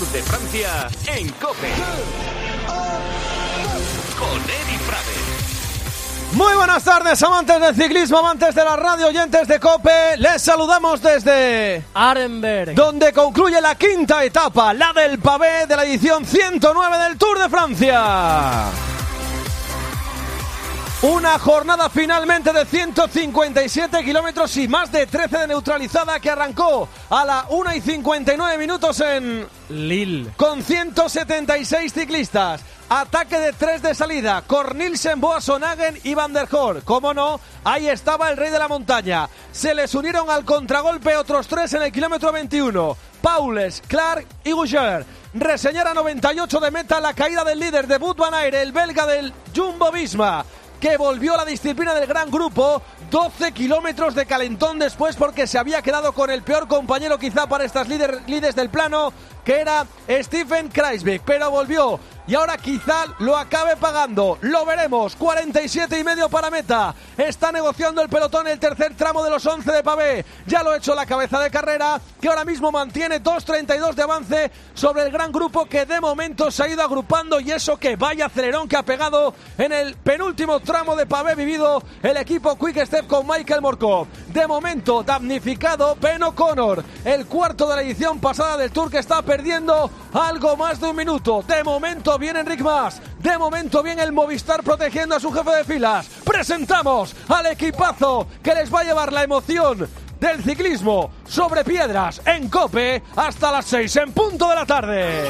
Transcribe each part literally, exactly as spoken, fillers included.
Tour de Francia en COPE. Con Edi Prades. Muy buenas tardes, amantes del ciclismo, amantes de la radio, oyentes de COPE. Les saludamos desde Arenberg, donde concluye la quinta etapa, la del pavé de la edición ciento nueve del Tour de Francia. Una jornada finalmente de ciento cincuenta y siete kilómetros y más de trece de neutralizada, que arrancó a la una y cincuenta y nueve minutos en Lille, con ciento setenta y seis ciclistas. Ataque de tres de salida: Cornilsen, Boasson-Hagen y Van der Horst. Cómo no, ahí estaba el rey de la montaña. Se les unieron al contragolpe otros tres en el kilómetro veintiuno: Paules, Clark y Goucher. Reseñar a noventa y ocho de meta la caída del líder de Wout van Aert, el belga del Jumbo-Visma, que volvió a la disciplina del gran grupo. Doce kilómetros de calentón después, porque se había quedado con el peor compañero quizá para estas líder, líderes del plano, que era Stefan Kruijswijk, pero volvió y ahora quizá lo acabe pagando. Lo veremos. Cuarenta y siete y medio para meta. Está negociando el pelotón el tercer tramo de los once de pavé. Ya lo ha hecho la cabeza de carrera, que ahora mismo mantiene dos treinta y dos de avance sobre el gran grupo, que de momento se ha ido agrupando. Y eso que vaya acelerón que ha pegado en el penúltimo tramo de pavé vivido el equipo Quick Step con Michael Morkov. De momento damnificado Ben O'Connor, el cuarto de la edición pasada del Tour, que está perdiendo algo más de un minuto. De momento bien Enric Mas, de momento bien el Movistar protegiendo a su jefe de filas. Presentamos al equipazo que les va a llevar la emoción del ciclismo sobre piedras en COPE hasta las seis en punto de la tarde.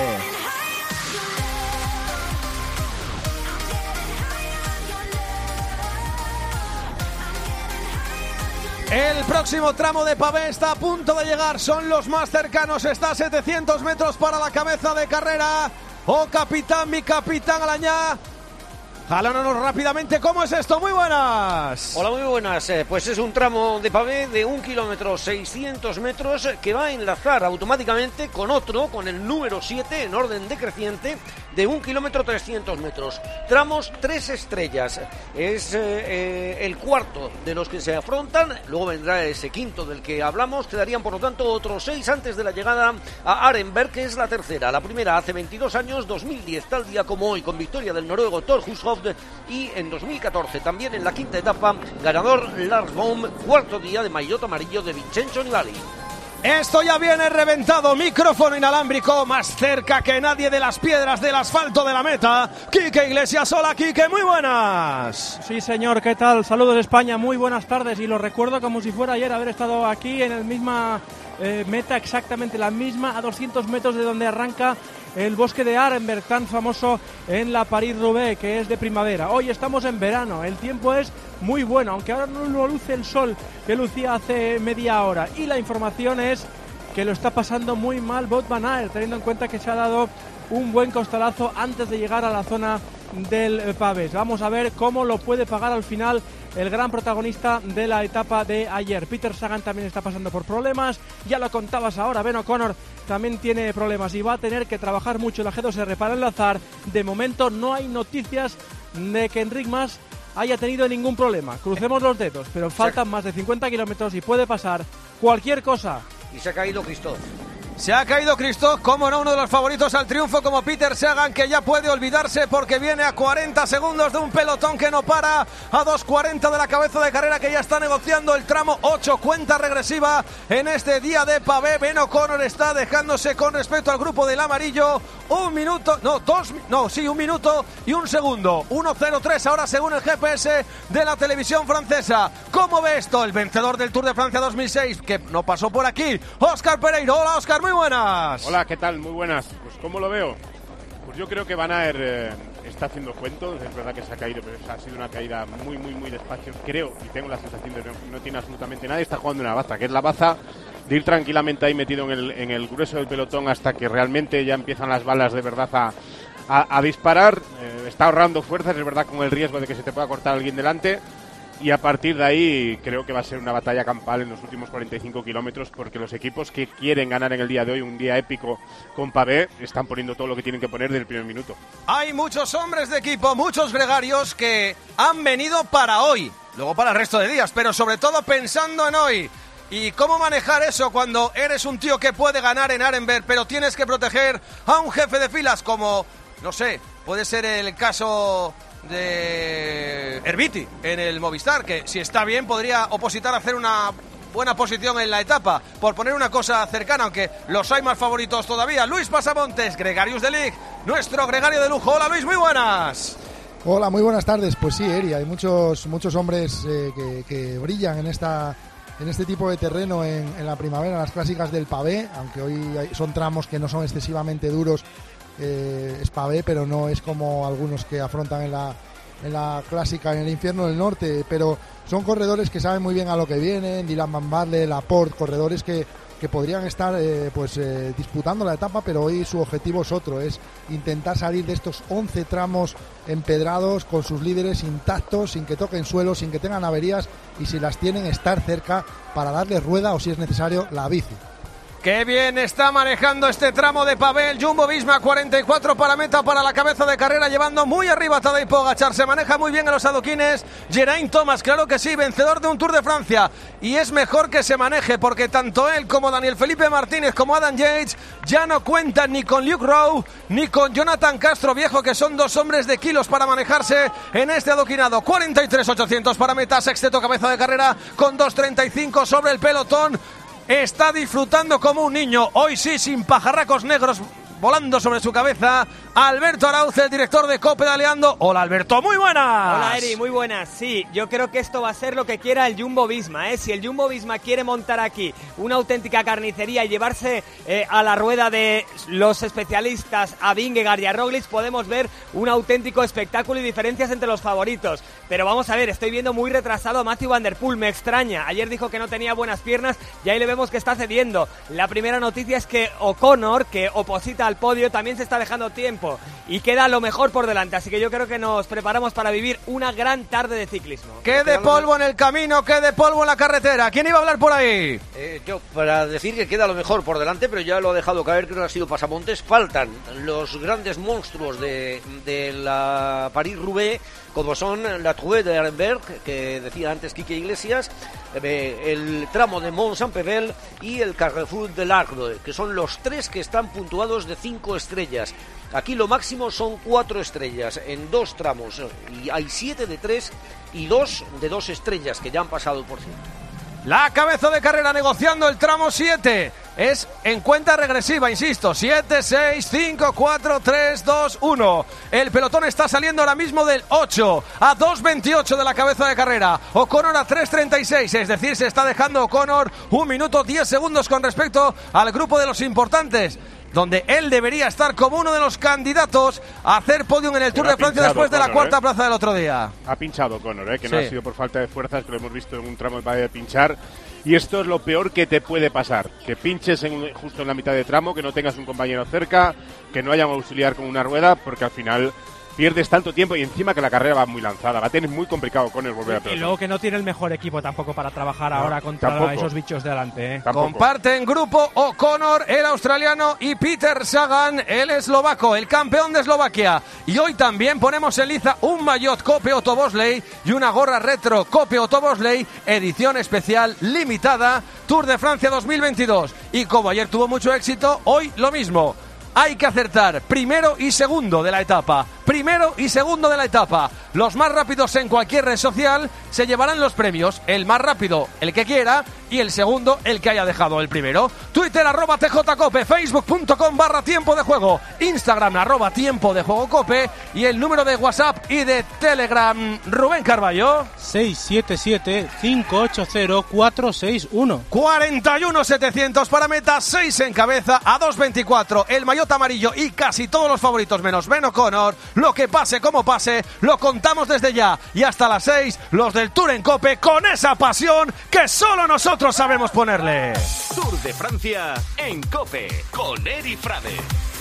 El próximo tramo de pavé está a punto de llegar, son los más cercanos, está a setecientos metros para la cabeza de carrera. ¡Oh, capitán, mi capitán Alañá! Jalónanos rápidamente, ¿cómo es esto? Muy buenas. Hola, muy buenas. Eh, pues es un tramo de pavé de un kilómetro seiscientos metros que va a enlazar automáticamente con otro, con el número siete en orden decreciente, de un kilómetro trescientos metros. Tramos tres estrellas. Es eh, eh, el cuarto de los que se afrontan. Luego vendrá ese quinto del que hablamos. Quedarían, por lo tanto, otros seis antes de la llegada a Arenberg, que es la tercera. La primera hace veintidós años, dos mil diez, tal día como hoy, con victoria del noruego Thor Hushovd. Y en dos mil catorce, también en la quinta etapa, ganador Lars Boom, cuarto día de maillot amarillo de Vincenzo Nibali. Esto ya viene reventado, micrófono inalámbrico, más cerca que nadie de las piedras del asfalto de la meta. Quique Iglesias, hola Quique, muy buenas. Sí señor, ¿qué tal? Saludos de España, muy buenas tardes. Y lo recuerdo como si fuera ayer haber estado aquí en el misma eh, meta, exactamente la misma, a doscientos metros de donde arranca el bosque de Arenberg, tan famoso en la París-Roubaix, que es de primavera. Hoy estamos en verano, el tiempo es muy bueno, aunque ahora no luce el sol que lucía hace media hora. Y la información es que lo está pasando muy mal Wout van Aert, teniendo en cuenta que se ha dado un buen costalazo antes de llegar a la zona del Pavés. Vamos a ver cómo lo puede pagar al final el gran protagonista de la etapa de ayer. Peter Sagan también está pasando por problemas, ya lo contabas ahora, Ben O'Connor también tiene problemas y va a tener que trabajar mucho la G dos R para enlazar. De momento no hay noticias de que Enric Mas haya tenido ningún problema. Crucemos los dedos, pero faltan más de cincuenta kilómetros y puede pasar cualquier cosa. Y se ha caído Christophe. Se ha caído Christophe, como no, uno de los favoritos al triunfo, como Peter Sagan, que ya puede olvidarse porque viene a cuarenta segundos de un pelotón que no para, a dos cuarenta de la cabeza de carrera, que ya está negociando el tramo ocho, cuenta regresiva en este día de pavé. Ben O'Connor está dejándose con respecto al grupo del amarillo un minuto, no, dos, no, sí, un minuto y un segundo, uno cero tres ahora según el G P S de la televisión francesa. ¿Cómo ve esto el vencedor del Tour de Francia dos mil seis, que no pasó por aquí? Óscar Pereiro. Hola Óscar, muy buenas. Hola, ¿qué tal? Muy buenas. Pues ¿cómo lo veo? Pues yo creo que Van Aert eh, está haciendo cuentos. Es verdad que se ha caído, pero ha sido una caída muy, muy, muy despacio. Creo, y tengo la sensación de que no, no tiene absolutamente nada. Está jugando una baza, que es la baza de ir tranquilamente ahí metido en el, en el grueso del pelotón hasta que realmente ya empiezan las balas de verdad a, a, a disparar. Eh, está ahorrando fuerzas, es verdad, con el riesgo de que se te pueda cortar alguien delante. Y a partir de ahí creo que va a ser una batalla campal en los últimos cuarenta y cinco kilómetros, porque los equipos que quieren ganar en el día de hoy, un día épico con pavé, están poniendo todo lo que tienen que poner del primer minuto. Hay muchos hombres de equipo, muchos gregarios que han venido para hoy, luego para el resto de días, pero sobre todo pensando en hoy. ¿Y cómo manejar eso cuando eres un tío que puede ganar en Arenberg, pero tienes que proteger a un jefe de filas como, no sé, puede ser el caso de Herbiti en el Movistar, que si está bien podría opositar a hacer una buena posición en la etapa, por poner una cosa cercana, aunque los hay más favoritos todavía. Luis Pasamontes, Gregarius de Lig, nuestro gregario de lujo. Hola Luis, muy buenas. Hola, muy buenas tardes. Pues sí, Eri, hay muchos muchos hombres eh, que, que brillan en esta en este tipo de terreno en, en la primavera, las clásicas del pavé, aunque hoy hay, son tramos que no son excesivamente duros, eh, es pavé, pero no es como algunos que afrontan en la en la clásica en el infierno del norte, pero son corredores que saben muy bien a lo que vienen. Dylan Van Baarle, Laporte, corredores que, que podrían estar eh, pues eh, disputando la etapa, pero hoy su objetivo es otro, es intentar salir de estos once tramos empedrados con sus líderes intactos, sin que toquen suelo, sin que tengan averías, y si las tienen, estar cerca para darle rueda o, si es necesario, la bici. Qué bien está manejando este tramo de Pavel Jumbo-Visma, cuarenta y cuatro para meta para la cabeza de carrera, llevando muy arriba a Tadej Pogačar. Se maneja muy bien en los adoquines Geraint Thomas, claro que sí, vencedor de un Tour de Francia, y es mejor que se maneje porque tanto él como Daniel Felipe Martínez como Adam Yates ya no cuentan ni con Luke Rowe ni con Jonathan Castro Viejo, que son dos hombres de kilos para manejarse en este adoquinado. Cuarenta y tres ochocientos para meta, sexteto cabeza de carrera con dos treinta y cinco sobre el pelotón. Está disfrutando como un niño, hoy sí, sin pajarracos negros volando sobre su cabeza, Alberto Arauz, el director de COPE, pedaleando. Hola Alberto, muy buenas. Hola Eri, muy buenas. Sí, yo creo que esto va a ser lo que quiera el Jumbo-Visma, ¿eh? Si el Jumbo-Visma quiere montar aquí una auténtica carnicería y llevarse eh, a la rueda de los especialistas a Vingegaard y a Roglic, podemos ver un auténtico espectáculo y diferencias entre los favoritos. Pero vamos a ver, estoy viendo muy retrasado a Matthew Van Der Poel, me extraña. Ayer dijo que no tenía buenas piernas y ahí le vemos que está cediendo. La primera noticia es que O'Connor, que oposita al podio, también se está dejando tiempo y queda lo mejor por delante, así que yo creo que nos preparamos para vivir una gran tarde de ciclismo. ¡Qué de polvo en el camino, qué de polvo en la carretera! ¿Quién iba a hablar por ahí? Eh, yo, para decir que queda lo mejor por delante, pero ya lo ha dejado caer, que no ha sido Pasamontes. Faltan los grandes monstruos de, de la París-Roubaix, como son la Trouée de Arenberg, que decía antes Quique Iglesias, eh, el tramo de Mont-Saint-Pével y el Carrefour de l'Arbre, que son los tres que están puntuados de cinco estrellas. Aquí lo máximo son cuatro estrellas en dos tramos, y hay siete de tres y dos de dos estrellas que ya han pasado, por cierto. La cabeza de carrera negociando el tramo siete. Es en cuenta regresiva, insisto. siete, seis, cinco, cuatro, tres, dos, uno. El pelotón está saliendo ahora mismo del ocho a dos veintiocho de la cabeza de carrera. O'Connor a tres treinta y seis, es decir, se está dejando O'Connor un minuto diez segundos con respecto al grupo de los importantes, donde él debería estar como uno de los candidatos a hacer podium en el Tour de Francia después de la Connor, cuarta ¿eh? plaza del otro día. Ha pinchado Connor, ¿eh? que Sí. no ha sido por falta de fuerzas, que lo hemos visto en un tramo de pinchar. Y esto es lo peor que te puede pasar, que pinches en, justo en la mitad de tramo, que no tengas un compañero cerca, que no haya un auxiliar con una rueda, porque al final pierdes tanto tiempo y encima que la carrera va muy lanzada. Va a tener muy complicado con el volver a pelotón. Y luego que no tiene el mejor equipo tampoco para trabajar No, ahora contra tampoco. esos bichos de delante, ¿eh? Tampoco. Comparten grupo O'Connor, el australiano, y Peter Sagan, el eslovaco, el campeón de Eslovaquia. Y hoy también ponemos en liza un maillot Cope Otto Bosley y una gorra retro Cope Otto Bosley, edición especial limitada, Tour de Francia dos mil veintidós. Y como ayer tuvo mucho éxito, hoy lo mismo. Hay que acertar primero y segundo de la etapa. Primero y segundo de la etapa. Los más rápidos en cualquier red social se llevarán los premios. El más rápido, el que quiera, y el segundo, el que haya dejado el primero. Twitter, arroba tjcope, facebook.com barra tiempo de juego, Instagram, arroba tiempo de juego cope, y el número de WhatsApp y de Telegram. Rubén Carballo. seis siete siete, cinco ocho cero, cuatro seis uno. cuarenta y uno setecientos para meta, seis en cabeza, a dos veinticuatro el maillot amarillo y casi todos los favoritos menos Ben O'Connor. Lo que pase como pase, lo contamos desde ya, y hasta las seis, los del Tour en Cope, con esa pasión que solo nosotros sabemos ponerle. Tour de Francia en COPE con Eri Frade.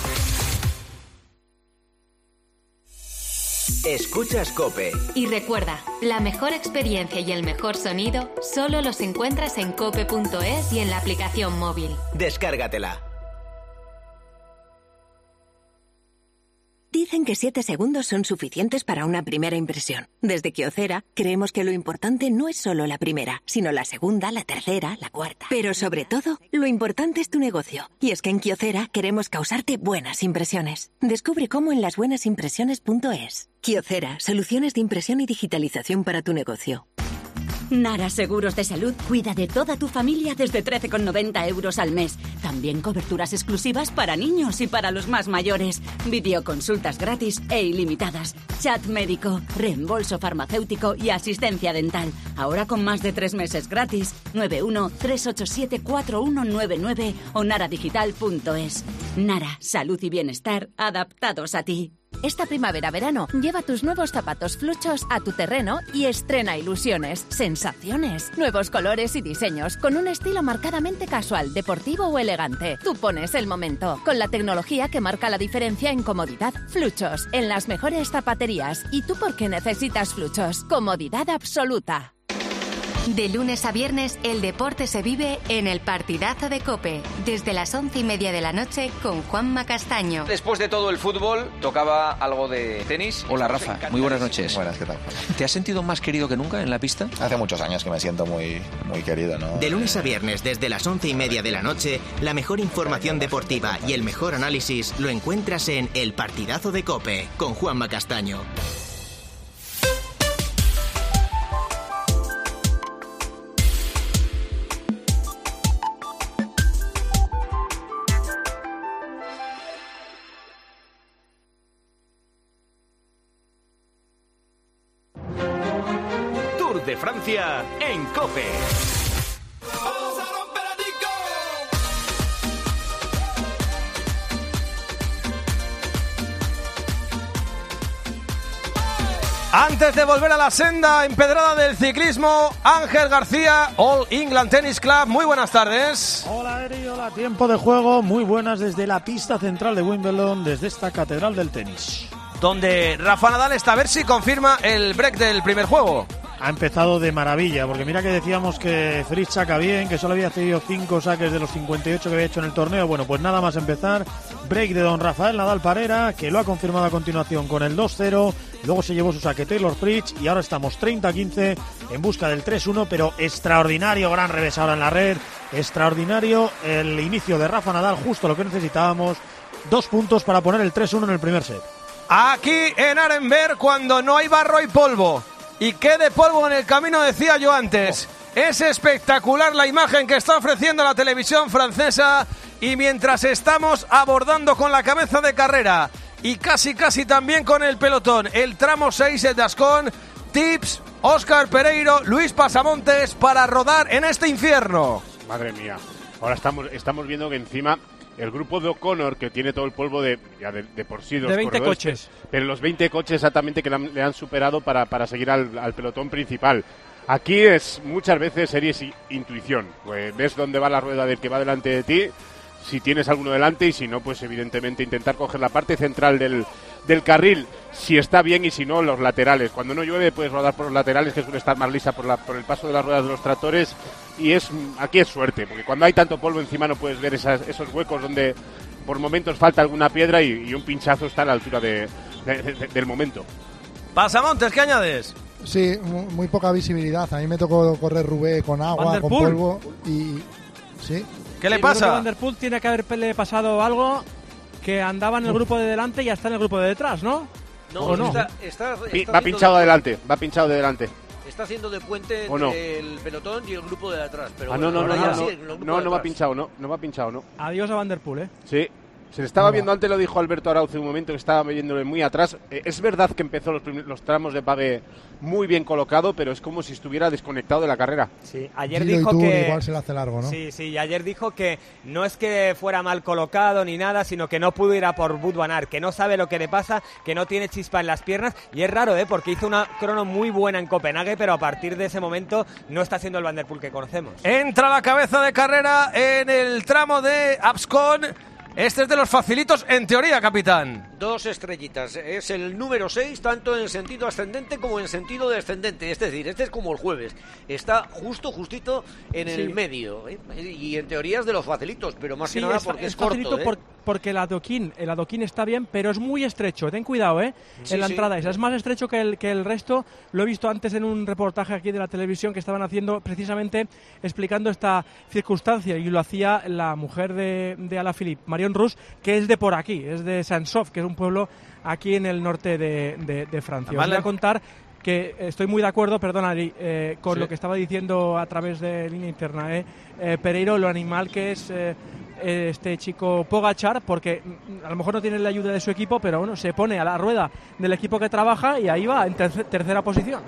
Escuchas COPE. Y recuerda, la mejor experiencia y el mejor sonido solo los encuentras en cope punto es y en la aplicación móvil. Descárgatela. Dicen que siete segundos son suficientes para una primera impresión. Desde Kyocera creemos que lo importante no es solo la primera, sino la segunda, la tercera, la cuarta. Pero sobre todo, lo importante es tu negocio. Y es que en Kyocera queremos causarte buenas impresiones. Descubre cómo en las buenas impresiones punto es. Kyocera, soluciones de impresión y digitalización para tu negocio. Nara Seguros de Salud cuida de toda tu familia desde trece con noventa euros al mes. También coberturas exclusivas para niños y para los más mayores. Videoconsultas gratis e ilimitadas. Chat médico, reembolso farmacéutico y asistencia dental. Ahora con más de tres meses gratis. nueve uno tres ocho siete cuatro uno nueve nueve o naradigital punto es. Nara, salud y bienestar adaptados a ti. Esta primavera-verano, lleva tus nuevos zapatos fluchos a tu terreno y estrena ilusiones, sensaciones, nuevos colores y diseños, con un estilo marcadamente casual, deportivo o elegante. Tú pones el momento, con la tecnología que marca la diferencia en comodidad. Fluchos, en las mejores zapaterías. ¿Y tú por qué necesitas Fluchos? Comodidad absoluta. De lunes a viernes, el deporte se vive en el Partidazo de COPE, desde las once y media de la noche con Juanma Castaño. Después de todo el fútbol, tocaba algo de tenis. Hola Rafa, muy buenas noches. Buenas, ¿qué tal? ¿Te has sentido más querido que nunca en la pista? Hace muchos años que me siento muy, muy querido, ¿no? De lunes a viernes, desde las once y media de la noche, la mejor información deportiva y el mejor análisis lo encuentras en El Partidazo de COPE, con Juanma Castaño. De Francia en COPE. Antes de volver a la senda empedrada del ciclismo, Ángel García, All England Tennis Club, muy buenas tardes. Hola Eri, hola, tiempo de juego, muy buenas desde la pista central de Wimbledon, desde esta catedral del tenis. Donde Rafa Nadal está a ver si confirma el break del primer juego. Ha empezado de maravilla, porque mira que decíamos que Fritz saca bien, que solo había cedido cinco saques de los cincuenta y ocho que había hecho en el torneo. Bueno, pues nada más empezar, break de don Rafael Nadal Parera, que lo ha confirmado a continuación con el dos cero, luego se llevó su saque Taylor Fritz y ahora estamos treinta a quince en busca del tres uno, pero extraordinario gran revés ahora en la red, extraordinario el inicio de Rafa Nadal, justo lo que necesitábamos, dos puntos para poner el tres uno en el primer set. Aquí en Arenberg, cuando no hay barro y polvo. Y qué de polvo en el camino, decía yo antes. Oh. Es espectacular la imagen que está ofreciendo la televisión francesa. Y mientras estamos abordando con la cabeza de carrera y casi casi también con el pelotón el tramo seis de Ascón, tips, Óscar Pereiro, Luis Pasamontes para rodar en este infierno. Madre mía, ahora estamos, estamos viendo que encima el grupo de O'Connor, que tiene todo el polvo de, ya de, de por sí los de veinte coches, pero los veinte coches exactamente que le han, le han superado para, para seguir al, al pelotón principal. Aquí es muchas veces series y intuición, pues ves dónde va la rueda del que va delante de ti, si tienes alguno delante, y si no, pues evidentemente intentar coger la parte central del, del carril, si está bien, y si no, los laterales. Cuando no llueve puedes rodar por los laterales, que suele estar más lisa por, la, por el paso de las ruedas de los tractores, y es aquí es suerte, porque cuando hay tanto polvo encima no puedes ver esas, esos huecos donde por momentos falta alguna piedra, y, y un pinchazo está a la altura de, de, de, del momento. Pasamontes, ¿qué añades? Sí, muy poca visibilidad. A mí me tocó correr Roubaix con agua, con polvo, y sí. ¿Qué le sí, pasa? Van der Poel tiene que haberle pasado algo, que andaba en el grupo de delante y ya está en el grupo de detrás, ¿no? No, ¿O no? Está, está, está va pinchado de adelante, va pinchado de delante. Está haciendo de puente ¿O no? entre el pelotón y el grupo de atrás. Pero ah, bueno, no, no, no, ya no, sí, no, el no, no va pinchado, no, no va pinchado, no. Adiós a Van der Poel, ¿eh? Sí. Se le estaba no. viendo, antes lo dijo Alberto Arauzo en un momento, que estaba viéndole muy atrás. Eh, es verdad que empezó los, primer, los tramos de pavé muy bien colocado, pero es como si estuviera desconectado de la carrera. Sí, ayer Giro dijo y Tour, que... igual se le hace largo, ¿no? Sí, sí, y ayer dijo que no es que fuera mal colocado ni nada, sino que no pudo ir a por Wout van Aert, que no sabe lo que le pasa, que no tiene chispa en las piernas, y es raro, ¿eh? Porque hizo una crono muy buena en Copenhague, pero a partir de ese momento no está siendo el Van der Poel que conocemos. Entra la cabeza de carrera en el tramo de Ascón. Este es de los facilitos, en teoría, capitán. Dos estrellitas. Es el número seis, tanto en sentido ascendente como en sentido descendente. Es decir, este es como el jueves. Está justo, justito en sí. el medio. ¿eh? Y en teoría es de los facilitos, pero más sí, que nada es, porque es es corto. facilito ¿eh? por, porque el adoquín, el adoquín está bien, pero es muy estrecho. Ten cuidado, ¿eh? Sí, en la sí. entrada esa. Es más estrecho que el, que el resto. Lo he visto antes en un reportaje aquí de la televisión que estaban haciendo precisamente explicando esta circunstancia, y lo hacía la mujer de, de Alaphilippe, Marion Rousse, que es de por aquí, es de Saint-Sauf, que es un pueblo aquí en el norte de, de, de Francia. Os voy a contar que estoy muy de acuerdo, perdona, Ari, eh, con sí. lo que estaba diciendo a través de línea interna, eh, eh, Pereiro, lo animal que es eh, este chico Pogačar, porque a lo mejor no tiene la ayuda de su equipo, pero bueno, se pone a la rueda del equipo que trabaja y ahí va en ter- tercera posición.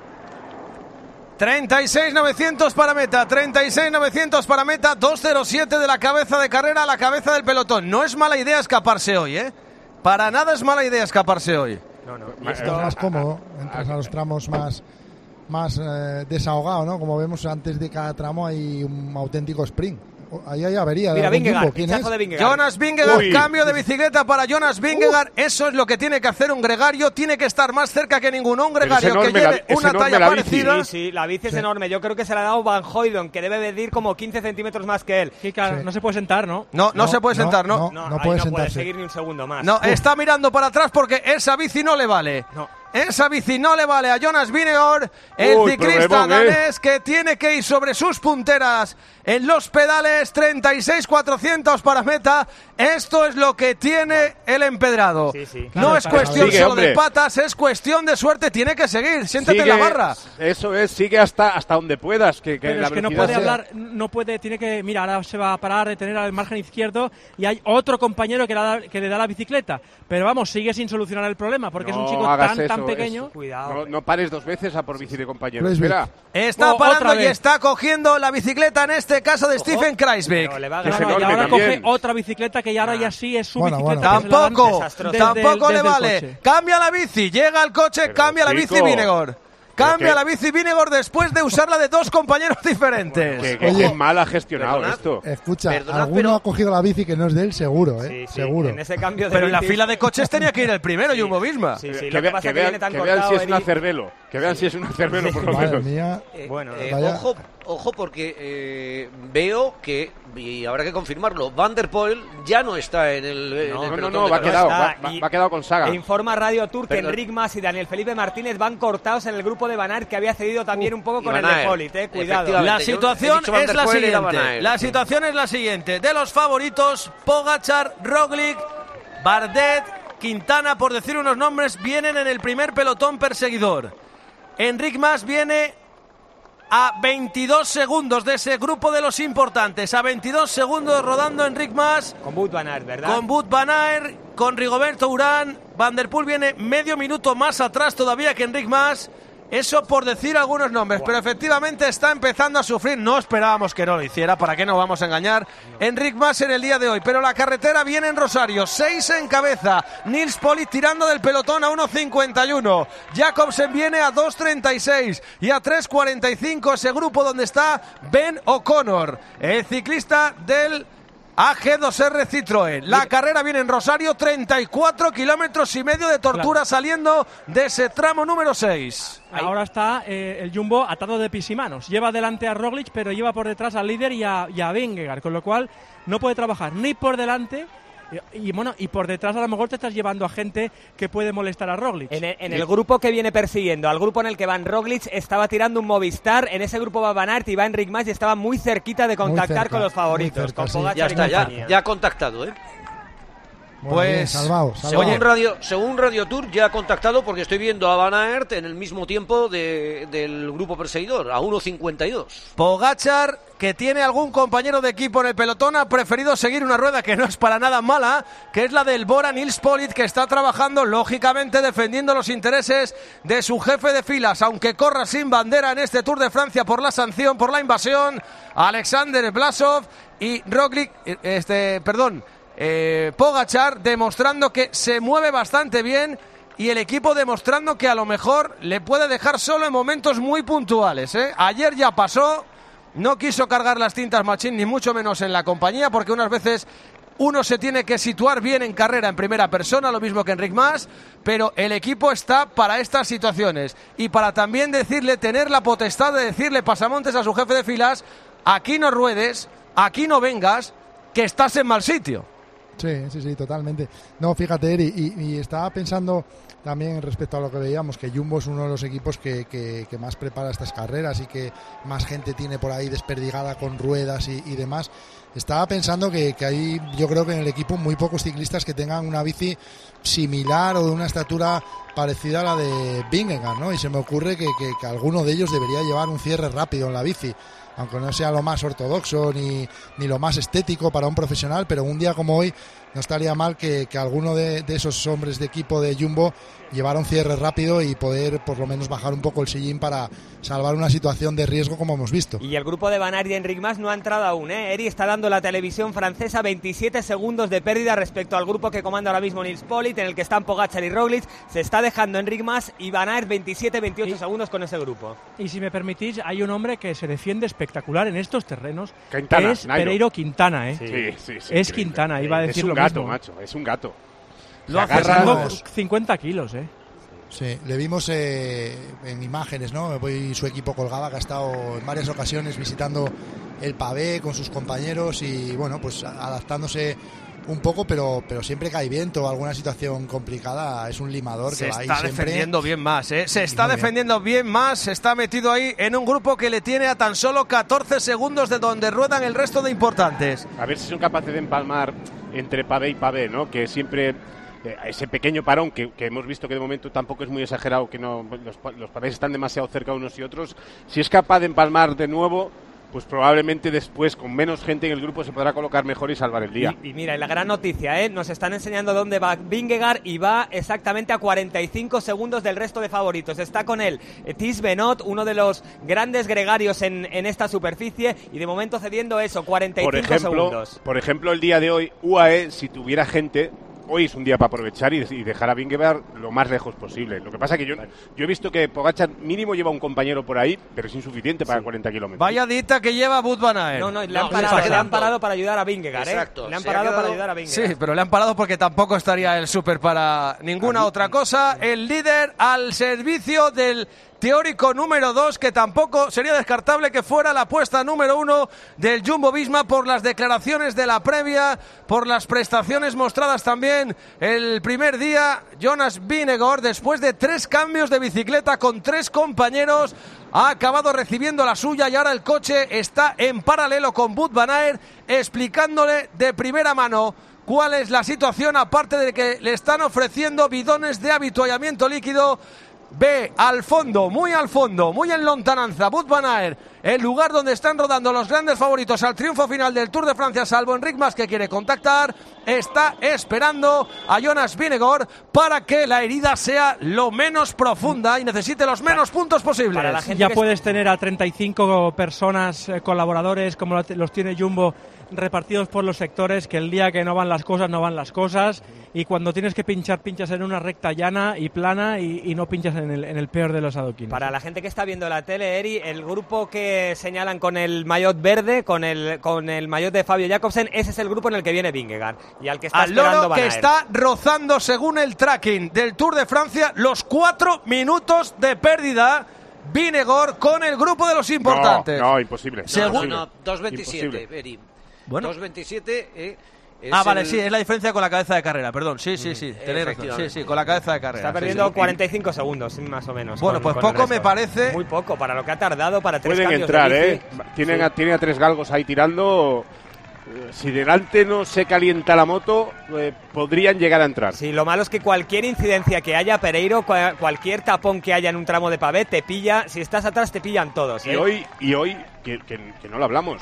treinta y seis novecientos para meta, treinta y seis novecientos para meta, dos cero siete de la cabeza de carrera a la cabeza del pelotón. No es mala idea escaparse hoy, ¿eh? Para nada es mala idea escaparse hoy. No, no. Y esto es más cómodo, entras a los tramos más, más eh, desahogado, ¿no? Como vemos, antes de cada tramo hay un auténtico sprint. Ahí hay avería. Mira, Vingegaard, ¿quién es? de Vingegaard. Jonas Vingegaard, Uy. cambio de bicicleta para Jonas Vingegaard. Uh. Eso es lo que tiene que hacer un gregario. Tiene que estar más cerca que ninguno. Un gregario que lleve la, una talla la parecida. Sí, sí, la bici es sí. enorme. Yo creo que se la ha dado Van Hooydonk, que debe medir como quince centímetros más que él. Sí, claro, sí. No se puede sentar, ¿no? No, no, no se puede sentar, ¿no? No, No, no, no no puede puede sentarse. seguir ni un segundo más. no Uf. Está mirando para atrás porque esa bici no le vale. No. Esa bici no le vale a Jonas Vingegaard, el Uy, ciclista problemón, danés, que tiene que ir sobre sus punteras en los pedales. Treinta y seis cuatrocientos para meta. Esto es lo que tiene el empedrado. Sí, sí. No Claro, es claro. cuestión Sigue, solo hombre. de patas, es cuestión de suerte. Tiene que seguir. Siéntate Sigue, en la barra. Eso es, sigue hasta, hasta donde puedas. Que, que Pero la es que no velocidad puede sea- hablar, no puede, tiene que, mira, ahora se va a parar, detener al margen izquierdo y hay otro compañero que, la, que le da la bicicleta. Pero vamos, sigue sin solucionar el problema porque No es un chico hagas tan, eso, tan pequeño. es- Cuidado. No, no pares dos veces a por bici de compañero. Kreisvik. Espera. Está Oh, parando otra y vez. está cogiendo la bicicleta, en este caso de Stephen Kreisvik. Pero le va a Que es No, no, y enorme ahora también. coge otra bicicleta que ya ahora ya sí es su Bueno, bicicleta. bueno. que se la dan Tampoco, desde tampoco el- le desde el vale. coche. Cambia la bici, llega al coche, Pero, cambia la bici chico. Vingegaard. Cambia que- la bici Vingegaard después de usarla de dos compañeros diferentes. Que, que, Oye. que mal ha gestionado Perdonad. esto. Escucha, Perdonad, alguno pero- ha cogido la bici que no es de él, seguro, ¿eh? Sí, sí, seguro. En ese cambio de Pero en la bicis- fila de coches tenía que ir el primero, Jumbo Visma. Sí, sí, que, lo que vea- pasa que es que vean, viene tan que vean si cortado, es una Eri. cervelo. Que vean si es una cervelo, por lo Madre menos. mía. Eh, Bueno, eh, vaya. ojo, ojo porque eh, veo que, y habrá que confirmarlo, Van der Poel ya no está en el, en No, el no, pelotón no, de va carrera. quedado, está, va, va- y- va quedado con Saga. E informa Radio Tour que Perdón. Enric Mas y Daniel Felipe Martínez van cortados en el grupo de Van Aert, que había cedido también un poco y con Van el de Aert, Polit, eh, cuidado. efectivamente. La yo situación he dicho Van es der la Poel, era Van siguiente. Aert. La situación es la siguiente. De los favoritos, Pogačar, Roglic, Bardet, Quintana, por decir unos nombres, vienen en el primer pelotón perseguidor. Enric Mas viene a veintidós segundos de ese grupo de los importantes. A veintidós segundos rodando Enric Mas. Con Wout Van Aert, ¿verdad? Con Wout Van Aert, con Rigoberto Urán. Van der Poel viene medio minuto más atrás todavía que Enric Mas. Eso por decir algunos nombres, pero efectivamente está empezando a sufrir. No esperábamos que no lo hiciera, ¿para qué nos vamos a engañar? Enric Mas en el día de hoy, pero la carretera viene en Rosario, seis en cabeza. Nils Polit tirando del pelotón a uno cincuenta y uno. Jacobsen viene a dos treinta y seis y a tres cuarenta y cinco ese grupo donde está Ben O'Connor, el ciclista del A G dos R Citroën. La carrera viene en Rosario, treinta y cuatro kilómetros y medio de tortura Claro. saliendo de ese tramo número seis. Ahora está eh, el Jumbo atado de pies y manos. Lleva delante a Roglic, pero lleva por detrás al líder y a, y a Vingegaard, con lo cual no puede trabajar ni por delante y, y, bueno, y por detrás a lo mejor te estás llevando a gente que puede molestar a Roglic. En el, en el grupo que viene persiguiendo, al grupo en el que Van Roglic estaba tirando un Movistar, en ese grupo va Van Aert y va Enric Mas y estaba muy cerquita de contactar cerca, con los favoritos, muy cerca, con sí. Pogačar Ya y está, ya, compañía. ya ha contactado, ¿eh? Bueno, Pues, bien, salvado, salvado. Según Radio, según Radio Tour ya ha contactado porque estoy viendo a Van Aert en el mismo tiempo de, del grupo perseguidor, a uno cincuenta y dos. Pogačar, que tiene algún compañero de equipo en el pelotón, ha preferido seguir una rueda que no es para nada mala, que es la del Bora Nils Polit, que está trabajando lógicamente defendiendo los intereses de su jefe de filas, aunque corra sin bandera en este Tour de Francia por la sanción, por la invasión. Alexander Blasov y Roglic, este, perdón, eh, Pogačar demostrando que se mueve bastante bien y el equipo demostrando que a lo mejor le puede dejar solo en momentos muy puntuales, ¿eh? Ayer ya pasó, no quiso cargar las tintas Machín ni mucho menos en la compañía, porque unas veces uno se tiene que situar bien en carrera en primera persona, lo mismo que Enric Mas, pero el equipo está para estas situaciones y para también decirle, tener la potestad de decirle pasamontes a su jefe de filas: aquí no ruedes, aquí no vengas, que estás en mal sitio. Sí, sí, sí, totalmente. No, fíjate, Eri, y, y estaba pensando también respecto a lo que veíamos, que Jumbo es uno de los equipos que, que, que más prepara estas carreras y que más gente tiene por ahí desperdigada con ruedas y, y demás. Estaba pensando que, que hay, yo creo que en el equipo, muy pocos ciclistas que tengan una bici similar o de una estatura parecida a la de Vingegaard, ¿no? Y se me ocurre que, que, que alguno de ellos debería llevar un cierre rápido en la bici, aunque no sea lo más ortodoxo ni, ni lo más estético para un profesional, pero un día como hoy no estaría mal que, que alguno de, de esos hombres de equipo de Jumbo llevara un cierre rápido y poder por lo menos bajar un poco el sillín para salvar una situación de riesgo como hemos visto. Y el grupo de Van Aert y Enric Mas no ha entrado aún, ¿eh? Eri está dando la televisión francesa veintisiete segundos de pérdida respecto al grupo que comanda ahora mismo Nils Politt, en el que están Pogačar y Roglic. Se está dejando Enric Mas y Van Aert veintisiete veintiocho segundos con ese grupo. Y si me permitís, hay un hombre que se defiende espectacular en estos terrenos, Quintana, que es Nairo. Pereiro Quintana, ¿eh? Sí, sí, sí, es increíble. Quintana, iba a decir es un lo gato, mismo. macho, es un gato. Lo hace pesando cincuenta kilos, ¿eh? Sí, le vimos eh, en imágenes, ¿no? Y su equipo colgaba, que ha estado en varias ocasiones visitando el pavé con sus compañeros y, bueno, pues adaptándose un poco, pero pero siempre que hay viento o alguna situación complicada es un limador se que va ahí está siempre. defendiendo bien más, ¿eh? Se Sí, está muy defendiendo bien. bien más, se está metido ahí en un grupo que le tiene a tan solo catorce segundos de donde ruedan el resto de importantes. A ver si son capaces de empalmar entre pavé y pavé, ¿no? Que siempre eh, ese pequeño parón que, que hemos visto que de momento tampoco es muy exagerado, que no los, los pavés están demasiado cerca unos y otros. Si es capaz de empalmar de nuevo, pues probablemente después, con menos gente en el grupo, se podrá colocar mejor y salvar el día. Y, y mira, y la gran noticia, ¿eh? Nos están enseñando dónde va Vingegaard y va exactamente a cuarenta y cinco segundos del resto de favoritos. Está con él eh, Thies Benoot, uno de los grandes gregarios en, en esta superficie, y de momento cediendo eso, cuarenta y cinco por ejemplo, segundos. Por ejemplo, el día de hoy, U A E, si tuviera gente, hoy es un día para aprovechar y, y dejar a Vingegaard lo más lejos posible. Lo que pasa es que yo, yo he visto que Pogačar mínimo lleva un compañero por ahí, pero es insuficiente para sí. cuarenta kilómetros. Vaya dita que lleva Wout van Aert. No, no, le han, no, parado, le han parado para ayudar a Vingegaard, ¿eh? Exacto, le han parado quedado... para ayudar a Vingegaard. Sí, pero le han parado porque tampoco estaría el súper para ninguna Ahí. otra cosa. El líder al servicio del teórico número dos, que tampoco sería descartable que fuera la apuesta número uno del Jumbo-Visma por las declaraciones de la previa, por las prestaciones mostradas también el primer día. Jonas Vingegaard, después de tres cambios de bicicleta con tres compañeros, ha acabado recibiendo la suya y ahora el coche está en paralelo con Wout van Aert, explicándole de primera mano cuál es la situación, aparte de que le están ofreciendo bidones de avituallamiento líquido. Ve al fondo, muy al fondo, muy en lontananza, Wout van Aert, el lugar donde están rodando los grandes favoritos al triunfo final del Tour de Francia, salvo Enric Mas, que quiere contactar. Está esperando a Jonas Vingegaard para que la herida sea lo menos profunda y necesite los menos puntos posibles. Para la gente ya puedes tener a treinta y cinco personas, eh, colaboradores, como los tiene Jumbo, repartidos por los sectores, que el día que no van las cosas, no van las cosas, y cuando tienes que pinchar, pinchas en una recta llana y plana y, y no pinchas en el, en el peor de los adoquines. Para la gente que está viendo la tele, Eri, el grupo que señalan con el maillot verde, con el con el maillot de Fabio Jakobsen, ese es el grupo en el que viene Vingegaard y al que está al esperando loro Van que Aert. Está rozando, según el tracking del Tour de Francia, los cuatro minutos de pérdida. Vingegaard con el grupo de los importantes. No, no, imposible. Según... No, no, dos veintisiete, Eri. Bueno. dos veintisiete, eh, ah, vale, el... sí, es la diferencia con la cabeza de carrera, perdón, sí, sí, sí, mm, tenéis razón, sí, sí, con la cabeza de carrera. Está perdiendo sí, sí. cuarenta y cinco segundos, más o menos. Bueno, con, pues con poco me parece. Muy poco, para lo que ha tardado, para tres Pueden cambios entrar, de ¿eh? Tienen, sí. a, tienen a tres galgos ahí tirando. Si delante no se calienta la moto, eh, podrían llegar a entrar. Sí, lo malo es que cualquier incidencia que haya, Pereiro, cual, cualquier tapón que haya en un tramo de pavé, te pilla, si estás atrás te pillan todos, ¿eh? Y hoy, y hoy que, que, que no lo hablamos,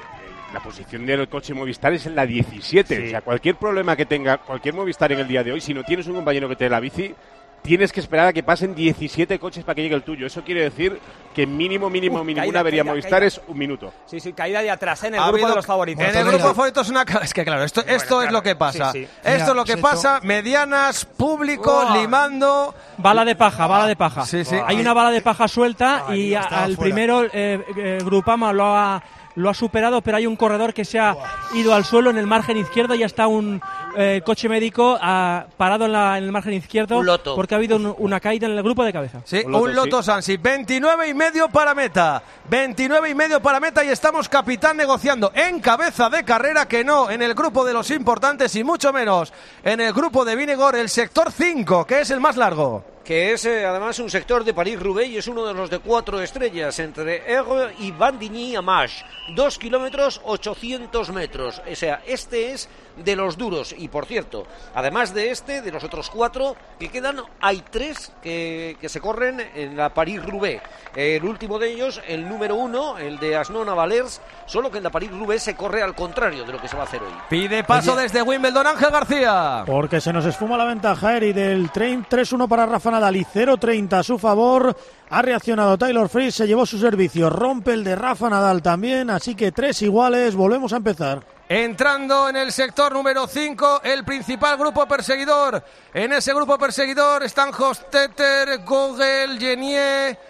la posición del coche Movistar es en la diecisiete. Sí. O sea, cualquier problema que tenga cualquier Movistar en el día de hoy, si no tienes un compañero que te dé la bici, tienes que esperar a que pasen diecisiete coches para que llegue el tuyo. Eso quiere decir que mínimo, mínimo, uh, mínimo caída, una avería caída, Movistar caída. es un minuto. Sí, sí, caída de atrás, ¿eh? En el ha grupo habido, de los favoritos. En el grupo de favoritos es una... Es que claro, esto, esto bueno, es claro, lo que pasa. Sí, sí. Esto Mira, es lo que Seto. pasa. Medianas, público, oh. limando... Bala de paja, bala de paja. Sí, sí. Hay una bala de paja suelta oh, y a, al fuera. primero eh, eh, Grupama lo ha... lo ha superado, pero hay un corredor que se ha ido al suelo en el margen izquierdo. Ya está un eh, coche médico ah, parado en, la, en el margen izquierdo porque ha habido un, una caída en el grupo de cabeza. Sí, un Loto, un Loto sí. Sansi, veintinueve y medio para meta, veintinueve y medio para meta y estamos capitán negociando en cabeza de carrera, que no en el grupo de los importantes y mucho menos en el grupo de Vinegor, el sector cinco, que es el más largo. Que es eh, además un sector de París-Roubaix y es uno de los de cuatro estrellas entre Aire y Vandigny-Amache, dos kilómetros ochocientos metros, o sea, este es de los duros. Y por cierto, además de este, de los otros cuatro que quedan, hay tres que, que se corren en la París-Roubaix. El último de ellos, el número uno, el de Asnon-Valers, solo que en la París-Roubaix se corre al contrario de lo que se va a hacer hoy. Pide paso Oye, desde Wimbledon Ángel García. Porque se nos esfuma la ventaja, Eri, del tres uno para Rafa Nadal y cero treinta a su favor. Ha reaccionado Taylor Fritz, se llevó su servicio, rompe el de Rafa Nadal también, así que tres iguales, volvemos a empezar. Entrando en el sector número cinco, el principal grupo perseguidor. En ese grupo perseguidor están Hofstetter, Gogel, Genier,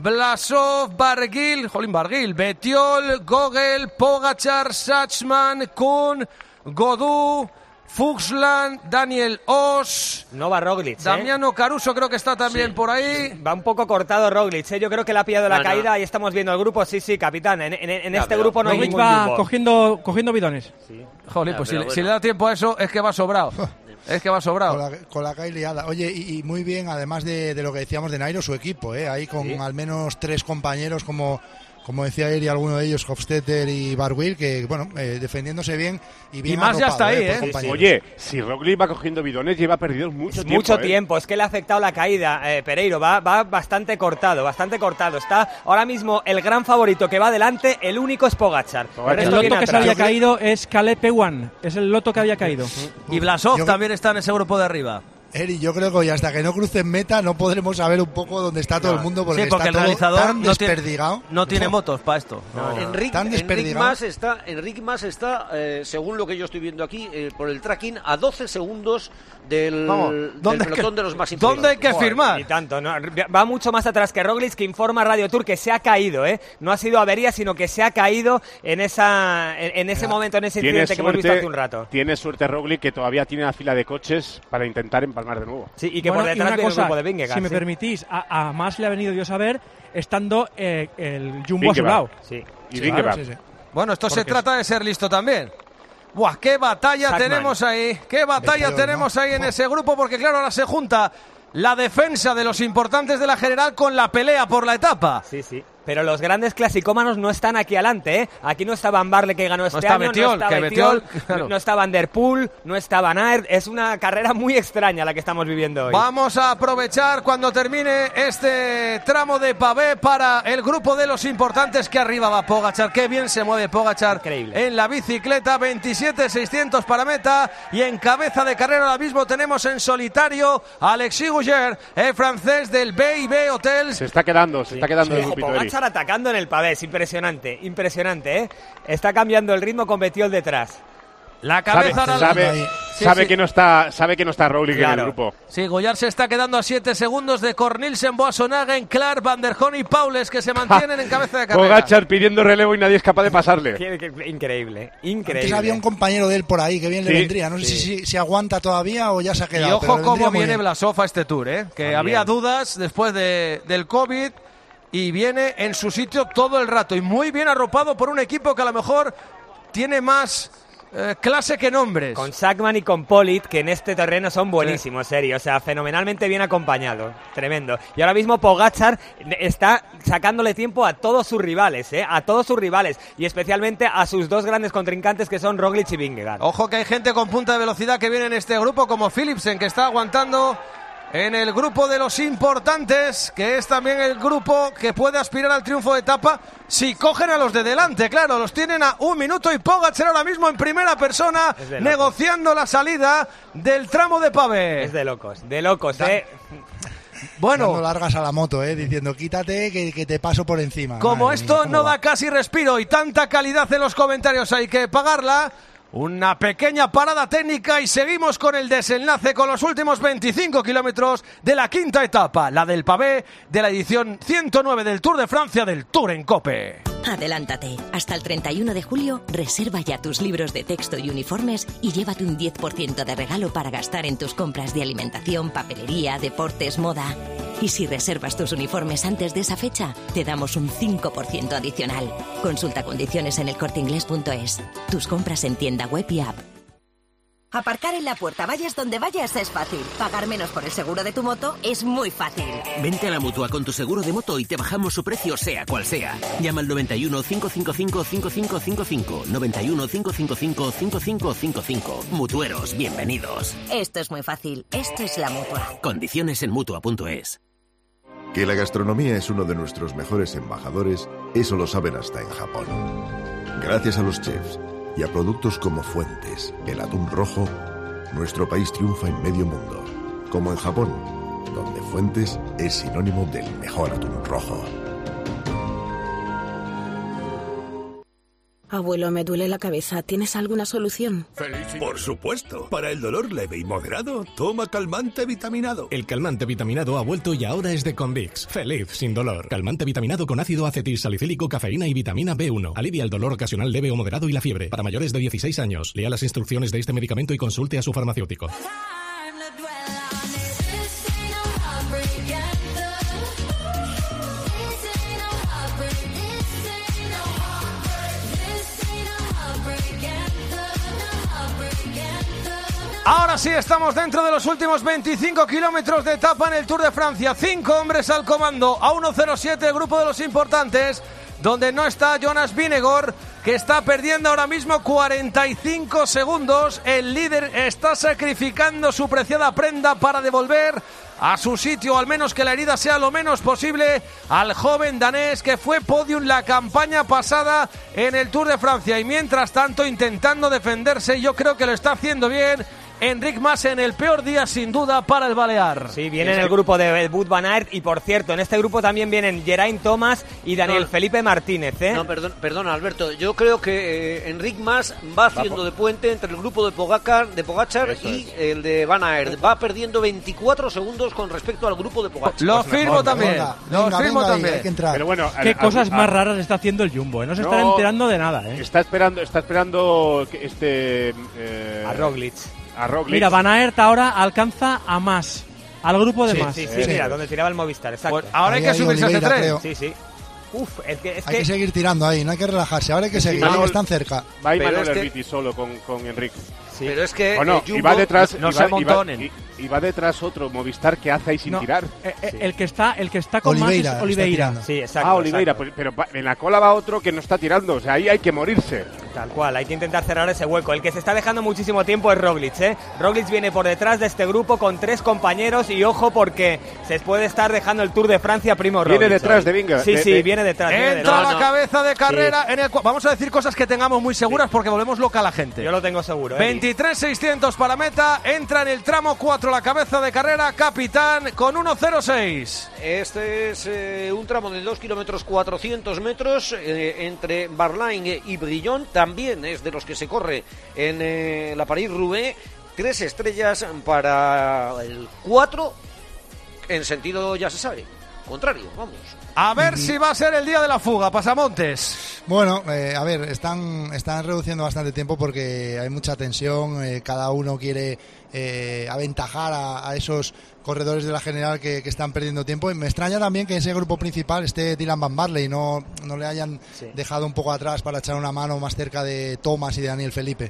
Blasov, Barguil, Jolín Barguil, Bettiol, Gogel, Pogačar, Sachsman, Kuhn, Godú, Fuchsland, Daniel Oss. No va Roglic, ¿eh? Damiano Caruso creo que está también sí, por ahí. Sí. Va un poco cortado Roglic, ¿eh? Yo creo que le ha pillado la no, caída no. y estamos viendo el grupo. Sí, sí, capitán. En, en, en no, este grupo no hay ningún va jumbo. cogiendo, cogiendo bidones. Sí. Joder, pues si, bueno. si le da tiempo a eso es que va sobrado. Es que va sobrado. Con la, con la caída liada. Oye, y, y muy bien, además de, de lo que decíamos de Nairo, su equipo, ¿eh? Ahí con ¿Sí? al menos tres compañeros como... Como decía Eri, alguno de ellos, Hofstetter y Barguil, que, bueno, eh, defendiéndose bien y bien Y más ya está ahí, ¿eh? Sí, sí. Oye, si Roglic va cogiendo bidones, lleva perdido mucho es tiempo. Mucho ¿eh? tiempo, es que le ha afectado la caída, eh, Pereiro, va, va bastante cortado, bastante cortado. Está ahora mismo el gran favorito que va adelante, el único es Pogačar. El, el loto que se había caído es Caleb Ewan, es el loto que había caído. Y Blasov Yo... también está en ese grupo de arriba. Eri, yo creo que hasta que no crucen meta no podremos saber un poco dónde está todo no. el mundo porque, sí, porque está el realizador todo tan no desperdigado. Tiene, no tiene motos para esto. No. No. Enric, tan desperdigado. Enric Mas está, Enric Mas está eh, según lo que yo estoy viendo aquí, eh, por el tracking, a doce segundos del, Vamos, del pelotón que, de los más importantes. ¿Dónde hay que Joder, firmar? Y tanto, ¿no? Va mucho más atrás que Roglic, que informa a Radio Tour que se ha caído, ¿eh? No ha sido avería, sino que se ha caído en esa en, en ese claro. momento, en ese incidente suerte, que hemos visto hace un rato. Tiene suerte Roglic, que todavía tiene la fila de coches para intentar empalmar de nuevo. Sí, y que bueno, por detrás viene el grupo de Vingegaard. Si me ¿sí? permitís, a, a más le ha venido Dios a ver estando eh, el Jumbo a su lado. Sí. Y sí, claro, sí, sí. Bueno, esto Porque se trata de ser listo también. Buah, qué batalla Sackman. tenemos ahí, qué batalla Beteo, tenemos ¿no? ahí en oh. ese grupo, porque claro, ahora se junta la defensa de los importantes de la general con la pelea por la etapa. Sí, sí. Pero los grandes clasicómanos no están aquí adelante, ¿eh? Aquí no está Van Barle, que ganó este no está año, Bettiol, no está Bettiol, Bettiol, claro. no, no está Van Der Poel, no está Van Aert. Es una carrera muy extraña la que estamos viviendo hoy. Vamos a aprovechar cuando termine este tramo de pavé para el grupo de los importantes, que arriba va Pogačar. Qué bien se mueve Pogačar. Increíble. En la bicicleta, veintisiete seiscientos para meta, y en cabeza de carrera ahora mismo tenemos en solitario a Alexis Gouger, el francés del B y B Hotels. Se está quedando, se sí. está quedando sí. el grupito. Pogačar atacando en el pavés, impresionante, impresionante, ¿eh? Está cambiando el ritmo con Bettiol detrás. La cabeza sabe, sabe, sí, sabe sí. que no está, sabe que no está Roglic claro. en el grupo. Sí, Gouger se está quedando a siete segundos de Cornilsen, Boassonagen, Clark, Van der Horn y Paules, que se mantienen en cabeza de carrera. Pogačar pidiendo relevo y nadie es capaz de pasarle. Increíble, increíble. Antes había un compañero de él por ahí que bien sí. le vendría. No sé sí. si, si aguanta todavía o ya se ha quedado. Y ojo cómo viene Blasov a este Tour, ¿eh? Que También. había dudas después de, del COVID. Y viene en su sitio todo el rato. Y muy bien arropado por un equipo que a lo mejor tiene más eh, clase que nombres. Con Sackman y con Polit, que en este terreno son buenísimos, sí. serio. O sea, fenomenalmente bien acompañado. Tremendo. Y ahora mismo Pogačar está sacándole tiempo a todos sus rivales, ¿eh? A todos sus rivales. Y especialmente a sus dos grandes contrincantes, que son Roglic y Vingegaard. Ojo que hay gente con punta de velocidad que viene en este grupo, como Philipsen, que está aguantando en el grupo de los importantes, que es también el grupo que puede aspirar al triunfo de etapa si cogen a los de delante. Claro, los tienen a un minuto y Pogačar ahora mismo en primera persona negociando la salida del tramo de pavé. Es de locos, de locos, da- eh. Bueno, no largas a la moto, eh, diciendo quítate que, que te paso por encima. Como Madre esto mía, no va? da casi respiro y tanta calidad en los comentarios hay que pagarla. Una pequeña parada técnica y seguimos con el desenlace con los últimos veinticinco kilómetros de la quinta etapa, la del pavé de la edición ciento nueve del Tour de Francia del Tour en Cope. Adelántate. Hasta el treinta y uno de julio, reserva ya tus libros de texto y uniformes y llévate un diez por ciento de regalo para gastar en tus compras de alimentación, papelería, deportes, moda. Y si reservas tus uniformes antes de esa fecha, te damos un cinco por ciento adicional. Consulta condiciones en el corte inglés punto es. Tus compras en tienda web y app. Aparcar en la puerta, vayas donde vayas, es fácil. Pagar menos por el seguro de tu moto es muy fácil. Vente a la Mutua con tu seguro de moto y te bajamos su precio sea cual sea. Llama al noventa y uno, cinco cinco cinco, cinco cinco cinco cinco. noventa y uno, cinco cinco cinco, cinco cinco cinco cinco. Mutueros, bienvenidos. Esto es muy fácil. Esto es la Mutua. Condiciones en Mutua punto es. Que la gastronomía es uno de nuestros mejores embajadores, eso lo saben hasta en Japón. Gracias a los chefs y a productos como Fuentes, el atún rojo, nuestro país triunfa en medio mundo, como en Japón, donde Fuentes es sinónimo del mejor atún rojo. Abuelo, me duele la cabeza. ¿Tienes alguna solución? Por supuesto. Para el dolor leve y moderado, toma calmante vitaminado. El calmante vitaminado ha vuelto y ahora es de Convix. Feliz sin dolor. Calmante vitaminado con ácido acetil salicílico, cafeína y vitamina B uno. Alivia el dolor ocasional leve o moderado y la fiebre. Para mayores de dieciséis años. Lea las instrucciones de este medicamento y consulte a su farmacéutico. Ahora sí, estamos dentro de los últimos veinticinco kilómetros de etapa en el Tour de Francia. Cinco hombres al comando, a uno cero siete el grupo de los importantes, donde no está Jonas Vingegaard, que está perdiendo ahora mismo cuarenta y cinco segundos. El líder está sacrificando su preciada prenda para devolver a su sitio, al menos que la herida sea lo menos posible, al joven danés que fue podium la campaña pasada en el Tour de Francia. Y mientras tanto, intentando defenderse, yo creo que lo está haciendo bien Enric Mas en el peor día sin duda para el balear. Sí, viene en el grupo de Wout van Aert y por cierto, en este grupo también vienen Geraint Thomas y Daniel no, Felipe Martínez, ¿eh? No, perdón, perdona Alberto, yo creo que eh, Enric Mas va haciendo va de puente entre el grupo de Pogacar, de Pogacar Eso y es. el de Van Aert. Va perdiendo veinticuatro segundos con respecto al grupo de Pogacar. Lo pues firmo mejor, también, venga, lo venga, firmo venga, también. Hay que entrar. Pero bueno, Qué a, cosas a, más raras está haciendo el Jumbo, ¿eh? No se no, está enterando de nada, ¿eh? Está esperando, está esperando este eh, a Roglic. A Roglic. Mira, Van Aert ahora alcanza a Mas, al grupo de sí, Mas. Sí, sí, sí, mira, donde tiraba el Movistar, exacto. Pues ahora hay que subirse a ese tren. Sí, sí. Uf, es que, es hay que... que seguir tirando ahí, no hay que relajarse, ahora hay que sí, seguir, Manuel, están cerca. Va a ir Manuel es que... Erviti solo con, con Enrique. Sí. Pero es que bueno, Jumbo, y va detrás, no y se va, amontonen. Y va, y, y va detrás otro Movistar que hace ahí sin no, tirar. Eh, eh, sí. El que está, el que está con Oliveira, Mas es Oliveira. Sí, exacto. Ah, Oliveira, exacto. Pues, pero en la cola va otro que no está tirando, o sea, ahí hay que morirse. Tal cual, hay que intentar cerrar ese hueco. El que se está dejando muchísimo tiempo es Roglic, ¿eh? Roglic viene por detrás de este grupo con tres compañeros y ojo porque se puede estar dejando el Tour de Francia Primo Roglic. Viene detrás hoy. de Vingegaard. Sí, de, sí, de... viene detrás. Entra viene detrás. a la no, cabeza de carrera sí. en el cu- Vamos a decir cosas que tengamos muy seguras sí. porque volvemos loca a la gente. Yo lo tengo seguro. veintitrés seiscientos para meta, entra en el tramo cuatro la cabeza de carrera, capitán con uno cero seis. Este es eh, un tramo de dos kilómetros cuatrocientos metros eh, entre Barlain y Brillon, también es de los que se corre en eh, la París-Roubaix. Tres estrellas para el cuatro, en sentido ya se sabe, contrario, vamos. A ver mm. si va a ser el día de la fuga, Pasamontes. Bueno, eh, a ver, están, están reduciendo bastante tiempo porque hay mucha tensión, eh, cada uno quiere eh, aventajar a, a esos corredores de la general que, que están perdiendo tiempo. Y me extraña también que en ese grupo principal esté Dylan Van Barley y no, no le hayan sí. dejado un poco atrás para echar una mano más cerca de Thomas y de Daniel Felipe.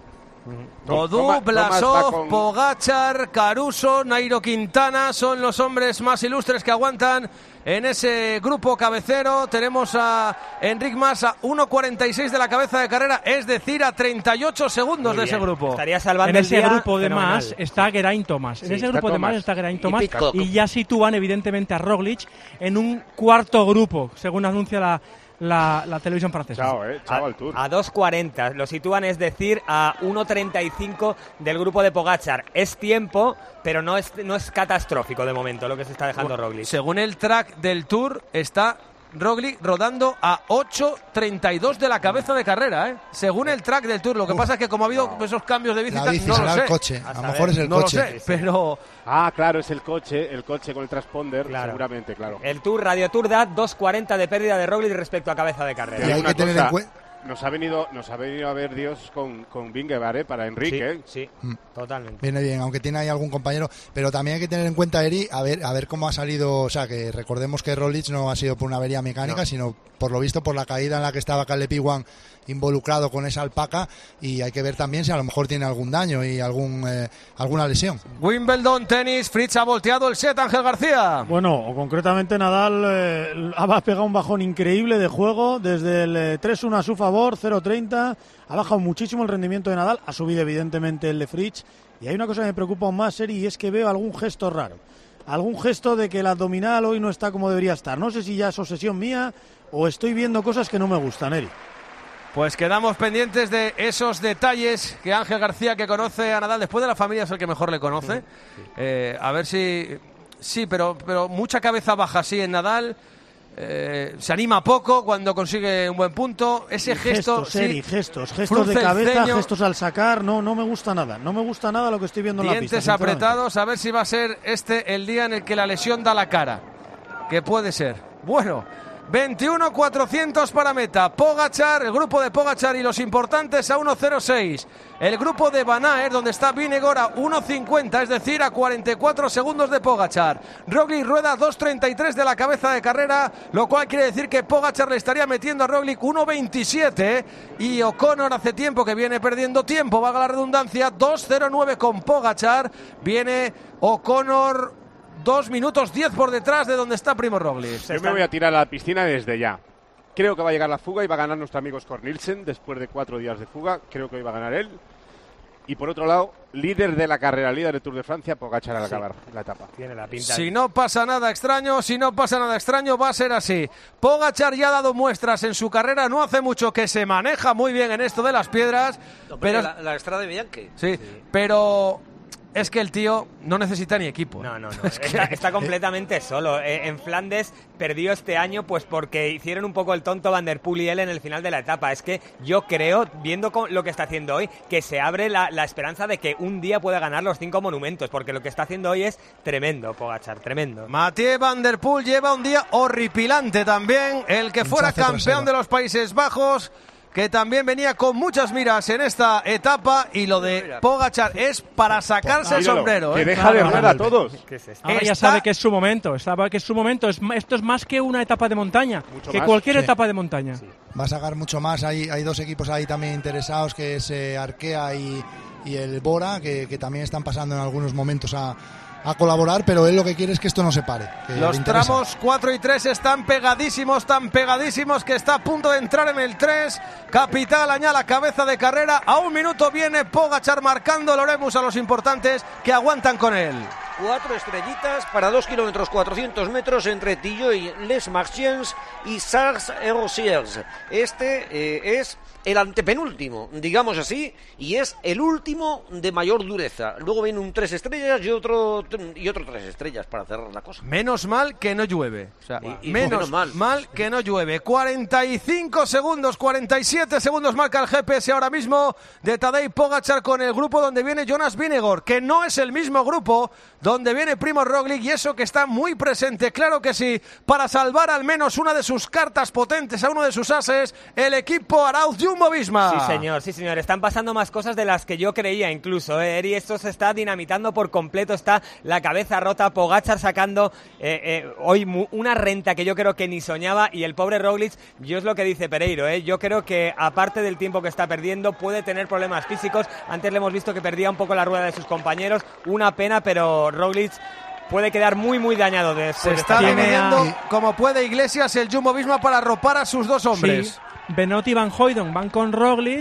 Odú, Blasov, Pogačar, Caruso, Nairo Quintana son los hombres más ilustres que aguantan en ese grupo cabecero. Tenemos a Enric Mas a uno cuarenta y seis de la cabeza de carrera, es decir, a treinta y ocho segundos de ese grupo. Estaría salvando en ese el día grupo de fenomenal. Mas está Geraint Thomas. En sí, ese grupo de Thomas. Mas está Geraint Thomas y, y ya sitúan evidentemente a Roglic en un cuarto grupo, según anuncia la La, la televisión francesa. Chao, eh, chao al Tour. A dos cuarenta lo sitúan, es decir, a uno treinta y cinco del grupo de Pogačar. Es tiempo, pero no es, no es catastrófico de momento lo que se está dejando bueno, Roglic. Según el track del Tour, está Roglic rodando a ocho treinta y dos de la cabeza de carrera, ¿eh? Según el track del Tour. Lo que Uf, pasa es que como ha habido no. esos cambios de bici, la bici no será lo sé. el coche, a, a lo mejor es el no coche. Lo sé, pero... Ah, claro, es el coche, el coche con el transponder, claro. seguramente, claro. El Tour, Radio Tour da dos cuarenta de pérdida de Roglic respecto a cabeza de carrera. Y hay que tener en cuenta... Nos ha venido, nos ha venido a ver Dios con, con Vingegaard, ¿eh? Para Enrique. Sí, sí mm. totalmente. Viene bien, aunque tiene ahí algún compañero. Pero también hay que tener en cuenta, Eri, a ver, a ver cómo ha salido. O sea, que recordemos que Roglic no ha sido por una avería mecánica, no. sino por lo visto por la caída en la que estaba Caleb Ewan involucrado con esa alpaca, y hay que ver también si a lo mejor tiene algún daño y algún eh, alguna lesión. Wimbledon, tenis, Fritz ha volteado el set, Ángel García. Bueno, o concretamente Nadal eh, ha pegado un bajón increíble de juego, desde el eh, tres uno a su favor, cero treinta, ha bajado muchísimo el rendimiento de Nadal, ha subido evidentemente el de Fritz, y hay una cosa que me preocupa aún más, Eri, y es que veo algún gesto raro, algún gesto de que el abdominal hoy no está como debería estar. No sé si ya es obsesión mía o estoy viendo cosas que no me gustan, Eri. Pues quedamos pendientes de esos detalles que Ángel García, que conoce a Nadal, después de la familia es el que mejor le conoce. Sí. Eh, a ver si... Sí, pero, pero mucha cabeza baja, sí, en Nadal. Eh, se anima poco cuando consigue un buen punto. Ese y gesto... Gestos, sí, Eri, gestos, gestos de cabeza, gestos al sacar. No, no me gusta nada. No me gusta nada lo que estoy viendo en la pista. Dientes apretados, a ver si va a ser este el día en el que la lesión da la cara. Que puede ser. Bueno... veintiuno cuatrocientos para meta. Pogačar, el grupo de Pogačar y los importantes a uno cero seis. El grupo de Van Aert, donde está Vingegaard, a uno cincuenta, es decir, a cuarenta y cuatro segundos de Pogačar. Roglic rueda dos treinta y tres de la cabeza de carrera, lo cual quiere decir que Pogačar le estaría metiendo a Roglic uno veintisiete. Y O'Connor hace tiempo que viene perdiendo tiempo, valga la redundancia, dos cero nueve con Pogačar. Viene O'Connor... Dos minutos diez por detrás de donde está Primo Roglic. Yo me voy a tirar a la piscina desde ya. Creo que va a llegar la fuga y va a ganar nuestro amigo Cornelsen después de cuatro días de fuga. Creo que hoy va a ganar él. Y por otro lado, líder de la carrera, líder del Tour de Francia, Pogačar al sí. acabar la etapa. Tiene la pinta. Si no pasa nada extraño, si no pasa nada extraño, va a ser así. Pogačar ya ha dado muestras en su carrera, no hace mucho que se maneja muy bien en esto de las piedras. No, pero la, la Estrada de Bianchi. Sí, sí, pero... Es que el tío no necesita ni equipo. No, no, no. Es que... está, está completamente solo. Eh, en Flandes perdió este año pues porque hicieron un poco el tonto Van der Poel y él en el final de la etapa. Es que yo creo, viendo lo que está haciendo hoy, que se abre la, la esperanza de que un día pueda ganar los cinco monumentos, porque lo que está haciendo hoy es tremendo, Pogačar, tremendo. Mathieu Van der Poel lleva un día horripilante también. El que fuera campeón trasero. de los Países Bajos, que también venía con muchas miras en esta etapa, y lo de Pogačar es para sacarse el sombrero. Que ¿eh? deja de rueda a todos. Ahora ya sabe que es su momento, sabe que es su momento. Es, esto es más que una etapa de montaña, mucho que más. cualquier sí. etapa de montaña. Sí. Va a sacar mucho más. Hay, hay dos equipos ahí también interesados, que es eh, Arkea y, y el Bora, que, que también están pasando en algunos momentos a... a colaborar, pero él lo que quiere es que esto no se pare. Los tramos cuatro y tres están pegadísimos, tan pegadísimos que está a punto de entrar en el tres. Capital Añala, cabeza de carrera. A un minuto viene Pogačar marcando Loremus a los importantes que aguantan con él. Cuatro estrellitas para dos kilómetros cuatrocientos metros entre Tilleuil, Les Marchiens y Sars-Erosiers. Este eh, es el antepenúltimo, digamos así, y es el último de mayor dureza. Luego viene un tres estrellas y otro y otro tres estrellas para cerrar la cosa. Menos mal que no llueve. O sea, y, y menos, menos mal. mal que no llueve. cuarenta y cinco segundos, cuarenta y siete segundos marca el G P S ahora mismo de Tadej Pogačar con el grupo donde viene Jonas Vingegaard, que no es el mismo grupo donde viene Primo Roglic, y eso que está muy presente, claro que sí, para salvar al menos una de sus cartas potentes, a uno de sus ases, el equipo Arauz Jumbo-Visma. Sí, señor, sí, señor. Están pasando más cosas de las que yo creía incluso, ¿eh? Eri, esto se está dinamitando por completo, está la cabeza rota, Pogačar sacando eh, eh, hoy mu- una renta que yo creo que ni soñaba, y el pobre Roglic, yo es lo que dice Pereiro, ¿eh? Yo creo que aparte del tiempo que está perdiendo, puede tener problemas físicos. Antes le hemos visto que perdía un poco la rueda de sus compañeros, una pena, pero Roglic puede quedar muy muy dañado después. Se está dividiendo a... como puede Iglesias el Jumbo-Visma para arropar a sus dos hombres. Sí. Benoit y Van Hooydonk van con Roglic,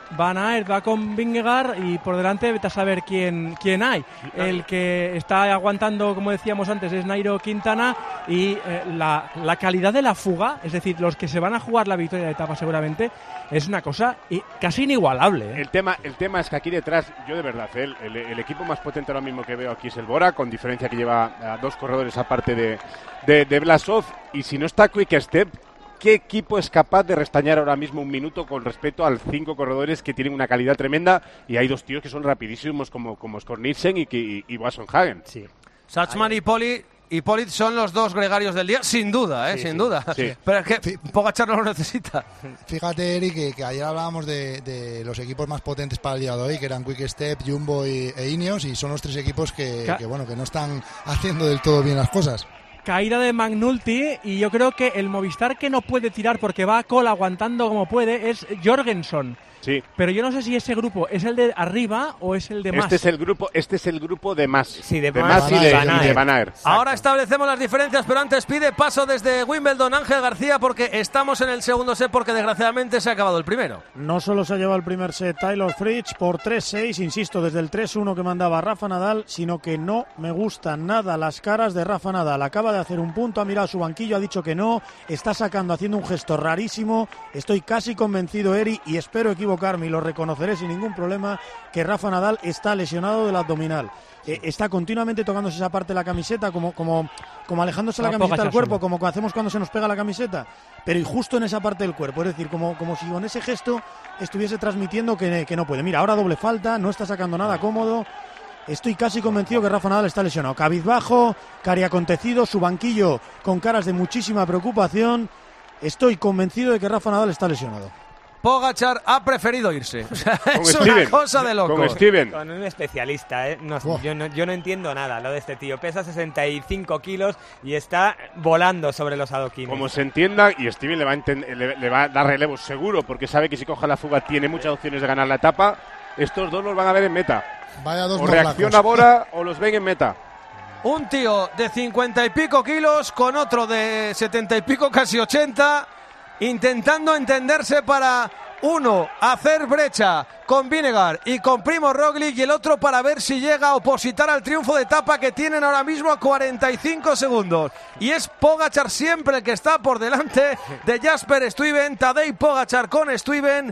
Van Aert va con Vingegaard y por delante vete a saber quién, quién hay. El que está aguantando, como decíamos antes, es Nairo Quintana y eh, la, la calidad de la fuga, es decir, los que se van a jugar la victoria de etapa seguramente, es una cosa y casi inigualable. ¿eh? El tema el tema es que aquí detrás, yo de verdad, el, el, el equipo más potente ahora mismo que veo aquí es el Bora, con diferencia que lleva a dos corredores aparte de, de, de Blasov, y si no está Quick Step, ¿qué equipo es capaz de restañar ahora mismo un minuto con respecto a los cinco corredores que tienen una calidad tremenda? Y hay dos tíos que son rapidísimos como, como Skornilsen y, y, y Wassenhagen. Sí. Sachman y Poli y Polit son los dos gregarios del día, sin duda, ¿eh? Sí, sin sí, duda. sí. Pero es que Pogačar no lo necesita. Fíjate, Eric, que, que ayer hablábamos de, de los equipos más potentes para el día de hoy, que eran Quick Step, Jumbo y, e Ineos, y son los tres equipos que, que, bueno, que no están haciendo del todo bien las cosas. Caída de McNulty y yo creo que el Movistar que no puede tirar porque va a cola aguantando como puede es Jorgensen. Sí. Pero yo no sé si ese grupo es el de arriba o es el de más. Este es el grupo, este es el grupo de más. Sí, de, de más, más y de, y de Van Aert. Ahora establecemos las diferencias, pero antes pide paso desde Wimbledon Ángel García porque estamos en el segundo set porque desgraciadamente se ha acabado el primero. No solo se ha llevado el primer set Taylor Fritz por tres seis, insisto, desde el tres uno que mandaba Rafa Nadal, sino que no me gustan nada las caras de Rafa Nadal. Acaba de hacer un punto, ha mirado su banquillo, ha dicho que no, está sacando, haciendo un gesto rarísimo. Estoy casi convencido, Eri, y espero equivocarme y lo reconoceré sin ningún problema, que Rafa Nadal está lesionado del abdominal. Eh, está continuamente tocándose esa parte de la camiseta, como, como, como alejándose la, la camiseta del cuerpo, como hacemos cuando se nos pega la camiseta, pero y justo en esa parte del cuerpo, es decir, como, como si con ese gesto estuviese transmitiendo que, que no puede. Mira, ahora doble falta, no está sacando nada cómodo. Estoy casi convencido que Rafa Nadal está lesionado. Cabizbajo, cariacontecido, su banquillo con caras de muchísima preocupación. Estoy convencido de que Rafa Nadal está lesionado. Pogačar ha preferido irse. O sea, es Steven, una cosa de loco. Con Steven. Con un especialista, ¿eh? No, oh. yo, no, yo no entiendo nada lo de este tío. Pesa sesenta y cinco kilos y está volando sobre los adoquines. Como se entienda, y Steven le va, a le, le va a dar relevo seguro, porque sabe que si coge la fuga tiene muchas opciones de ganar la etapa. Estos dos los van a ver en meta. Vaya dos o reacciona Bora o los ven en meta. Un tío de cincuenta y pico kilos con otro de setenta y pico, casi ochenta, intentando entenderse para uno hacer brecha con Vingegaard y con Primo Roglic y el otro para ver si llega a opositar al triunfo de etapa que tienen ahora mismo a cuarenta y cinco segundos. Y es Pogačar siempre el que está por delante de Jasper Stuyven. Tadej Pogačar con Stuyven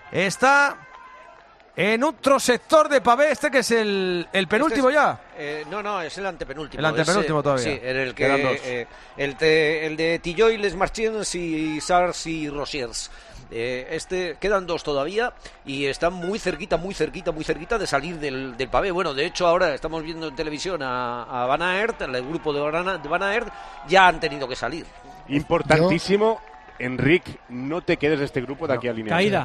está en otro sector de pavé, este que es el, el penúltimo este es, ya. Eh, no, no, es el antepenúltimo. El antepenúltimo es, todavía. Sí, en el que eh, el, de, el de Tilloy, Les Marchens y Sars y Rosiers. Eh, este quedan dos todavía y están muy cerquita, muy cerquita, muy cerquita de salir del, del pavé. Bueno, de hecho ahora estamos viendo en televisión a, a Van Aert, el grupo de Van, de Van Aert, ya han tenido que salir. Importantísimo, Yo... Enric, no te quedes de este grupo de no. aquí a línea. Caída.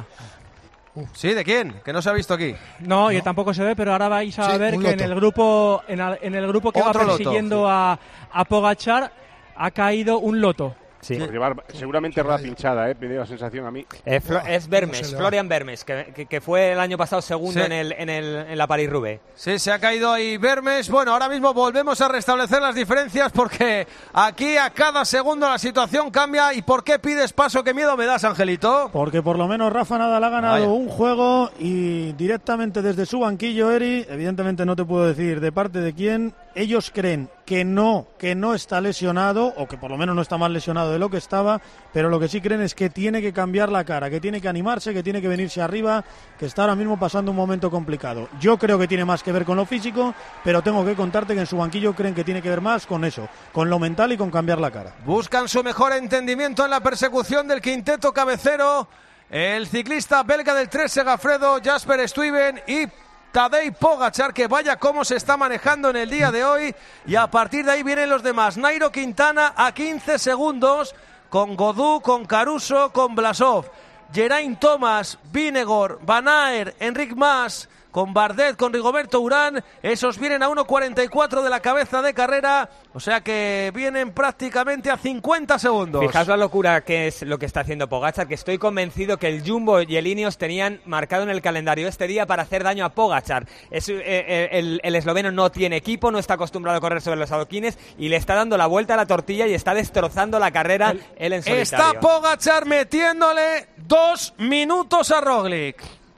¿Sí? ¿De quién? Que no se ha visto aquí. No, ¿no? Y tampoco se ve, pero ahora vais a sí, ver que loto. en el grupo en, a, en el grupo que Otro va persiguiendo loto, sí. a, a Pogačar ha caído un loto. Sí. Por llevar seguramente rueda pinchada, ¿eh? Me dio la sensación a mí. Eh, Flo- es Vermes, Florian Vermes, que, que, que fue el año pasado segundo sí. en, el, en, el, en la París-Roubaix. Sí, se ha caído ahí Vermes. Bueno, ahora mismo volvemos a restablecer las diferencias porque aquí a cada segundo la situación cambia. ¿Y por qué pides paso? ¿Qué miedo me das, Angelito? Porque por lo menos Rafa Nadal ha ganado Vaya. un juego y directamente desde su banquillo, Eri, evidentemente no te puedo decir de parte de quién, ellos creen que no, que no está lesionado, o que por lo menos no está más lesionado de lo que estaba, pero lo que sí creen es que tiene que cambiar la cara, que tiene que animarse, que tiene que venirse arriba, que está ahora mismo pasando un momento complicado. Yo creo que tiene más que ver con lo físico, pero tengo que contarte que en su banquillo creen que tiene que ver más con eso, con lo mental y con cambiar la cara. Buscan su mejor entendimiento en la persecución del quinteto cabecero, el ciclista belga del tres Segafredo, Jasper Stuyven y Tadej Pogačar, que vaya cómo se está manejando en el día de hoy, y a partir de ahí vienen los demás. Nairo Quintana a quince segundos, con Godú, con Caruso, con Blasov, Geraint Thomas, Vingegaard, Van Aert, Enric Mas, con Bardet, con Rigoberto Urán, esos vienen a uno cuarenta y cuatro de la cabeza de carrera, o sea que vienen prácticamente a cincuenta segundos. Fijaos la locura que es lo que está haciendo Pogačar, que estoy convencido que el Jumbo y el Ineos tenían marcado en el calendario este día para hacer daño a Pogačar. Es, eh, eh, el, el esloveno no tiene equipo, no está acostumbrado a correr sobre los adoquines y le está dando la vuelta a la tortilla y está destrozando la carrera el, él en solitario. Está Pogačar metiéndole dos minutos a Roglic.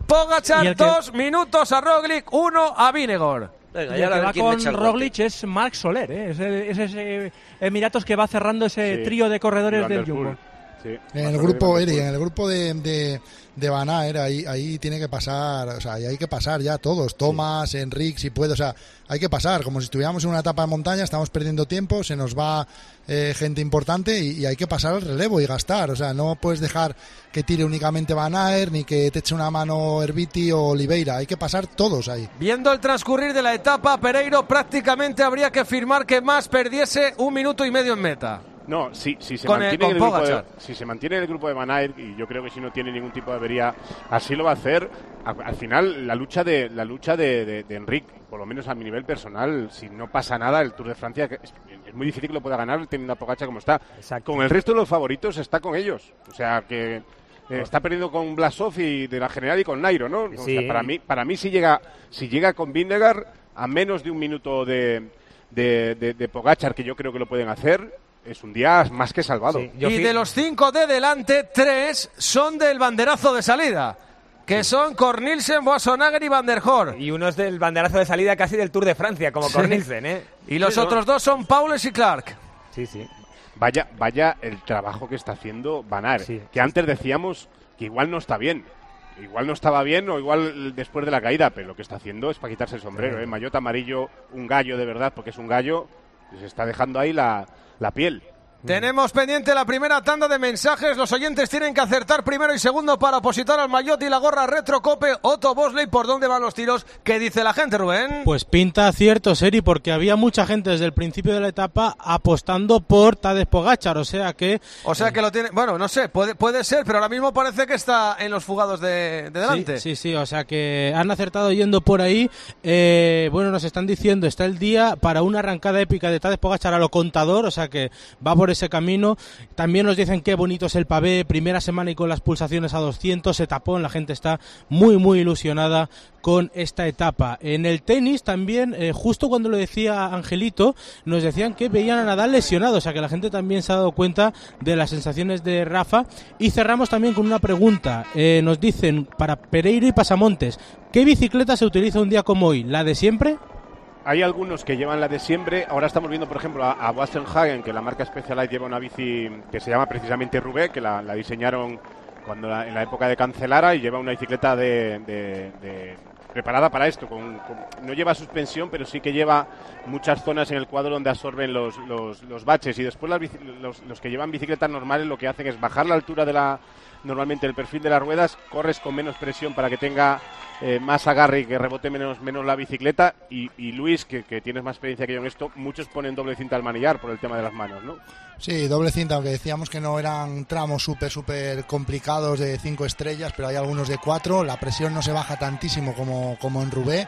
Pogačar, dos minutos a Roglic, uno a Vingegaard. Venga, y el que va con Roglic es Marc Soler, ¿eh? es, el, es ese Emiratos que va cerrando ese sí. trío de corredores del Jumbo. Sí. En el grupo Eri, en el grupo de, de, de Van Aert, ahí, ahí tiene que pasar, o sea, ahí hay que pasar ya todos, Thomas, sí. Enric, si puede, o sea, hay que pasar, como si estuviéramos en una etapa de montaña, estamos perdiendo tiempo, se nos va eh, gente importante y, y hay que pasar el relevo y gastar, o sea, no puedes dejar que tire únicamente Van Aert, ni que te eche una mano Herbiti o Oliveira, hay que pasar todos ahí. Viendo el transcurrir de la etapa, Pereiro prácticamente habría que firmar que Mas perdiese un minuto y medio en meta. No, si, si, se con mantiene el, en el con grupo de, si se mantiene en el grupo de Van Aert, y yo creo que si no tiene ningún tipo de avería, así lo va a hacer. A, al final, la lucha de la lucha de, de, de Enric, por lo menos a mi nivel personal, si no pasa nada, el Tour de Francia es, es muy difícil que lo pueda ganar teniendo a Pogačar como está. Exacto. Con el resto de los favoritos está con ellos. O sea que eh, está perdiendo con Blasov y de la general y con Nairo, ¿no? O sí. sea, para mí, para mí si llega, si llega con Vingegaard a menos de un minuto de, de, de, de Pogačar, que yo creo que lo pueden hacer, es un día más que salvado. Sí, y de los cinco de delante, tres son del banderazo de salida, que sí. son Cornilsen, Boasson-Hagen y Van der Horn. Y uno es del banderazo de salida casi del Tour de Francia, como sí. Cornilsen, ¿eh? Y los sí, otros ¿no? dos son Paules y Clark. Sí, sí. Vaya, vaya el trabajo que está haciendo Van Aert, sí. que antes decíamos que igual no está bien. Igual no estaba bien o igual después de la caída, pero lo que está haciendo es para quitarse el sombrero, sí. ¿eh? Maillot amarillo, un gallo de verdad, porque es un gallo, se está dejando ahí la... la piel. Tenemos pendiente la primera tanda de mensajes. Los oyentes tienen que acertar primero y segundo para opositar al maillot y la gorra Retro Cope. Otto Bosley, ¿por dónde van los tiros? ¿Qué dice la gente, Rubén? Pues pinta cierto, Seri, porque había mucha gente desde el principio de la etapa apostando por Tadej Pogačar, o sea que... O sea que lo tiene... Bueno, no sé, puede, puede ser, pero ahora mismo parece que está en los fugados de, de delante. Sí, sí, sí, o sea que han acertado yendo por ahí. Eh, bueno, nos están diciendo, está el día para una arrancada épica de Tadej Pogačar a lo contador, o sea que va por ese camino. También nos dicen qué bonito es el pavé, primera semana y con las pulsaciones a doscientos, se tapó, la gente está muy muy ilusionada con esta etapa. En el tenis también, eh, justo cuando lo decía Angelito, nos decían que veían a Nadal lesionado, o sea que la gente también se ha dado cuenta de las sensaciones de Rafa. Y cerramos también con una pregunta, eh, nos dicen para Pereiro y Pasamontes, ¿qué bicicleta se utiliza un día como hoy? ¿La de siempre? Hay algunos que llevan la de siempre. Ahora estamos viendo, por ejemplo, a, a Boasson-Hagen, que la marca Specialized lleva una bici que se llama precisamente Roubaix, que la, la diseñaron cuando la, en la época de Cancellara, y lleva una bicicleta de, de, de preparada para esto. Con, con, no lleva suspensión, pero sí que lleva muchas zonas en el cuadro donde absorben los, los, los baches. Y después las, los, los que llevan bicicletas normales lo que hacen es bajar la altura de la... Normalmente el perfil de las ruedas, corres con menos presión para que tenga eh, más agarre y que rebote menos, menos la bicicleta. Y, y Luis, que, que tienes más experiencia que yo en esto, muchos ponen doble cinta al manillar por el tema de las manos, ¿no? Sí, doble cinta, aunque decíamos que no eran tramos súper, súper complicados de cinco estrellas, pero hay algunos de cuatro. La presión no se baja tantísimo como, como en Roubaix.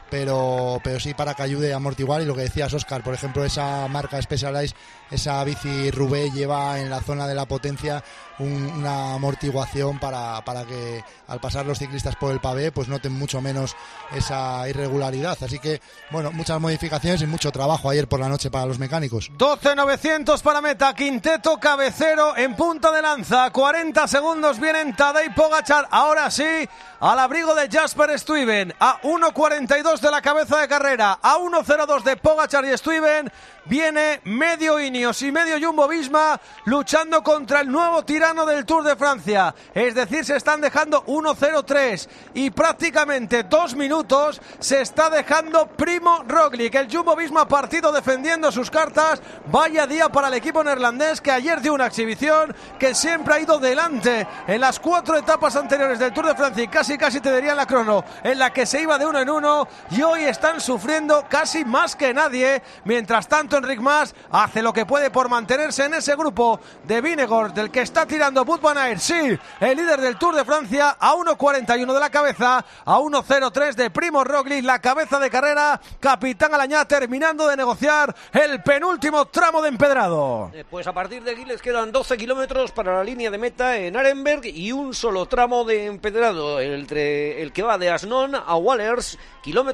Pero, pero sí para que ayude a amortiguar. Y lo que decías, Óscar, por ejemplo, esa marca Specialized, esa bici Roubaix lleva en la zona de la potencia un, una amortiguación para, para que al pasar los ciclistas por el pavé pues noten mucho menos esa irregularidad. Así que, bueno, muchas modificaciones y mucho trabajo ayer por la noche para los mecánicos. doce novecientos para meta, quinteto cabecero en punta de lanza, cuarenta segundos vienen Tadej Pogačar, ahora sí, al abrigo de Jasper Stuyven, a uno cuarenta y dos de la cabeza de carrera, a uno cero dos de Pogačar y Stuyven, viene medio Ineos y medio Jumbo-Visma luchando contra el nuevo tirano del Tour de Francia, es decir, se están dejando uno cero tres y prácticamente dos minutos se está dejando Primo Roglic. El Jumbo-Visma partido defendiendo sus cartas. Vaya día para el equipo neerlandés, que ayer dio una exhibición, que siempre ha ido delante en las cuatro etapas anteriores del Tour de Francia y casi casi te diría en la crono, en la que se iba de uno en uno, y hoy están sufriendo casi más que nadie. Mientras tanto, Enric Mas hace lo que puede por mantenerse en ese grupo de Vingegaard, del que está tirando Wout van Aert, sí, el líder del Tour de Francia, a uno cuarenta y uno de la cabeza, a uno cero tres de Primo Roglic, la cabeza de carrera, capitán Alañá, terminando de negociar el penúltimo tramo de empedrado. Eh, pues a partir de aquí les quedan doce kilómetros para la línea de meta en Arenberg y un solo tramo de empedrado, entre el que va de Asnón a Wallers, kilómetro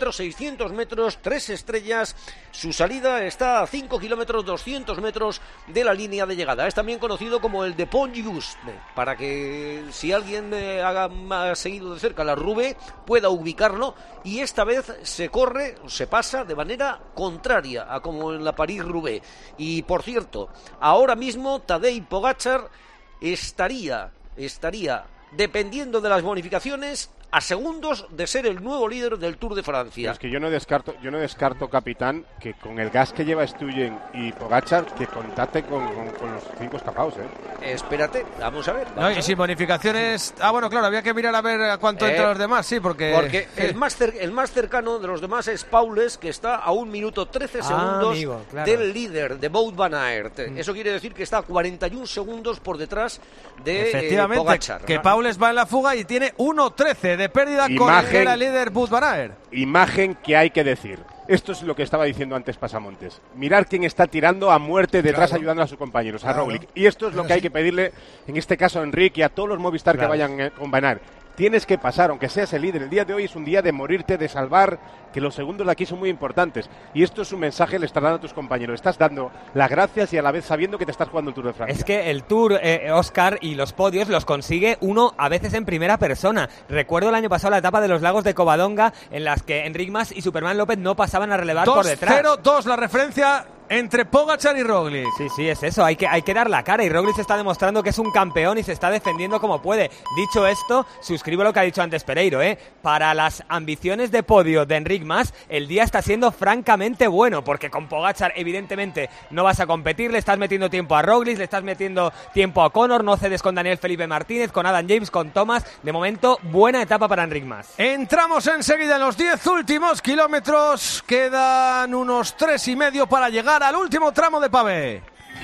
kilómetros, seiscientos metros, tres estrellas. Su salida está a cinco kilómetros, doscientos metros de la línea de llegada. Es también conocido como el de Pont-Just, para que si alguien eh, haga, ha seguido de cerca la Roubaix pueda ubicarlo. Y esta vez se corre, se pasa de manera contraria a como en la París-Roubaix. Y por cierto, ahora mismo Tadej Pogačar estaría, estaría, dependiendo de las bonificaciones, a segundos de ser el nuevo líder del Tour de Francia. Es que yo no descarto, yo no descarto, capitán, que con el gas que lleva Stuyven y Pogačar, que contacte con, con, con los cinco escapados, ¿eh? Espérate, vamos a ver. Vamos no, a y ver. sin bonificaciones... Ah, bueno, claro, había que mirar a ver a cuánto Eh, entre los demás, sí, porque... Porque el más, cer- el más cercano de los demás es Paules, que está a un minuto trece Ah, segundos amigo, claro. del líder, de Wout van Aert. Mm. Eso quiere decir que está a cuarenta y un segundos por detrás de Efectivamente, eh, Pogačar. que Paules va en la fuga y tiene uno trece de pérdida con el que era líder Wout van Aert. Imagen que hay que decir. Esto es lo que estaba diciendo antes Pasamontes. Mirar quién está tirando a muerte detrás, claro, ayudando a sus compañeros, a Claro. Roglic. Y esto es lo que hay que pedirle, en este caso a Enrique y a todos los Movistar, claro, que vayan eh, con Van Aert. Tienes que pasar, aunque seas el líder. El día de hoy es un día de morirte, de salvar, que los segundos de aquí son muy importantes. Y esto es un mensaje, le estás dando a tus compañeros. Estás dando las gracias y a la vez sabiendo que te estás jugando el Tour de Francia. Es que el Tour, eh, Oscar, y los podios los consigue uno a veces en primera persona. Recuerdo el año pasado la etapa de los lagos de Covadonga, en las que Enric Mas y Superman López no pasaban a relevar por detrás. dos cero dos la referencia entre Pogačar y Roglic. Sí, sí, es eso, hay que, hay que dar la cara y Roglic está demostrando que es un campeón y se está defendiendo como puede. Dicho esto, suscribo lo que ha dicho antes Pereiro, ¿eh? Para las ambiciones de podio de Enric Mas, el día está siendo francamente bueno, porque con Pogačar evidentemente no vas a competir, le estás metiendo tiempo a Roglic, le estás metiendo tiempo a Connor, no cedes con Daniel Felipe Martínez, con Adam James, con Thomas. De momento, buena etapa para Enric Mas. Entramos enseguida en los diez últimos kilómetros, quedan unos tres y medio para llegar al último tramo de pavé.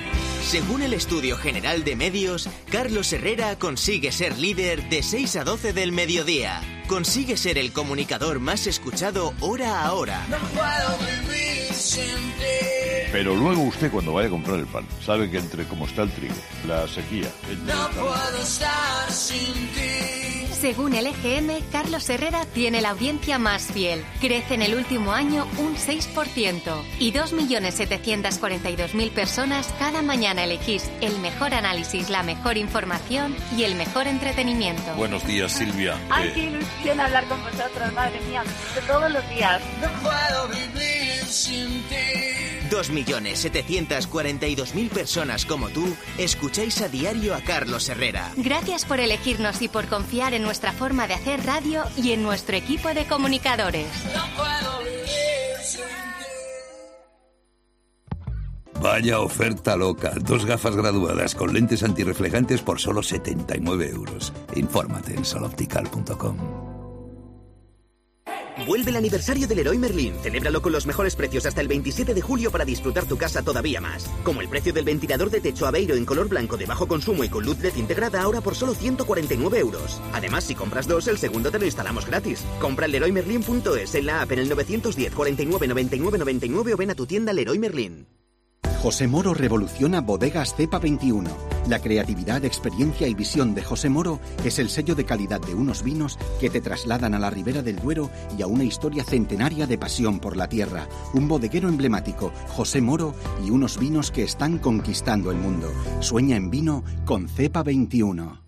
Según el Estudio General de Medios, Carlos Herrera consigue ser líder de seis a doce del mediodía. Consigue ser el comunicador más escuchado hora a hora. No puedo vivir sin ti. Pero luego usted cuando vaya a comprar el pan, sabe que entre como está el trigo, la sequía... El no puedo estar sin ti. Según el E G M, Carlos Herrera tiene la audiencia más fiel. Crece en el último año un seis por ciento. Y dos millones setecientos cuarenta y dos mil personas cada mañana elegís el mejor análisis, la mejor información y el mejor entretenimiento. Buenos días, Silvia. Ay, Eh, qué ilusión hablar con vosotros, madre mía, de todos los días. No puedo vivir sin ti. dos millones setecientos cuarenta y dos mil personas como tú escucháis a diario a Carlos Herrera. Gracias por elegirnos y por confiar en nuestra forma de hacer radio y en nuestro equipo de comunicadores. No puedo vivir sin ti. Vaya oferta loca. Dos gafas graduadas con lentes antirreflejantes por solo setenta y nueve euros. Infórmate en soloptical punto com. Vuelve el aniversario del Leroy Merlin. Celébralo con los mejores precios hasta el veintisiete de julio para disfrutar tu casa todavía más. Como el precio del ventilador de techo Aveiro en color blanco de bajo consumo y con luz L E D integrada ahora por solo ciento cuarenta y nueve euros. Además, si compras dos, el segundo te lo instalamos gratis. Compra en leroy merlin punto es, en la app, en el nueve diez, cuarenta y nueve, noventa y nueve, noventa y nueve o ven a tu tienda Leroy Merlin. José Moro revoluciona Bodegas Cepa veintiuno. La creatividad, experiencia y visión de José Moro es el sello de calidad de unos vinos que te trasladan a la Ribera del Duero y a una historia centenaria de pasión por la tierra. Un bodeguero emblemático, José Moro, y unos vinos que están conquistando el mundo. Sueña en vino con Cepa veintiuno.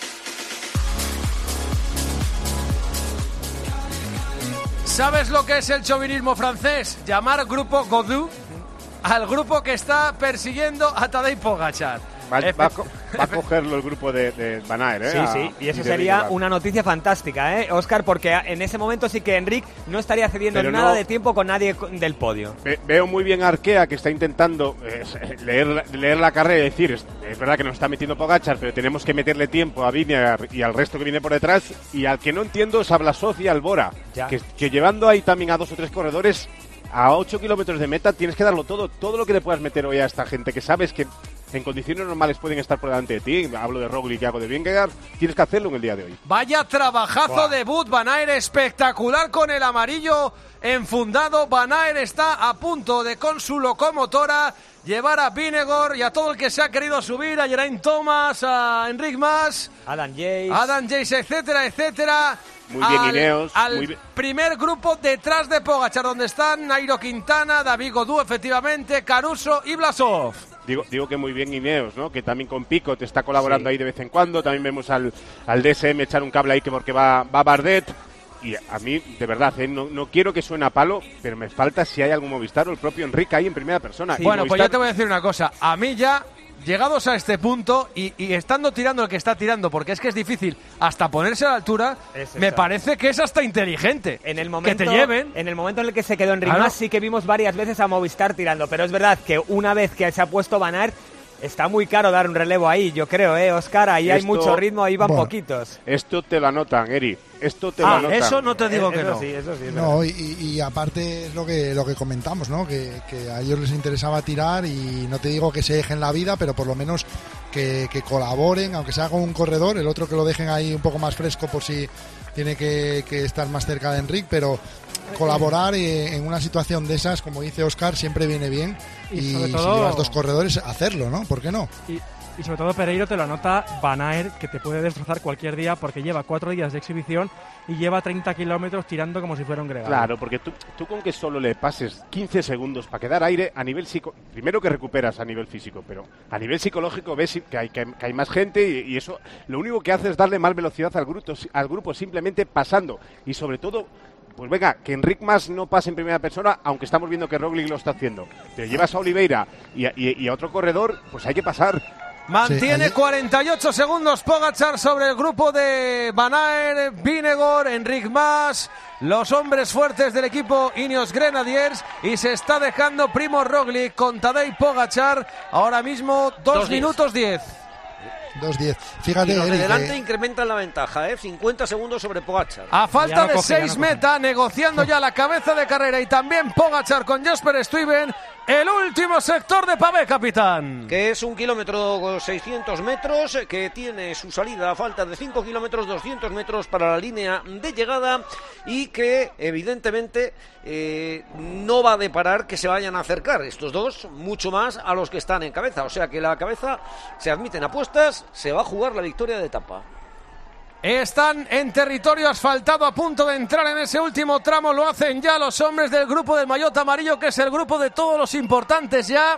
¿Sabes lo que es el chauvinismo francés? Llamar grupo Godou al grupo que está persiguiendo a Tadej Pogačar. Va, va, a co- va a cogerlo el grupo de, de Van Aert, ¿eh? Sí, A- sí, y eso de sería llevar. una noticia fantástica, ¿eh, Óscar? Porque en ese momento sí que Enric no estaría cediendo Pero nada no- de tiempo con nadie co- del podio. Ve- veo muy bien a Arkea, que está intentando eh, leer, leer la carrera y decir, es, es verdad que nos está metiendo Pogačar, pero tenemos que meterle tiempo a Vingegaard y al resto que viene por detrás, y al que no entiendo es a Blasov y a Albora, Ya. que, que llevando ahí también a dos o tres corredores a ocho kilómetros de meta tienes que darlo todo, todo lo que le puedas meter hoy a esta gente que sabes que en condiciones normales pueden estar por delante de ti. Hablo de Roglic y hago de Vingegaard, tienes que hacerlo en el día de hoy. Vaya trabajazo Buah. de Wout van Aert, espectacular con el amarillo enfundado. Van Aert está a punto de, con su locomotora, llevar a Vingegaard y a todo el que se ha querido subir, a Geraint Thomas, a Enric Mas, Adam James. Adam James, etcétera, etcétera. Muy bien, al, Ineos. al Muy bien. primer grupo detrás de Pogačar, donde están Nairo Quintana, David Gaudu, efectivamente, Caruso y Blasov. Digo, digo que muy bien Ineos, ¿no? Que también con Pico te está colaborando Sí. ahí de vez en cuando. También vemos al, al D S M echar un cable ahí que porque va, va Bardet. Y a mí, de verdad, ¿eh? no, no quiero que suene a palo, pero me falta si hay algún Movistar o el propio Enrique ahí en primera persona. Sí. Y Bueno, Movistar... pues yo te voy a decir una cosa. A mí ya, llegados a este punto y, y estando tirando el que está tirando, porque es que es difícil hasta ponerse a la altura, Es me eso. parece que es hasta inteligente. En el momento, que te lleven. En el momento en el que se quedó en Ritmas Claro. sí que vimos varias veces a Movistar tirando, pero es verdad que una vez que se ha puesto Van Aert, está muy caro dar un relevo ahí, yo creo, ¿eh, Óscar? Ahí hay Esto- mucho ritmo, ahí van Bueno. poquitos. Esto te lo anotan, Eri. Esto te lo Ah, anotan. eso no te digo que eso no. sí, eso sí, es No, verdad. y, y aparte es lo que lo que comentamos, ¿no? Que, que a ellos les interesaba tirar y no te digo que se dejen la vida, pero por lo menos que, que colaboren, aunque sea con un corredor, el otro que lo dejen ahí un poco más fresco por si tiene que, que estar más cerca de Enric, pero colaborar eh, en una situación de esas, como dice Óscar, siempre viene bien Y y, sobre si todo- llevas dos corredores, hacerlo, ¿no? ¿Por qué no? Y, y sobre todo Pereiro te lo anota Van Aert, que te puede destrozar cualquier día porque lleva cuatro días de exhibición y lleva treinta kilómetros tirando como si fuera un gregario. Claro, porque tú, tú con que solo le pases quince segundos para quedar aire, a nivel psico... Primero que recuperas a nivel físico, pero a nivel psicológico ves que hay, que, que hay más gente y, y eso lo único que hace es darle más velocidad al grupo, al grupo simplemente pasando. Y sobre todo, pues venga, que Enric Mas no pase en primera persona, aunque estamos viendo que Roglic lo está haciendo. Te llevas a Oliveira y a, y, y a otro corredor, pues hay que pasar. Mantiene Sí, ahí- cuarenta y ocho segundos Pogačar sobre el grupo de Van Aert, Vingegaard, Enric Mas, los hombres fuertes del equipo Ineos Grenadiers, y se está dejando Primo Roglic con Tadej Pogačar ahora mismo dos, Dos diez. minutos diez. dos diez. Fíjate, Y los de Eric, delante eh, incrementan la ventaja, ¿eh? cincuenta segundos sobre Pogačar. A Ya falta no de coge, ya seis no coge. meta, negociando ya la cabeza de carrera y también Pogačar con Jasper Stuyven, el último sector de Pavé, capitán. Que es un kilómetro seiscientos metros, que tiene su salida a falta de cinco kilómetros doscientos metros para la línea de llegada y que evidentemente eh, no va a deparar que se vayan a acercar estos dos mucho más a los que están en cabeza. O sea que la cabeza se admiten apuestas, se va a jugar la victoria de etapa. Están en territorio asfaltado a punto de entrar en ese último tramo. Lo hacen ya los hombres del grupo del maillot amarillo, que es el grupo de todos los importantes ya,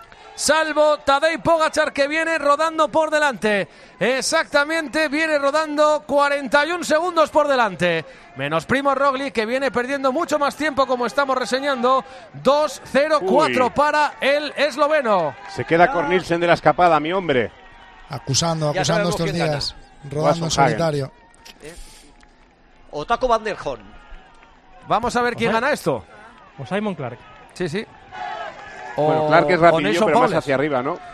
salvo Tadej Pogačar, que viene rodando por delante. Exactamente, viene rodando cuarenta y un segundos por delante. Menos Primo Roglic, que viene perdiendo mucho más tiempo, como estamos reseñando. dos cero cuatro Uy. para el esloveno. Se queda Cornilsen de la escapada, mi hombre. acusando, Ya acusando sabemos estos quién días, rodando en Wassenhagen. solitario. O Taco Van der Horn. Vamos a ver quién Ojalá. gana esto. O Simon Clark. Sí, sí. Bueno, Clark es o rapidillo, Nelson pero más Powless. hacia arriba, ¿no?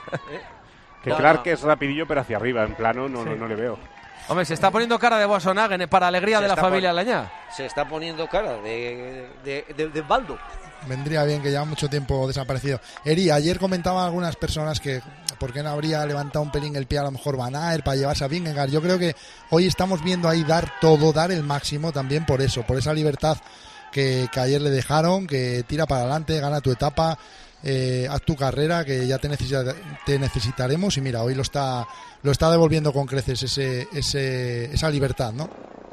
Que No, Clark no. es rapidillo, pero hacia arriba. En plano no, Sí. no, no le veo. Hombre, se está poniendo cara de Wassenhagen, eh, para alegría Se de la está familia pon- Lañá. Se está poniendo cara de, de, de, de Baldo. Vendría bien, que lleva mucho tiempo desaparecido. Eri, ayer comentaban algunas personas que por qué no habría levantado un pelín el pie a lo mejor Van Aert para llevarse a Vingegaard. Yo creo que hoy estamos viendo ahí dar todo, dar el máximo también por eso, por esa libertad que, que ayer le dejaron, que tira para adelante, gana tu etapa, eh, haz tu carrera, que ya te, necesita- te necesitaremos, y mira, hoy lo está lo está devolviendo con creces ese, ese esa libertad, ¿no?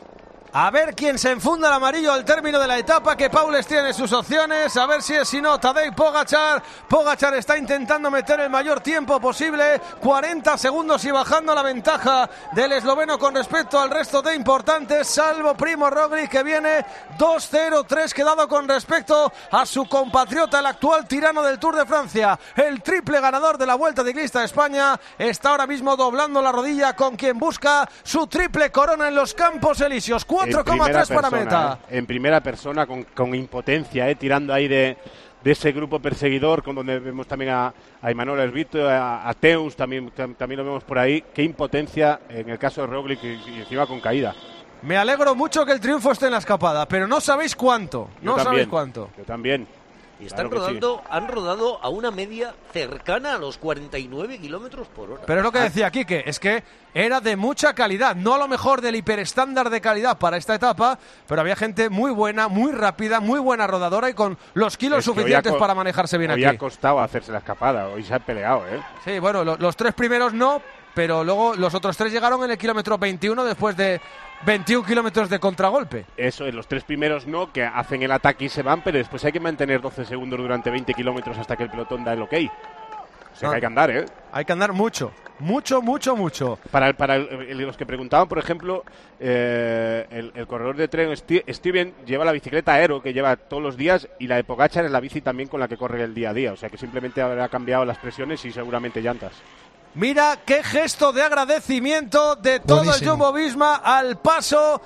A ver quién se enfunda el amarillo al término de la etapa, que Paules tiene sus opciones, a ver si es si no Tadej Pogačar. Pogačar está intentando meter el mayor tiempo posible, cuarenta segundos y bajando la ventaja del esloveno con respecto al resto de importantes, salvo Primo Roglic, que viene dos cero tres quedado con respecto a su compatriota, el actual tirano del Tour de Francia, el triple ganador de la Vuelta Ciclista de España. Está ahora mismo doblando la rodilla con quien busca su triple corona en los Campos Elíseos. cuatro coma tres para meta. Eh, en primera persona, con, con impotencia, eh, tirando ahí de, de ese grupo perseguidor, con donde vemos también a, a Imanol Ervito, a, a Teus, también, tam- también lo vemos por ahí. Qué impotencia en el caso de Roglic, y, y encima con caída. Me alegro mucho que el triunfo esté en la escapada, pero no sabéis cuánto. Yo No también, sabéis cuánto. Yo también. Y están Claro que sí. rodando, han rodado a una media cercana a los cuarenta y nueve kilómetros por hora. Pero es lo que decía Quique, es que era de mucha calidad, no a lo mejor del hiperestándar de calidad para esta etapa, pero había gente muy buena, muy rápida, muy buena rodadora y con los kilos Es que hoy suficientes ha co- para manejarse bien hoy aquí. ha costado hacerse la escapada, hoy se ha peleado, ¿eh? Sí, bueno, lo- los tres primeros no, pero luego los otros tres llegaron en el kilómetro veintiuno después de veintiún kilómetros de contragolpe. Eso es, los tres primeros no, que hacen el ataque y se van, pero después hay que mantener doce segundos durante veinte kilómetros hasta que el pelotón da el ok. O sea, no, que hay que andar, ¿eh? Hay que andar mucho, mucho, mucho, mucho. Para, para el, el, los que preguntaban, por ejemplo, eh, el, el corredor de tren Steven lleva la bicicleta Aero que lleva todos los días, y la de Pogačar es la bici también con la que corre el día a día. O sea, que simplemente habrá cambiado las presiones y seguramente llantas. Mira qué gesto de agradecimiento de todo Buenísimo. el Jumbo-Visma al paso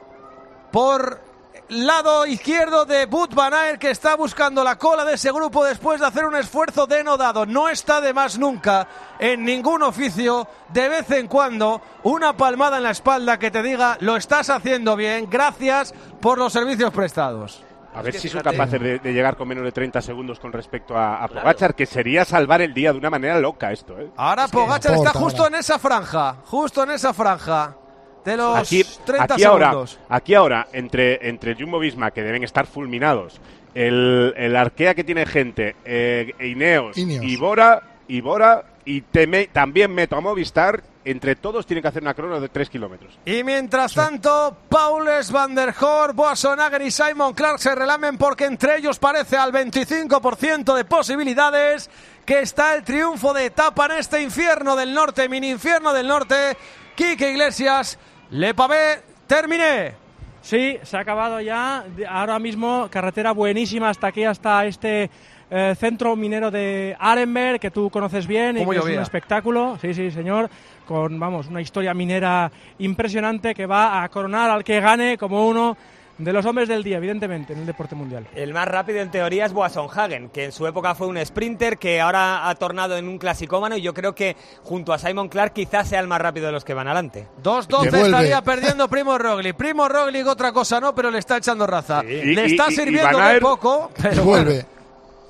por lado izquierdo de Wout van Aert, que está buscando la cola de ese grupo después de hacer un esfuerzo denodado. No está de más nunca en ningún oficio, de vez en cuando, una palmada en la espalda que te diga lo estás haciendo bien, gracias por los servicios prestados. A ver si son capaces de, de llegar con menos de treinta segundos con respecto a, a claro. Pogačar, que sería salvar el día de una manera loca esto, ¿eh? Ahora es Pogačar está justo ahora. en esa franja, justo en esa franja de los aquí, treinta aquí segundos. Ahora, aquí ahora, entre, entre Jumbo-Visma, que deben estar fulminados, el, el Arkea que tiene gente, eh, Ineos, Ineos, y Bora, y Bora, y teme, también meto a Movistar, entre todos tienen que hacer una crono de tres kilómetros. Y mientras tanto, Paules, Van der Horst, Boasson Hagen y Simon Clark se relamen porque entre ellos parece al veinticinco por ciento de posibilidades que está el triunfo de etapa en este infierno del norte, mini infierno del norte. Quique Iglesias, Le Pavé, terminé. Sí, se ha acabado ya. Ahora mismo carretera buenísima hasta aquí, hasta este eh, centro minero de Arenberg, que tú conoces bien y que es un espectáculo. Sí, sí, señor. Con, vamos, una historia minera impresionante que va a coronar al que gane como uno de los hombres del día, evidentemente, en el deporte mundial. El más rápido en teoría es Boasson Hagen, que en su época fue un sprinter, que ahora ha tornado en un clasicómano, y yo creo que junto a Simon Clark quizás sea el más rápido de los que van adelante. dos doce estaría perdiendo Primo Roglic. Primo Roglic otra cosa no, pero le está echando raza. Sí. Le está y, sirviendo de poco, pero vuelve. Bueno.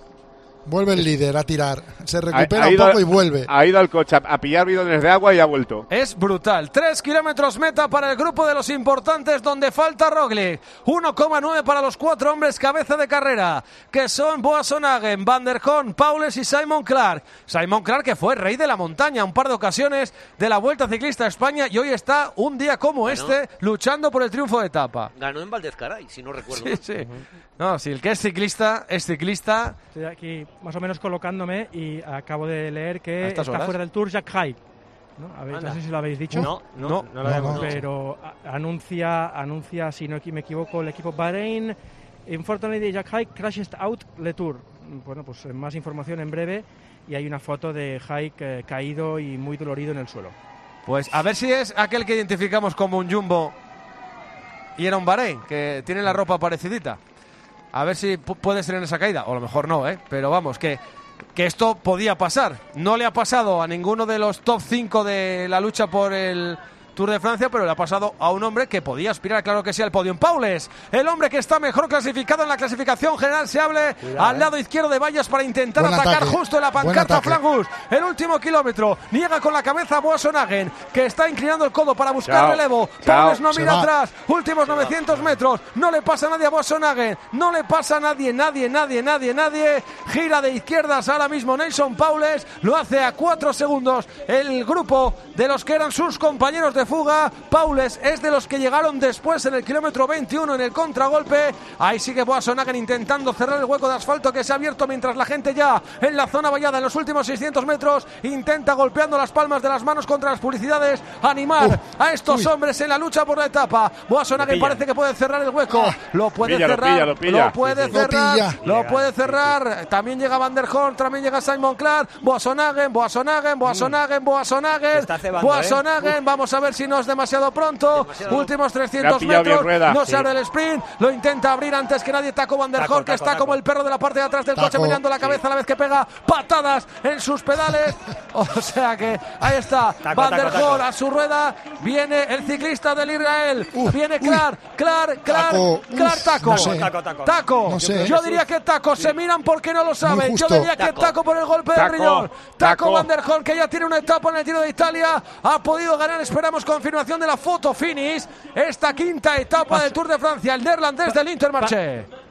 Vuelve el líder a tirar, se recupera ha, ha un poco a, y vuelve. Ha ido al coche a, a pillar bidones de agua y ha vuelto. Es brutal. Tres kilómetros meta para el grupo de los importantes, donde falta Roglic. uno coma nueve para los cuatro hombres cabeza de carrera, que son Boasson Hagen, Van der Horst, Paules y Simon Clark. Simon Clark, que fue rey de la montaña un par de ocasiones de la Vuelta Ciclista a España, y hoy está un día como bueno, este luchando por el triunfo de etapa. Ganó en Valdezcaray, si no recuerdo. Sí, sí. Uh-huh. No, si el que es ciclista, es ciclista. Estoy aquí más o menos colocándome y acabo de leer que está horas? fuera del Tour Jack Haig. ¿No? A ver, no sé si lo habéis dicho. No, no, no, no, no, no, no. Pero anuncia, anuncia, si no me equivoco, el equipo Bahrein. Unfortunately, Jack Haig crashed out the Tour. Bueno, pues más información en breve, y hay una foto de Haig eh, caído y muy dolorido en el suelo. Pues a ver si es aquel que identificamos como un Jumbo y era un Bahrein, que tiene la ropa parecidita. A ver si p- puede ser en esa caída, o a lo mejor no, ¿eh? Pero vamos, que, que esto podía pasar. No le ha pasado a ninguno de los top cinco de la lucha por el Tour de Francia, pero le ha pasado a un hombre que podía aspirar, claro que sí, al podium. Paules, el hombre que está mejor clasificado en la clasificación general, se hable Cuidado, al eh. lado izquierdo de vallas para intentar Buen atacar ataque. justo en la pancarta Flangus. El último kilómetro, niega con la cabeza Boasson Hagen, que está inclinando el codo para buscar Chao. relevo. Paules no mira atrás, últimos novecientos metros, no le pasa a nadie a Boasson Hagen, no le pasa a nadie, nadie, nadie, nadie, nadie. Gira de izquierdas ahora mismo Nelson Paules, lo hace a cuatro segundos el grupo de los que eran sus compañeros de fuga. Paules es de los que llegaron después en el kilómetro veintiuno en el contragolpe. Ahí sigue Boasson Hagen intentando cerrar el hueco de asfalto que se ha abierto, mientras la gente ya en la zona vallada en los últimos seiscientos metros intenta, golpeando las palmas de las manos contra las publicidades, animar uh, a estos uy. hombres en la lucha por la etapa. Boasson Hagen parece que puede cerrar el hueco, lo puede pilla, cerrar, lo, pilla, lo, pilla. lo puede sí, sí. cerrar, lo, lo puede cerrar. También llega Van der Horst, también llega Simon Clark. Boasson Hagen, Boasson Hagen, Boasson Hagen, Boasson Hagen, Boasson Hagen. Vamos a ver si no es demasiado pronto. Demasiado. Últimos trescientos metros, no sí. se abre el sprint, lo intenta abrir antes que nadie Taco Van der Horst, que está taco. como el perro de la parte de atrás del taco. coche, meneando la cabeza sí. a la vez que pega patadas en sus pedales. O sea que ahí está taco, Van der Horst a su rueda. Viene el ciclista del Israel. Uh, viene Clark, uy. Clark, Clark, taco. Clark, Taco. No sé. Taco, taco. Taco. No sé. Yo diría que Taco. Sí. Se miran porque no lo saben. Yo diría taco. que Taco por el golpe taco. de riñón. Taco, taco Van der Horst, que ya tiene una etapa en el Giro de Italia, ha podido ganar. Esperamos confirmación de la foto finish. Esta quinta etapa del Tour de Francia, el neerlandés del Intermarché.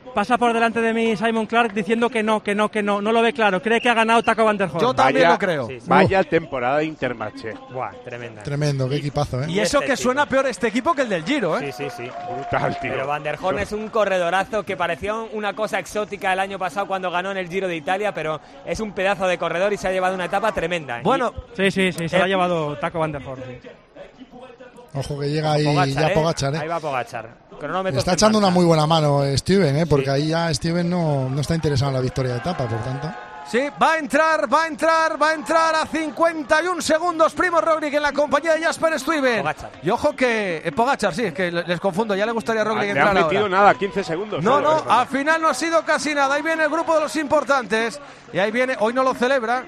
Pasa por delante de mí Simon Clark diciendo que no, que no, que no, no lo ve claro. Cree que ha ganado Taco Van der Horn. Yo también vaya, lo creo. Sí, sí. Vaya temporada de Intermarché. Buah, tremenda. Tremendo, qué equipazo, ¿eh? Y eso que suena peor este equipo que el del Giro, ¿eh? Sí, sí, sí. Brutal, tío. Pero Van der Horn es un corredorazo que pareció una cosa exótica el año pasado cuando ganó en el Giro de Italia, pero es un pedazo de corredor y se ha llevado una etapa tremenda. Bueno, sí, sí, sí, se eh, lo ha llevado Taco Van der Horn. Sí. Ojo que llega ahí Pogačar, ya ¿eh? Pogačar, ¿eh? Ahí va Pogačar. Está echando una muy buena mano Steven, ¿eh? Porque sí. ahí ya Steven no, no está interesado en la victoria de etapa, por tanto. Sí, va a entrar, va a entrar, va a entrar a cincuenta y un segundos Primož Roglič en la compañía de Jasper Stuyven. Pogačar. Y ojo que eh, Pogačar, sí, es que les confundo, ya le gustaría a Roglič ah, entrar ahora. No ha metido nada, quince segundos. No, solo, no, ¿eh? al final no ha sido casi nada. Ahí viene el grupo de los importantes y ahí viene, hoy no lo celebra.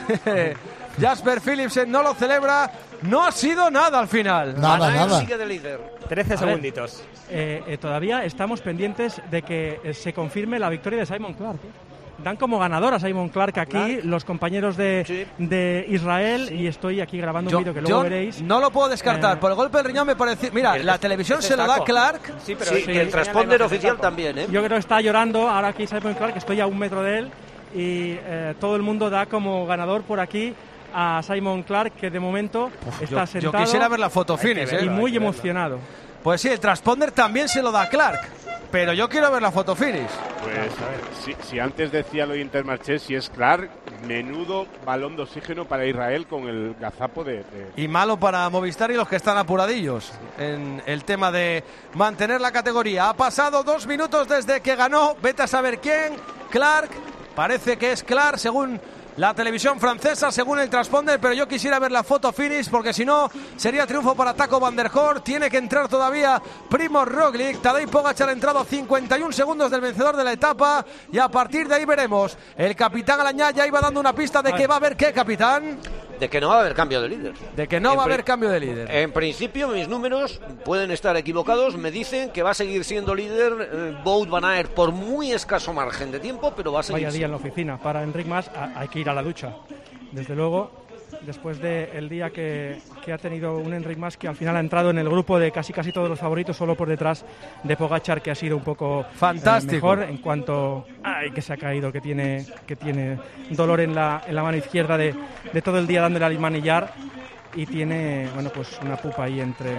Jasper Philipsen no lo celebra. No ha sido nada al final. Nada, nada. Sigue de líder. trece A segunditos. Ver, eh, eh, todavía estamos pendientes de que eh, se confirme la victoria de Simon Clark. ¿eh? Dan como ganador a Simon Clark aquí Clark. los compañeros de, sí. de Israel sí. y estoy aquí grabando yo, un vídeo que luego yo veréis. No lo puedo descartar. Eh, por el golpe del riñón me parece... Mira, el, la televisión se lo da a Clark. Sí, pero sí, y el transponder oficial también, ¿eh? Yo creo que está llorando ahora aquí Simon Clark, estoy a un metro de él y eh, todo el mundo da como ganador por aquí a Simon Clark, que de momento Uf, está yo, sentado. Yo quisiera ver la foto finish, y ¿eh? muy emocionado. Pues sí, el transponder también se lo da a Clark, pero yo quiero ver la foto finish. Pues si, si antes decía lo de Intermarché, si es Clark, menudo balón de oxígeno para Israel con el gazapo de, de... Y malo para Movistar y los que están apuradillos en el tema de mantener la categoría. Ha pasado dos minutos desde que ganó, vete a saber quién, Clark, parece que es Clark según la televisión francesa, según el transponder, pero yo quisiera ver la foto finish porque si no sería triunfo para Taco Van der Horn. Tiene que entrar todavía Primož Roglič. Tadej Pogačar ha entrado a cincuenta y un segundos del vencedor de la etapa y a partir de ahí veremos. El capitán Alañá ya iba dando una pista de que va a haber ¿qué, capitán? De que no va a haber cambio de líder. De que no en va a haber cambio de líder. En principio, mis números pueden estar equivocados. Me dicen que va a seguir siendo líder eh, Wout van Aert por muy escaso margen de tiempo, pero va a seguir. Vaya día en la oficina. Para Enric Mas a, hay que ir a la ducha. Desde luego, después del día que, que ha tenido un Enric Mas que al final ha entrado en el grupo de casi casi todos los favoritos, solo por detrás de Pogačar, que ha sido un poco fantástico. Eh, mejor en cuanto ay, que se ha caído, que tiene que tiene dolor en la en la mano izquierda de, de todo el día dándole al manillar y tiene bueno pues una pupa ahí entre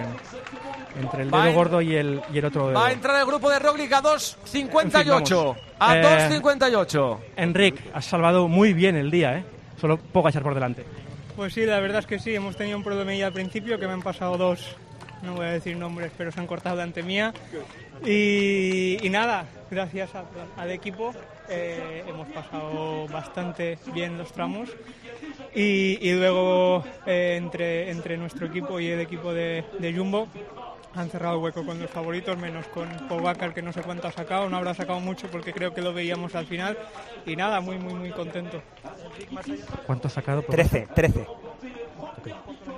entre el dedo en, gordo y el y el otro dedo. Va a entrar el grupo de Roglič a dos cincuenta y ocho. En fin, a eh, dos cincuenta y ocho. Enric, has salvado muy bien el día, ¿eh? Solo Pogačar por delante. Pues sí, la verdad es que sí, hemos tenido un problemilla al principio que me han pasado dos, no voy a decir nombres, pero se han cortado delante mía. Y, y nada, gracias a, al equipo eh, hemos pasado bastante bien los tramos. Y, y luego eh, entre, entre nuestro equipo y el equipo de, de Jumbo han cerrado el hueco con los favoritos, menos con Pogačar, que no sé cuánto ha sacado, no habrá sacado mucho porque creo que lo veíamos al final. Y nada, muy, muy, muy contento. ¿Cuánto ha sacado? trece, trece. Okay.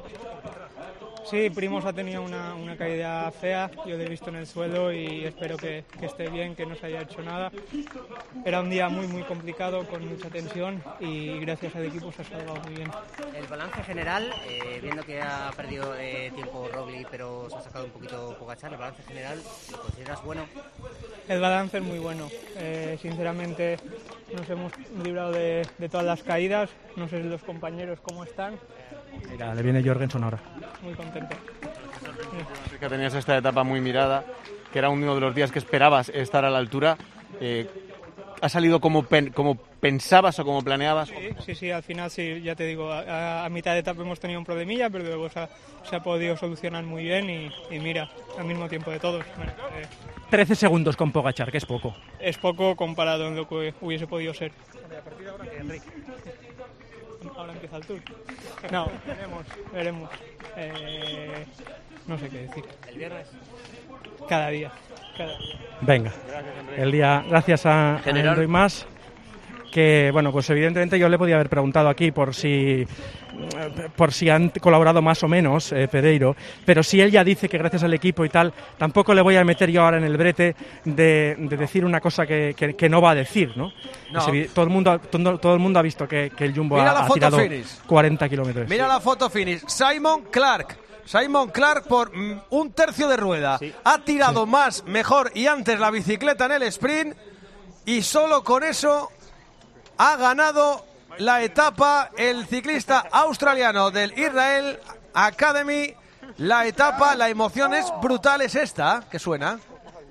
Sí, Primož ha tenido una, una caída fea, yo lo he visto en el suelo y espero que, que esté bien, que no se haya hecho nada. Era un día muy muy complicado, con mucha tensión y gracias al equipo se ha salvado muy bien. El balance general, eh, viendo que ha perdido eh, tiempo Roglič, pero se ha sacado un poquito Pogačar, el balance general, ¿lo consideras bueno? El balance es muy bueno, eh, sinceramente nos hemos librado de, de todas las caídas, no sé los compañeros cómo están. Mira, le viene Jorgensen ahora. Muy contento. Sí. Que tenías esta etapa muy mirada, que era uno de los días que esperabas estar a la altura. Eh, ¿Ha salido como, pen, como pensabas o como planeabas? Sí, sí, sí, al final sí, ya te digo, a, a mitad de etapa hemos tenido un problemilla, pero luego se ha, se ha podido solucionar muy bien y, y mira, al mismo tiempo de todos. Bueno, eh, trece segundos con Pogačar, que es poco. Es poco comparado en lo que hubiese podido ser. A partir de ahora que Enrique. Ahora empieza el tour. No, veremos, veremos. Eh, no sé qué decir. ¿El viernes? Cada día, cada día. Venga, el día, gracias a, a Enric Mas, que bueno, pues evidentemente yo le podía haber preguntado aquí por si por si han colaborado más o menos eh, Pereiro, pero si él ya dice que gracias al equipo y tal, tampoco le voy a meter yo ahora en el brete de, de decir una cosa que, que, que no va a decir, ¿no? No. Es, todo el mundo todo, todo el mundo ha visto que, que el Jumbo Mira ha, la ha tirado finish. cuarenta kilómetros. Mira la foto finish. Simon Clark. Simon Clark por mm, un tercio de rueda. Sí. Ha tirado sí. más, mejor y antes la bicicleta en el sprint. y solo con eso ha ganado la etapa el ciclista australiano del Israel Academy. La etapa, la emoción es brutal, es esta que suena.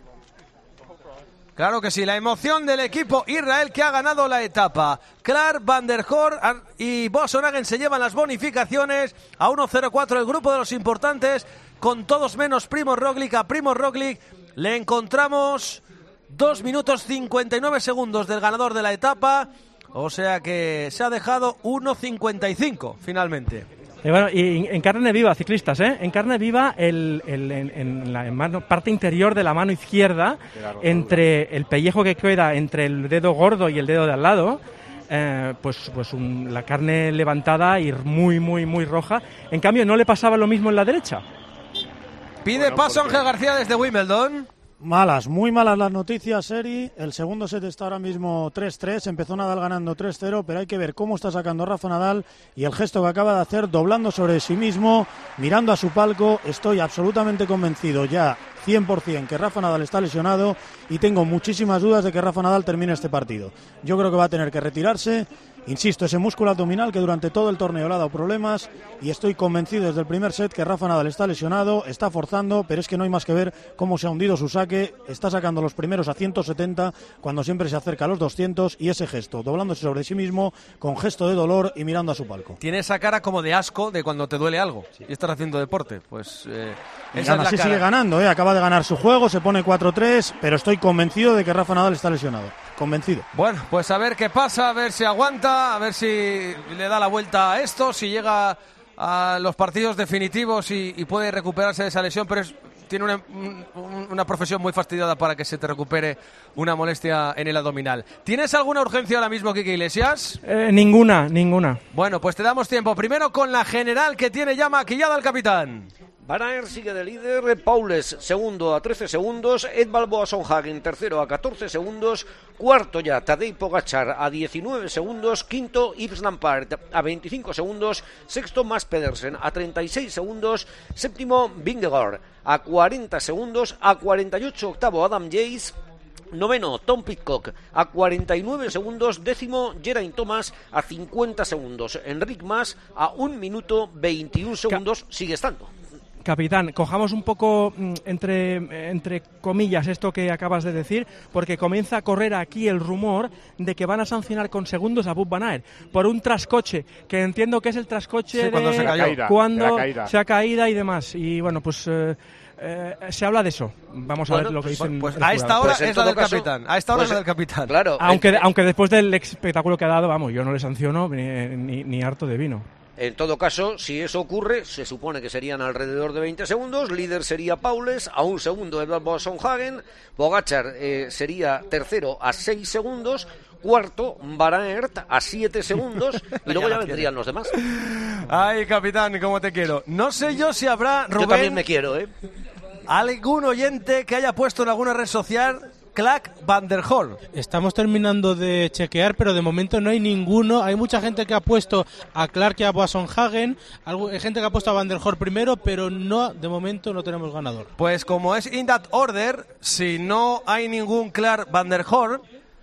Claro que sí, la emoción del equipo Israel que ha ganado la etapa. Clark, Van der Horst y Boasson Hagen se llevan las bonificaciones. A uno cero cuatro el grupo de los importantes, con todos menos Primož Roglic. A Primož Roglic le encontramos dos minutos cincuenta y nueve segundos del ganador de la etapa. O sea que se ha dejado uno cincuenta y cinco finalmente. Y bueno, y en carne viva, ciclistas, ¿eh? En carne viva, el, el, en, en la mano, parte interior de la mano izquierda, entre el pellejo que queda entre el dedo gordo y el dedo de al lado, eh, pues, pues un, la carne levantada y muy, muy, muy roja. En cambio, ¿no le pasaba lo mismo en la derecha? Pide bueno, paso porque... Ángel García desde Wimbledon. Malas, muy malas las noticias, Eri. El segundo set está ahora mismo tres tres. Empezó Nadal ganando tres cero, pero hay que ver cómo está sacando Rafa Nadal y el gesto que acaba de hacer, doblando sobre sí mismo, mirando a su palco. Estoy absolutamente convencido ya, cien por ciento, que Rafa Nadal está lesionado y tengo muchísimas dudas de que Rafa Nadal termine este partido. Yo creo que va a tener que retirarse. Insisto, ese músculo abdominal que durante todo el torneo le ha dado problemas, y estoy convencido desde el primer set que Rafa Nadal está lesionado, está forzando, pero es que no hay más que ver cómo se ha hundido su saque. Está sacando los primeros a ciento setenta cuando siempre se acerca a los doscientos, y ese gesto, doblándose sobre sí mismo con gesto de dolor y mirando a su palco. Tiene esa cara como de asco de cuando te duele algo y estás haciendo deporte. Pues eh, y esa aún es así la cara. Sigue ganando, ¿eh? Acaba de ganar su juego, se pone cuatro tres, pero estoy convencido de que Rafa Nadal está lesionado. Convencido. Bueno, pues a ver qué pasa, a ver si aguanta, a ver si le da la vuelta a esto, si llega a los partidos definitivos y, y puede recuperarse de esa lesión, pero es, tiene una, un, una profesión muy fastidiada para que se te recupere una molestia en el abdominal. ¿Tienes alguna urgencia ahora mismo, Quique Iglesias? Eh, ninguna, ninguna. Bueno, pues te damos tiempo. Primero con la general que tiene ya maquillada el capitán. Van Aert sigue de líder, Paules segundo a trece segundos, Edvald Boasson Hagen tercero a catorce segundos, cuarto ya Tadej Pogačar a diecinueve segundos, quinto Yves Lampaert a veinticinco segundos, sexto Mads Pedersen a treinta y seis segundos, séptimo Vingegaard a cuarenta segundos, a cuarenta y ocho octavo Adam Yates, noveno Tom Pidcock a cuarenta y nueve segundos, décimo Geraint Thomas a cincuenta segundos, Enric Mas a un minuto veintiún segundos, sigue estando. Capitán, cojamos un poco entre, entre comillas esto que acabas de decir, porque comienza a correr aquí el rumor de que van a sancionar con segundos a Wout van Aert por un trascoche, que entiendo que es el trascoche sí, cuando de se cayó. Caída, cuando de la caída. se ha caído y demás. Y bueno, pues eh, eh, se habla de eso. Vamos bueno, a ver lo que dicen. Pues, pues a esta hora pues es la del caso, capitán. A esta hora pues, es la del capitán. Claro. Aunque, el, aunque después del espectáculo que ha dado, vamos, yo no le sanciono ni, ni, ni harto de vino. En todo caso, si eso ocurre, se supone que serían alrededor de veinte segundos. Líder sería Paules, a un segundo Edvald Boasson Hagen. Pogačar eh, sería tercero a seis segundos. Cuarto, Van Aert a siete segundos. Y luego ya vendrían los demás. Ay, capitán, cómo te quiero. No sé yo si habrá, Rubén... Yo también me quiero, ¿eh? Algún oyente que haya puesto en alguna red social... Clark, Van der Horst. Estamos terminando de chequear, pero de momento no hay ninguno. Hay mucha gente que ha puesto a Clark y a Boasson Hagen, hay gente que ha puesto a Van der Horst primero, pero no, de momento no tenemos ganador. Pues como es in that order, si no hay ningún Clark, Van der Horst,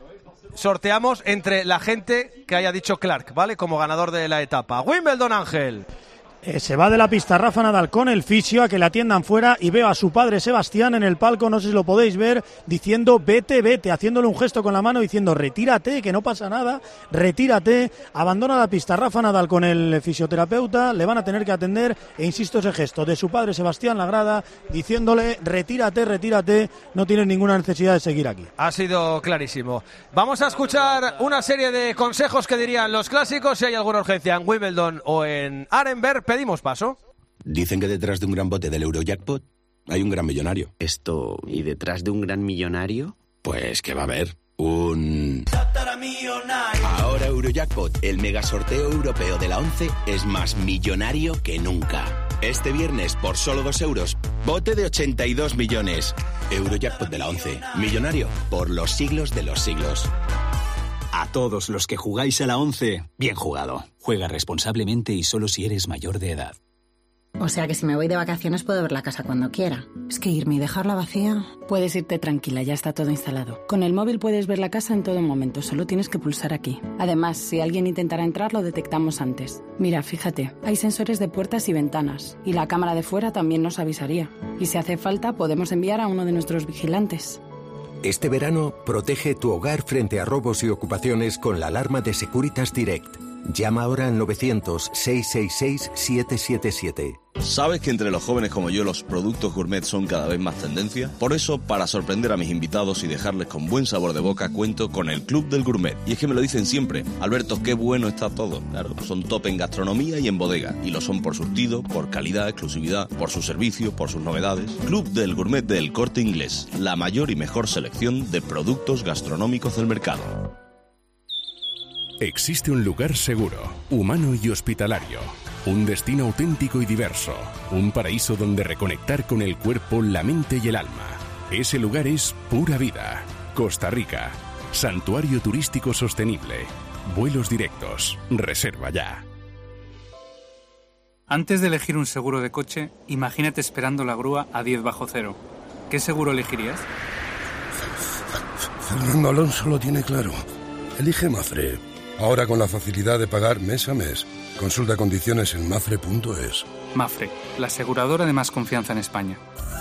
sorteamos entre la gente que haya dicho Clark, ¿vale? Como ganador de la etapa. Wimbledon, Ángel. Eh, se va de la pista Rafa Nadal con el fisio a que le atiendan fuera, y veo a su padre Sebastián en el palco, no sé si lo podéis ver, diciendo vete, vete, haciéndole un gesto con la mano diciendo retírate, que no pasa nada, retírate. Abandona la pista Rafa Nadal con el fisioterapeuta, le van a tener que atender, e insisto, ese gesto de su padre Sebastián la grada diciéndole retírate, retírate, no tienes ninguna necesidad de seguir aquí. Ha sido clarísimo. Vamos a escuchar una serie de consejos que dirían los clásicos si hay alguna urgencia en Wimbledon o en Arenberg. Pedimos paso. Dicen que detrás de un gran bote del Eurojackpot hay un gran millonario. Esto, ¿y detrás de un gran millonario? Pues que va a haber un... Ahora Eurojackpot, el mega sorteo europeo de la once, es más millonario que nunca. Este viernes, por solo dos euros, bote de ochenta y dos millones. Eurojackpot de la once, millonario por los siglos de los siglos. A todos los que jugáis a la once, bien jugado. Juega responsablemente y solo si eres mayor de edad. O sea que si me voy de vacaciones puedo ver la casa cuando quiera. Es que irme y dejarla vacía... Puedes irte tranquila, ya está todo instalado. Con el móvil puedes ver la casa en todo momento, solo tienes que pulsar aquí. Además, si alguien intentara entrar, lo detectamos antes. Mira, fíjate, hay sensores de puertas y ventanas. Y la cámara de fuera también nos avisaría. Y si hace falta, podemos enviar a uno de nuestros vigilantes. Este verano, protege tu hogar frente a robos y ocupaciones con la alarma de Securitas Direct. Llama ahora al novecientos, seiscientos sesenta y seis, setecientos setenta y siete. ¿Sabes que entre los jóvenes como yo los productos gourmet son cada vez más tendencia? Por eso, para sorprender a mis invitados y dejarles con buen sabor de boca, cuento con el Club del Gourmet. Y es que me lo dicen siempre: Alberto, qué bueno está todo. Claro, son top en gastronomía y en bodega. Y lo son por surtido, por calidad, exclusividad, por su servicio, por sus novedades. Club del Gourmet del Corte Inglés. La mayor y mejor selección de productos gastronómicos del mercado. Existe un lugar seguro, humano y hospitalario. Un destino auténtico y diverso. Un paraíso donde reconectar con el cuerpo, la mente y el alma. Ese lugar es Pura Vida, Costa Rica. Santuario turístico sostenible. Vuelos directos. Reserva ya. Antes de elegir un seguro de coche, imagínate esperando la grúa a diez bajo cero. ¿Qué seguro elegirías? Fernando Alonso lo tiene claro. Elige Mafre. Ahora con la facilidad de pagar mes a mes. Consulta condiciones en mafre punto es. Mafre, la aseguradora de más confianza en España.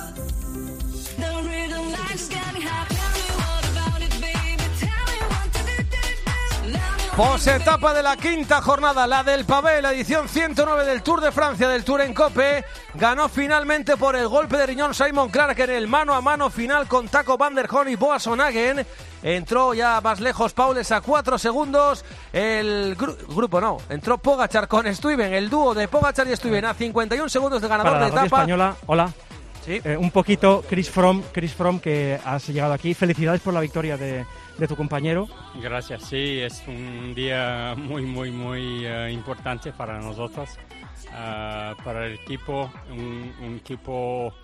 Posetapa de la quinta jornada, la del pavé, la edición ciento nueve del Tour de Francia, del Tour en Cope. Ganó finalmente por el golpe de riñón Simon Clark en el mano a mano final con Taco van der Horn y Boasson Hagen. Entró ya más lejos Paules a cuatro segundos. El gru- grupo no, entró Pogačar con Stuyven, el dúo de Pogačar y Stuyven a cincuenta y un segundos de ganador Para de la radio etapa. española, hola. Sí. Eh, un poquito, Chris Froome, Chris Froome, que has llegado aquí. Felicidades por la victoria de, de tu compañero. Gracias, sí, es un día muy, muy, muy uh, importante para nosotros, uh, para el equipo, un, un equipo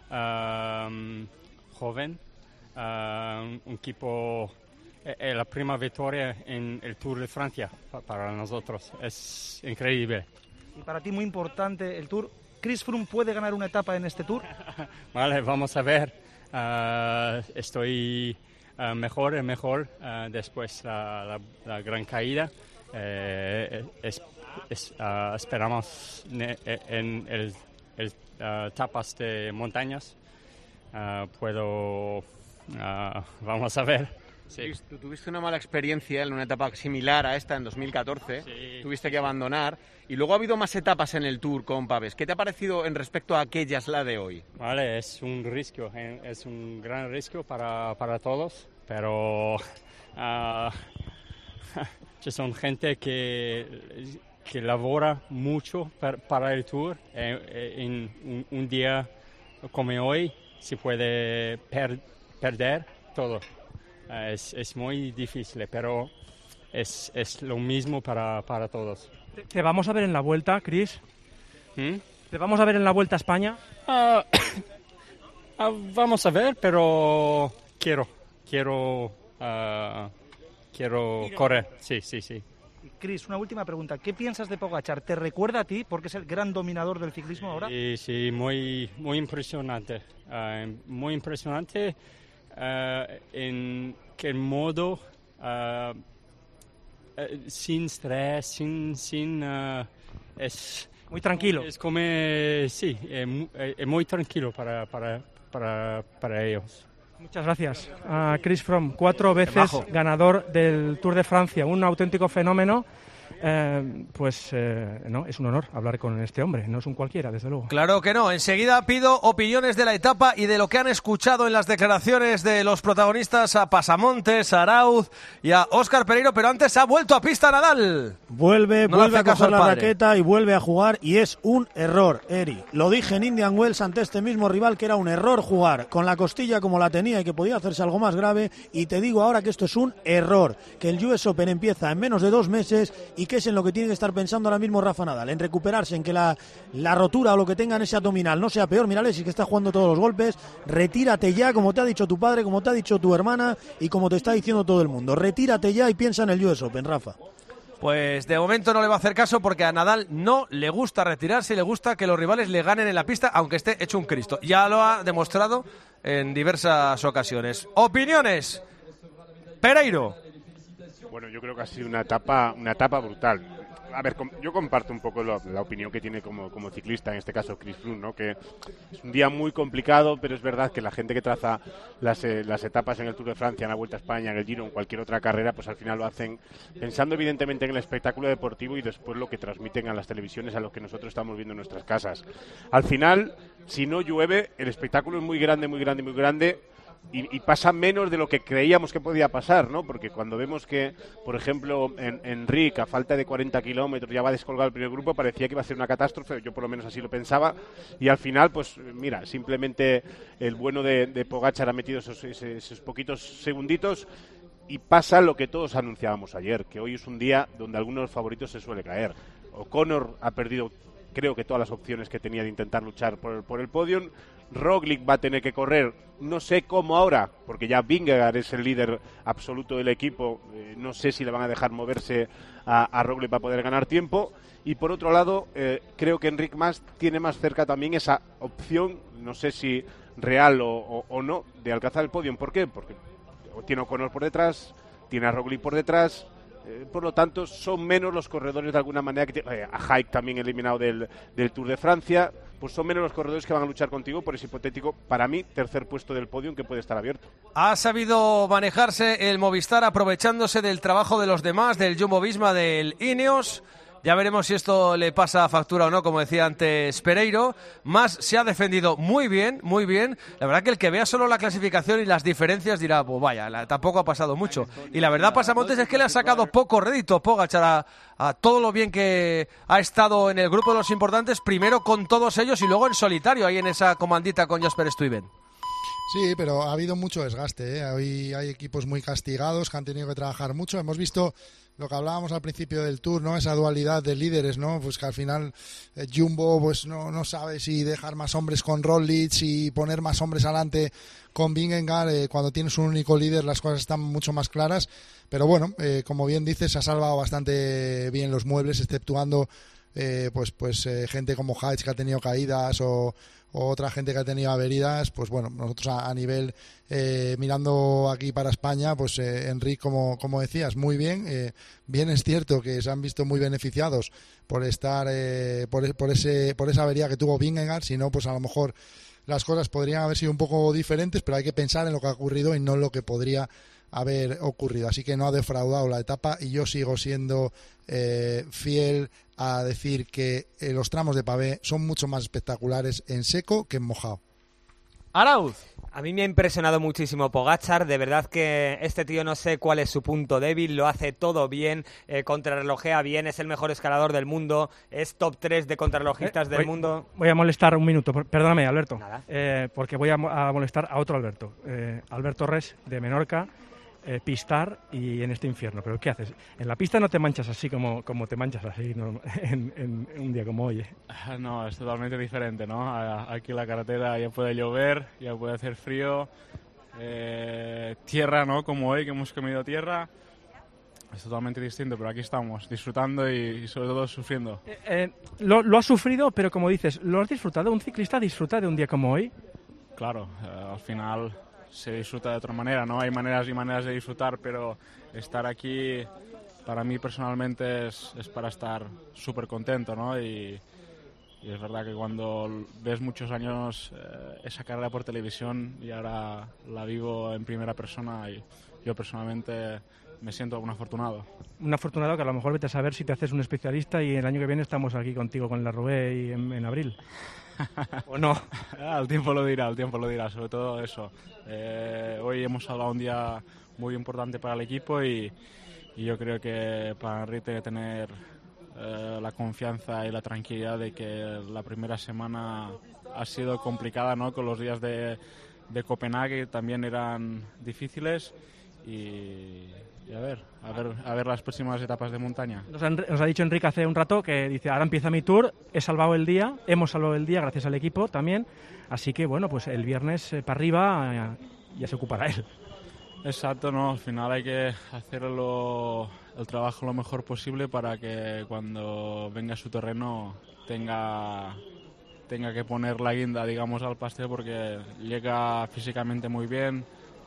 uh, joven, uh, un, un equipo, eh, la primera victoria en el Tour de Francia para nosotros, es increíble. Y para ti muy importante el Tour. ¿Chris Froome puede ganar una etapa en este Tour? Vale, vamos a ver. Uh, estoy uh, mejor y mejor uh, después la, la, la gran caída. Eh, es, es, uh, esperamos ne, en el, el uh, etapas de montañas. Uh, puedo... Uh, vamos a ver. Sí. Tú tuviste una mala experiencia en una etapa similar a esta en dos mil catorce, sí. Tuviste que abandonar y luego ha habido más etapas en el Tour con Pavés. ¿Qué te ha parecido en respecto a aquellas, la de hoy? Vale, es un riesgo, es un gran riesgo para, para todos, pero uh, son gente que, que labora mucho para, para el Tour. Eh, en un, un día como hoy se puede per, perder todo. Uh, es, es muy difícil, pero es, es lo mismo para, para todos. ¿Te vamos a ver en la Vuelta, Chris? ¿Mm? ¿Te vamos a ver en la Vuelta a España? Uh, uh, vamos a ver, pero quiero, quiero, uh, quiero correr, sí, sí, sí. Chris, una última pregunta. ¿Qué piensas de Pogačar? ¿Te recuerda a ti porque es el gran dominador del ciclismo ahora? Sí, sí, muy, muy impresionante, uh, muy impresionante. Uh, en qué modo, uh, uh, sin estrés, sin, sin uh, es muy tranquilo. Es como, sí, es muy, es muy tranquilo para, para, para, para ellos. Muchas gracias a Chris Froome, cuatro veces ganador del Tour de Francia, un auténtico fenómeno. Eh, pues eh, no, es un honor hablar con este hombre, no es un cualquiera, desde luego. Claro que no, enseguida pido opiniones de la etapa y de lo que han escuchado en las declaraciones de los protagonistas, a Pasamontes, a Arauz y a Óscar Pereiro, pero antes ha vuelto a pista Nadal. Vuelve, no vuelve a coger la padre. raqueta y vuelve a jugar y es un error, Eri. Lo dije en Indian Wells ante este mismo rival que era un error jugar con la costilla como la tenía y que podía hacerse algo más grave, y te digo ahora que esto es un error, que el U S Open empieza en menos de dos meses y que es en lo que tiene que estar pensando ahora mismo Rafa Nadal, en recuperarse, en que la, la rotura o lo que tenga en ese abdominal no sea peor. Mírale, si que está jugando todos los golpes, retírate ya, como te ha dicho tu padre, como te ha dicho tu hermana y como te está diciendo todo el mundo. Retírate ya y piensa en el U S Open, Rafa. Pues de momento no le va a hacer caso porque a Nadal no le gusta retirarse y le gusta que los rivales le ganen en la pista, aunque esté hecho un Cristo. Ya lo ha demostrado en diversas ocasiones. Opiniones. Pereiro. Bueno, yo creo que ha sido una etapa, una etapa brutal. A ver, yo comparto un poco la, la opinión que tiene como, como ciclista, en este caso Chris Froome, ¿no? Que es un día muy complicado, pero es verdad que la gente que traza las, eh, las etapas en el Tour de Francia, en la Vuelta a España, en el Giro, en cualquier otra carrera, pues al final lo hacen pensando evidentemente en el espectáculo deportivo y después lo que transmiten a las televisiones, a lo que nosotros estamos viendo en nuestras casas. Al final, si no llueve, el espectáculo es muy grande, muy grande, muy grande. Y, y pasa menos de lo que creíamos que podía pasar, ¿no? Porque cuando vemos que, por ejemplo, en Enric, a falta de cuarenta kilómetros, ya va descolgado el primer grupo, parecía que iba a ser una catástrofe, yo por lo menos así lo pensaba, y al final, pues mira, simplemente el bueno de, de Pogačar ha metido esos, esos, esos poquitos segunditos, y pasa lo que todos anunciábamos ayer, que hoy es un día donde algunos de los favoritos se suele caer. O'Connor ha perdido, creo que todas las opciones que tenía de intentar luchar por el, por el podium. Roglic va a tener que correr, no sé cómo ahora, porque ya Vingegaard es el líder absoluto del equipo, eh, no sé si le van a dejar moverse a, a Roglic para poder ganar tiempo. Y por otro lado, eh, creo que Enric Mas tiene más cerca también esa opción, no sé si real o, o, o no, de alcanzar el podium. ¿Por qué? Porque tiene a O'Connor por detrás, tiene a Roglic por detrás. Eh, por lo tanto, son menos los corredores de alguna manera, que eh, a Haik también eliminado del, del Tour de Francia, pues son menos los corredores que van a luchar contigo por ese hipotético, para mí, tercer puesto del podium que puede estar abierto. Ha sabido manejarse el Movistar aprovechándose del trabajo de los demás, del Jumbo-Visma, del Ineos. Ya veremos si esto le pasa factura o no, como decía antes Pereiro. Mas se ha defendido muy bien, muy bien. La verdad que el que vea solo la clasificación y las diferencias dirá, pues vaya, la, tampoco ha pasado mucho. Y la verdad, Pasamontes, es que le ha sacado poco rédito Pogačar a, a todo lo bien que ha estado en el grupo de los importantes, primero con todos ellos y luego en solitario, ahí en esa comandita con Jasper Stuyven. Sí, pero ha habido mucho desgaste, ¿eh? Hoy hay equipos muy castigados que han tenido que trabajar mucho. Hemos visto lo que hablábamos al principio del Tour, ¿no? Esa dualidad de líderes, ¿no? Pues que al final eh, Jumbo pues no, no sabe si dejar más hombres con Roglic y poner más hombres adelante con Vingegaard. Eh, cuando tienes un único líder las cosas están mucho más claras. Pero bueno, eh, como bien dices, se ha salvado bastante bien los muebles, exceptuando eh, pues pues eh, gente como Haik que ha tenido caídas o o otra gente que ha tenido averidas. Pues bueno, nosotros a, a nivel, eh, mirando aquí para España, pues eh, Enric, como, como decías, muy bien. Eh, bien es cierto que se han visto muy beneficiados por estar, eh, por, por, ese, por esa avería que tuvo Vingegaard, si no, pues a lo mejor las cosas podrían haber sido un poco diferentes, pero hay que pensar en lo que ha ocurrido y no en lo que podría haber ocurrido. Así que no ha defraudado la etapa y yo sigo siendo eh, fiel a decir que eh, los tramos de pavé son mucho más espectaculares en seco que en mojado. Arauz. A mí me ha impresionado muchísimo Pogačar, de verdad que este tío no sé cuál es su punto débil, lo hace todo bien, eh, contrarrelojea bien, es el mejor escalador del mundo, es top tres de contrarrelojistas eh, del voy, mundo. Voy a molestar un minuto, perdóname Alberto, eh, porque voy a, a molestar a otro Alberto, eh, Alberto Res de Menorca. Eh, pistar y en este infierno. ¿Pero qué haces? En la pista no te manchas así como, como te manchas así, ¿no? en, en, en un día como hoy. ¿eh? No, es totalmente diferente, ¿no? Aquí la carretera ya puede llover, ya puede hacer frío, eh, tierra, ¿no? Como hoy que hemos comido tierra. Es totalmente distinto, pero aquí estamos, disfrutando y, y sobre todo sufriendo. Eh, eh, lo, lo has sufrido, pero como dices, ¿lo has disfrutado? ¿Un ciclista disfruta de un día como hoy? Claro, eh, al final se disfruta de otra manera, ¿no? Hay maneras y maneras de disfrutar, pero estar aquí para mí personalmente es, es para estar súper contento, ¿no? Y, y es verdad que cuando ves muchos años eh, esa carrera por televisión y ahora la vivo en primera persona, y yo personalmente me siento un afortunado. Un afortunado que a lo mejor vete a saber si te haces un especialista y el año que viene estamos aquí contigo con la Roubaix y en, en abril. ¿O no? Ah, el tiempo lo dirá, el tiempo lo dirá, sobre todo eso. Eh, hoy hemos hablado un día muy importante para el equipo y, y yo creo que para Enric tiene que tener eh, la confianza y la tranquilidad de que la primera semana ha sido complicada, ¿no? Con los días de, de Copenhague también eran difíciles y... Y a ver, a ver, a ver las próximas etapas de montaña. Nos ha, nos ha dicho Enrique hace un rato que dice, ahora empieza mi tour, he salvado el día, hemos salvado el día gracias al equipo también, así que bueno, pues el viernes eh, para arriba eh, ya se ocupará él. Exacto, no, al final hay que hacerlo el trabajo lo mejor posible para que cuando venga a su terreno tenga, tenga que poner la guinda, digamos, al pastel, porque llega físicamente muy bien.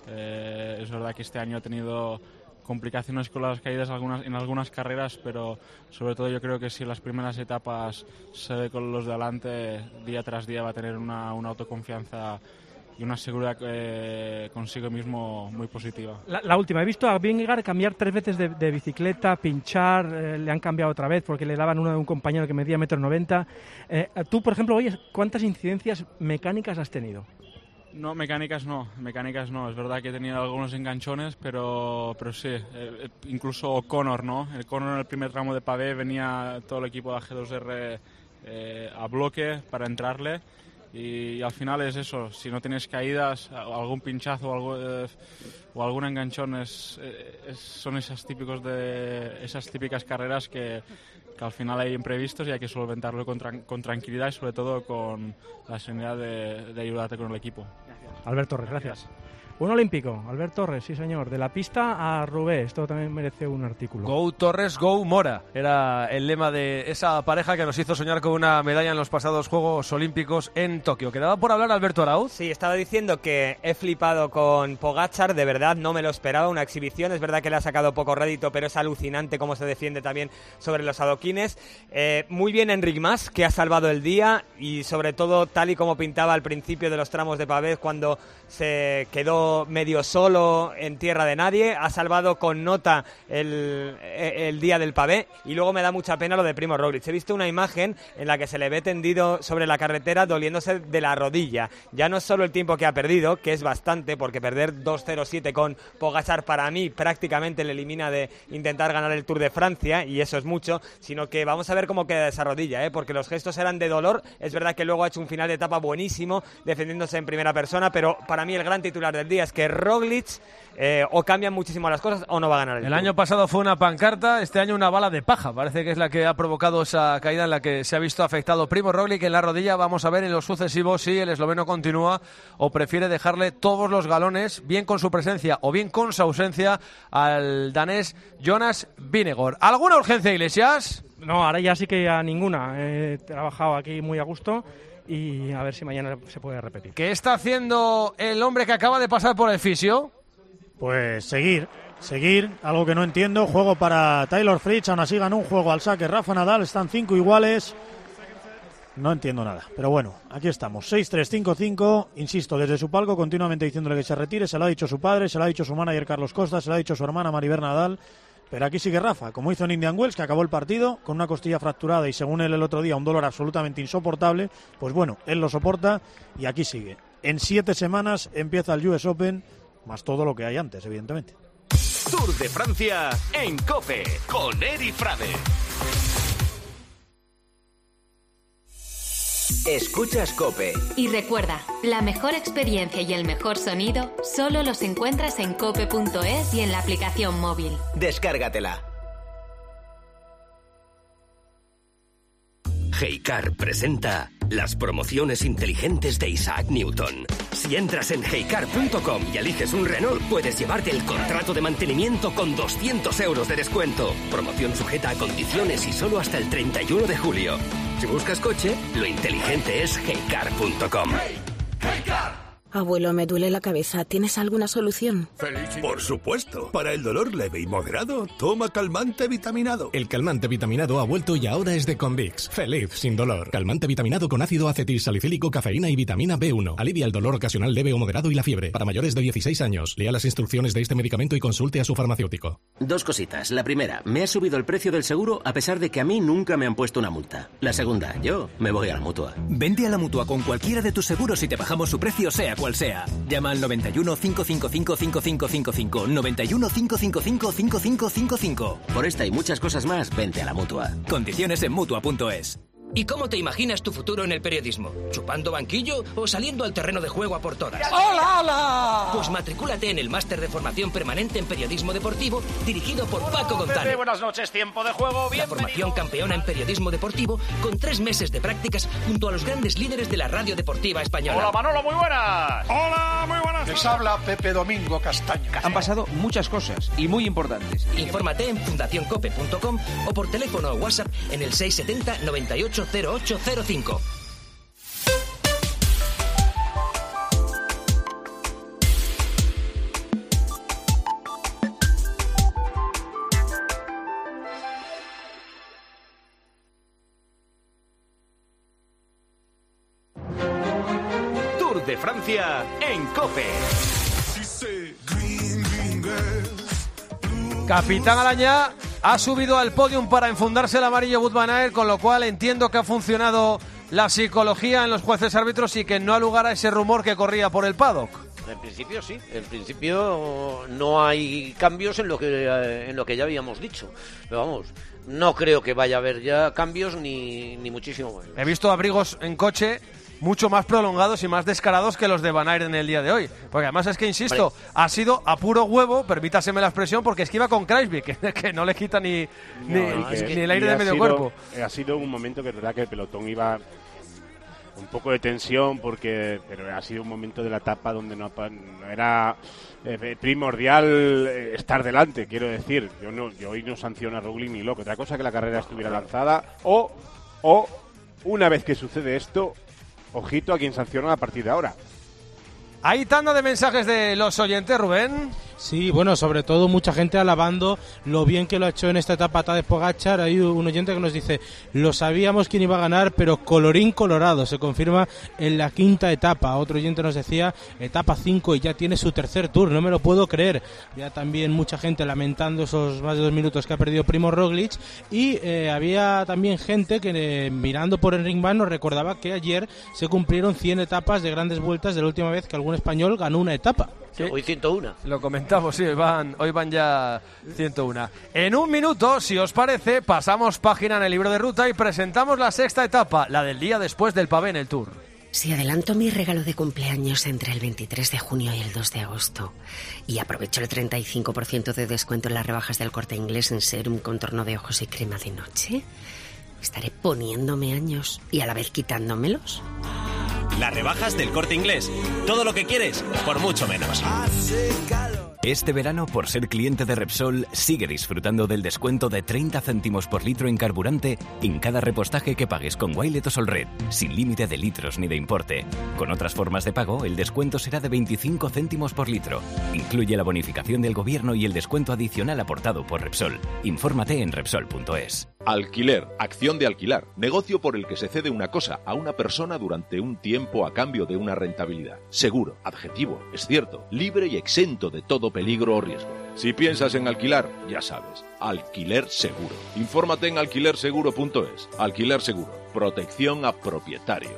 Eh, es verdad que este año ha tenido complicaciones con las caídas algunas, en algunas carreras, pero sobre todo yo creo que si en las primeras etapas se ve con los de adelante, día tras día va a tener una, una autoconfianza y una seguridad eh, consigo mismo muy positiva. La, la última, he visto a Vingegaard cambiar tres veces de, de bicicleta, pinchar, eh, le han cambiado otra vez porque le daban una de un compañero que medía metro noventa. Eh, tú, por ejemplo, oye, ¿cuántas incidencias mecánicas has tenido? No, mecánicas no, mecánicas no. Es verdad que he tenido algunos enganchones, pero, pero sí, eh, incluso O'Connor, ¿no? El O'Connor en el primer tramo de pavé venía todo el equipo de G dos R eh, a bloque para entrarle y, y al final es eso, si no tienes caídas, algún pinchazo o, algo, eh, o algún enganchón es, es, son esas, típicos de, esas típicas carreras que... que al final hay imprevistos y hay que solventarlo con, tra- con tranquilidad y sobre todo con la serenidad de, de ayudarte con el equipo. Alberto Torres, gracias. Un olímpico, Albert Torres, sí señor, de la pista a Roubaix, esto también merece un artículo. Go Torres, go Mora, era el lema de esa pareja que nos hizo soñar con una medalla en los pasados Juegos Olímpicos en Tokio. ¿Quedaba por hablar Alberto Arauz? Sí, estaba diciendo que he flipado con Pogačar, de verdad no me lo esperaba, una exhibición, es verdad que le ha sacado poco rédito, pero es alucinante cómo se defiende también sobre los adoquines. Eh, muy bien Enric Mas, que ha salvado el día y sobre todo tal y como pintaba al principio de los tramos de pavés cuando se quedó medio solo en tierra de nadie, ha salvado con nota el, el día del pavé y luego me da mucha pena lo de Primo Roglic. He visto una imagen en la que se le ve tendido sobre la carretera doliéndose de la rodilla. Ya no es solo el tiempo que ha perdido, que es bastante, porque perder dos cero siete con Pogačar para mí prácticamente le elimina de intentar ganar el Tour de Francia y eso es mucho, sino que vamos a ver cómo queda esa rodilla, ¿eh? Porque los gestos eran de dolor. Es verdad que luego ha hecho un final de etapa buenísimo defendiéndose en primera persona, pero para mí el gran titular del día es que Roglic eh, o cambian muchísimo las cosas o no va a ganar el El Tour. año pasado fue una pancarta, este año una bala de paja. Parece que es la que ha provocado esa caída en la que se ha visto afectado Primo Roglic en la rodilla. Vamos a ver en los sucesivos si el esloveno continúa o prefiere dejarle todos los galones, bien con su presencia o bien con su ausencia, al danés Jonas Vingegaard. ¿Alguna urgencia, Iglesias? No, ahora ya sí que ya ninguna. He trabajado aquí muy a gusto y a ver si mañana se puede repetir. ¿Qué está haciendo el hombre que acaba de pasar por el fisio? Pues seguir, seguir, algo que no entiendo. Juego para Taylor Fritz, aún así ganó un juego al saque Rafa Nadal, están cinco iguales. No entiendo nada, pero bueno, aquí estamos, seis tres cinco cinco, insisto, desde su palco continuamente diciéndole que se retire, se lo ha dicho su padre, se lo ha dicho su manager Carlos Costa, se lo ha dicho su hermana Maribel Nadal, pero aquí sigue Rafa, como hizo en Indian Wells, que acabó el partido con una costilla fracturada y según él el otro día un dolor absolutamente insoportable, pues bueno, él lo soporta y aquí sigue. En siete semanas empieza el U S Open, más todo lo que hay antes, evidentemente. Tour de Francia en COPE con Eri Frade. Escuchas COPE. Y recuerda, la mejor experiencia y el mejor sonido solo los encuentras en cope punto es y en la aplicación móvil. Descárgatela. Heycar presenta las promociones inteligentes de Isaac Newton. Si entras en heycar punto com y eliges un Renault, puedes llevarte el contrato de mantenimiento con doscientos euros de descuento. Promoción sujeta a condiciones y solo hasta el treinta y uno de julio. Si buscas coche, lo inteligente es heycar punto com. Abuelo, me duele la cabeza. ¿Tienes alguna solución? Por supuesto. Para el dolor leve y moderado, toma calmante vitaminado. El calmante vitaminado ha vuelto y ahora es de Convix. Feliz sin dolor. Calmante vitaminado con ácido acetilsalicílico, cafeína y vitamina B uno. Alivia el dolor ocasional leve o moderado y la fiebre. Para mayores de dieciséis años, lea las instrucciones de este medicamento y consulte a su farmacéutico. Dos cositas. La primera, me ha subido el precio del seguro a pesar de que a mí nunca me han puesto una multa. La segunda, yo me voy a la Mutua. Vente a la Mutua con cualquiera de tus seguros y te bajamos su precio sea cual sea. Llama al noventa y uno, cinco cinco cinco, cinco cinco cinco cinco, noventa y uno, cinco cinco cinco, cinco cinco cinco cinco. Por esta y muchas cosas más, vente a la Mutua. Condiciones en Mutua punto es. ¿Y cómo te imaginas tu futuro en el periodismo? ¿Chupando banquillo o saliendo al terreno de juego a por todas? ¡Hola, hola! Pues matricúlate en el máster de formación permanente en periodismo deportivo dirigido por Paco González. Pepe, buenas noches, tiempo de juego, bienvenido. La formación campeona en periodismo deportivo con tres meses de prácticas junto a los grandes líderes de la radio deportiva española. Hola, Manolo, muy buenas. Hola, muy buenas. Les habla Pepe Domingo Castaño. Han pasado muchas cosas y muy importantes. Infórmate en fundación cope punto com o por teléfono o WhatsApp en el seis siete cero, noventa y ocho, cero ocho cero cinco. Tour de Francia en COPE. Capitán Araña ha subido al podium para enfundarse el amarillo Wout van Aert, con lo cual entiendo que ha funcionado la psicología en los jueces árbitros y que no ha lugar a ese rumor que corría por el paddock. En principio sí, en principio no hay cambios en lo que en lo que ya habíamos dicho, pero vamos, no creo que vaya a haber ya cambios ni, ni muchísimo más. He visto abrigos en coche mucho más prolongados y más descarados que los de Van Aert en el día de hoy. Porque además es que, insisto, vale, ha sido a puro huevo, permítaseme la expresión, porque es que iba con Kruijswijk, que, que no le quita ni, no, ni, es que, ni el aire de medio sido, cuerpo. Ha sido un momento que es verdad que el pelotón iba un poco de tensión, porque pero ha sido un momento de la etapa donde no, no era eh, primordial estar delante, quiero decir. Yo no yo hoy no sanciono a Roglic ni loco. Otra cosa que la carrera estuviera lanzada o, o una vez que sucede esto, ojito a quien sanciona a partir de ahora. Hay tanda de mensajes de los oyentes, Rubén. Sí, bueno, sobre todo mucha gente alabando lo bien que lo ha hecho en esta etapa Tadej Pogačar. Hay un oyente que nos dice: lo sabíamos quién iba a ganar, pero colorín colorado, se confirma en la quinta etapa. Otro oyente nos decía: etapa cinco y ya tiene su tercer tour, no me lo puedo creer. Ya también mucha gente lamentando esos más de dos minutos que ha perdido Primož Roglic. Y eh, había también gente que eh, mirando por el Ringbahn nos recordaba que ayer se cumplieron cien etapas de grandes vueltas de la última vez que algún español ganó una etapa. Sí, hoy ciento uno. Lo comentamos, sí, hoy van, hoy van ya ciento uno. En un minuto, si os parece, pasamos página en el libro de ruta y presentamos la sexta etapa, la del día después del pavé en el Tour. Si adelanto mi regalo de cumpleaños entre el veintitrés de junio y el dos de agosto y aprovecho el treinta y cinco por ciento de descuento en las rebajas del Corte Inglés en serum, contorno de ojos y crema de noche, estaré poniéndome años y a la vez quitándomelos. Las rebajas del Corte Inglés. Todo lo que quieres, por mucho menos. Este verano, por ser cliente de Repsol, sigue disfrutando del descuento de treinta céntimos por litro en carburante en cada repostaje que pagues con Wilet o Solred, sin límite de litros ni de importe. Con otras formas de pago, el descuento será de veinticinco céntimos por litro. Incluye la bonificación del gobierno y el descuento adicional aportado por Repsol. Infórmate en Repsol punto es. Alquiler, acción de alquilar, negocio por el que se cede una cosa a una persona durante un tiempo a cambio de una rentabilidad. Seguro, adjetivo, es cierto, libre y exento de todo peligro o riesgo. Si piensas en alquilar, ya sabes, Alquiler Seguro. Infórmate en alquiler seguro punto es. Alquiler Seguro, protección a propietarios.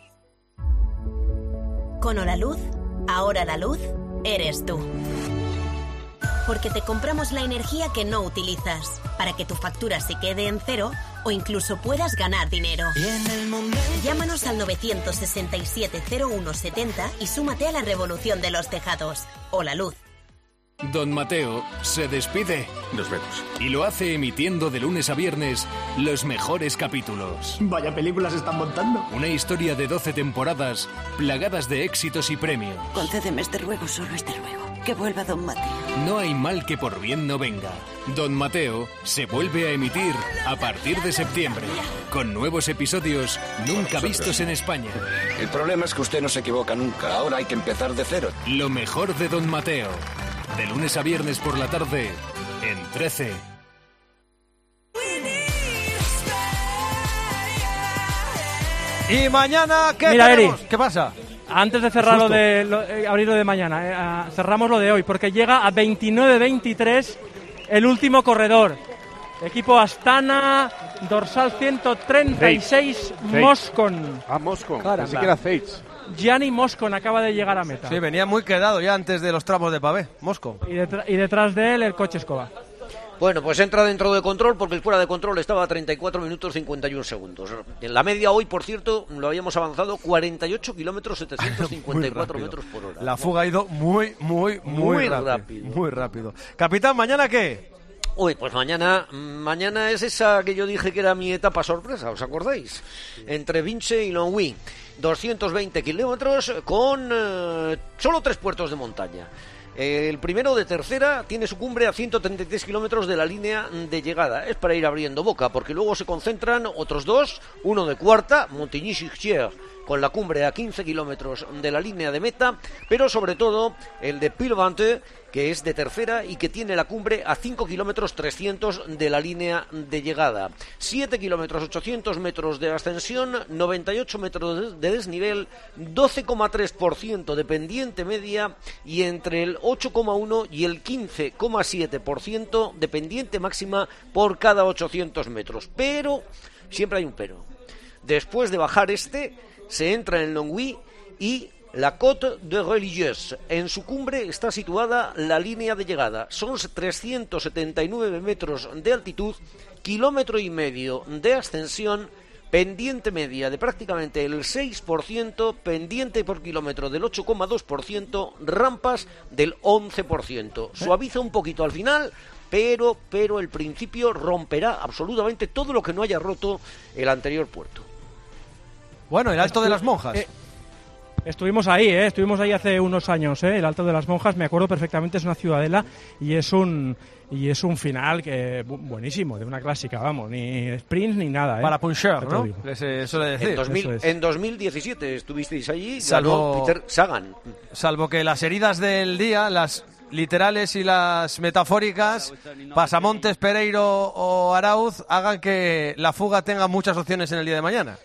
Con Holaluz, ahora la luz eres tú. Porque te compramos la energía que no utilizas, para que tu factura se quede en cero o incluso puedas ganar dinero. Llámanos al novecientos sesenta y siete cero uno setenta y súmate a la revolución de los tejados. Holaluz. Don Mateo se despide. Nos vemos. Y lo hace emitiendo de lunes a viernes los mejores capítulos. Vaya películas están montando. Una historia de doce temporadas plagadas de éxitos y premios. Concédeme este ruego, solo este ruego. Que vuelva Don Mateo. No hay mal que por bien no venga. Don Mateo se vuelve a emitir a partir de septiembre, con nuevos episodios nunca vistos en España. El problema es que usted no se equivoca nunca. Ahora hay que empezar de cero. Lo mejor de Don Mateo. De lunes a viernes por la tarde, en trece. Y mañana, ¿qué Mira, tenemos? Eri, ¿Qué pasa? Antes de cerrar lo de lo, eh, abrir lo de mañana, eh, a, cerramos lo de hoy, porque llega a veintinueve veintitrés el último corredor. Equipo Astana, dorsal ciento treinta y seis, Moscon. Ah, Moscon, así que era Zeitz. Gianni Moscon acaba de llegar a meta. Sí, venía muy quedado ya antes de los tramos de pavé, Moscon. Y, detra- y detrás de él el coche Escobar. Bueno, pues entra dentro de control porque el fuera de control estaba a treinta y cuatro minutos cincuenta y uno segundos. En la media hoy, por cierto, lo habíamos avanzado cuarenta y ocho kilómetros setecientos cincuenta y cuatro metros por hora. La fuga ha ido muy, muy, muy, Muy rápido, rápido. Muy rápido. Capitán, ¿mañana qué? Uy, pues mañana, mañana es esa que yo dije que era mi etapa sorpresa, ¿os acordáis? Entre Vinche y Longwy. doscientos veinte kilómetros con eh, solo tres puertos de montaña. El primero de tercera tiene su cumbre a ciento treinta y tres kilómetros de la línea de llegada. Es para ir abriendo boca, porque luego se concentran otros dos, uno de cuarta, Montigny-sur-Cher, con la cumbre a quince kilómetros de la línea de meta, pero sobre todo el de Pilvante, que es de tercera y que tiene la cumbre a cinco kilómetros trescientos de la línea de llegada. siete kilómetros ochocientos metros de ascensión, noventa y ocho metros de desnivel, doce coma tres por ciento de pendiente media y entre el ocho coma uno y el quince coma siete por ciento de pendiente máxima por cada ochocientos metros. Pero, siempre hay un pero. Después de bajar este, se entra en Longwy y la Côte de Religieuse. En su cumbre está situada la línea de llegada. Son trescientos setenta y nueve metros de altitud, kilómetro y medio de ascensión, pendiente media de prácticamente el seis por ciento, pendiente por kilómetro del ocho coma dos por ciento, rampas del once por ciento. Suaviza un poquito al final, pero, pero el principio romperá absolutamente todo lo que no haya roto el anterior puerto. Bueno, el Alto de las Monjas. Eh, estuvimos ahí, ¿eh? Estuvimos ahí hace unos años, ¿eh? El Alto de las Monjas, me acuerdo perfectamente, es una ciudadela y es un y es un final que bu- buenísimo, de una clásica, vamos, ni sprints ni nada, ¿eh? Para punchar, Ya te ¿no? lo digo. Les, eh, suele decir. En, dos mil, Eso es. en dos mil diecisiete estuvisteis allí, Salvo- ganó Peter Sagan. Salvo que las heridas del día, las literales y las metafóricas, Pasamontes, Pereiro o Arauz, hagan que la fuga tenga muchas opciones en el día de mañana.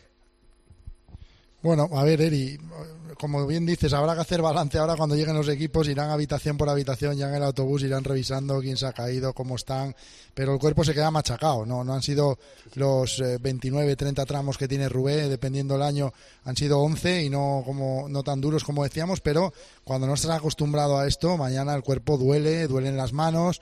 Bueno, a ver, Eri, como bien dices, habrá que hacer balance ahora cuando lleguen los equipos, irán habitación por habitación, ya en el autobús irán revisando quién se ha caído, cómo están, pero el cuerpo se queda machacado, no no han sido los eh, veintinueve, treinta tramos que tiene Rubé, dependiendo del año, han sido once y no como no tan duros como decíamos, pero cuando no estás acostumbrado a esto, mañana el cuerpo duele, duelen las manos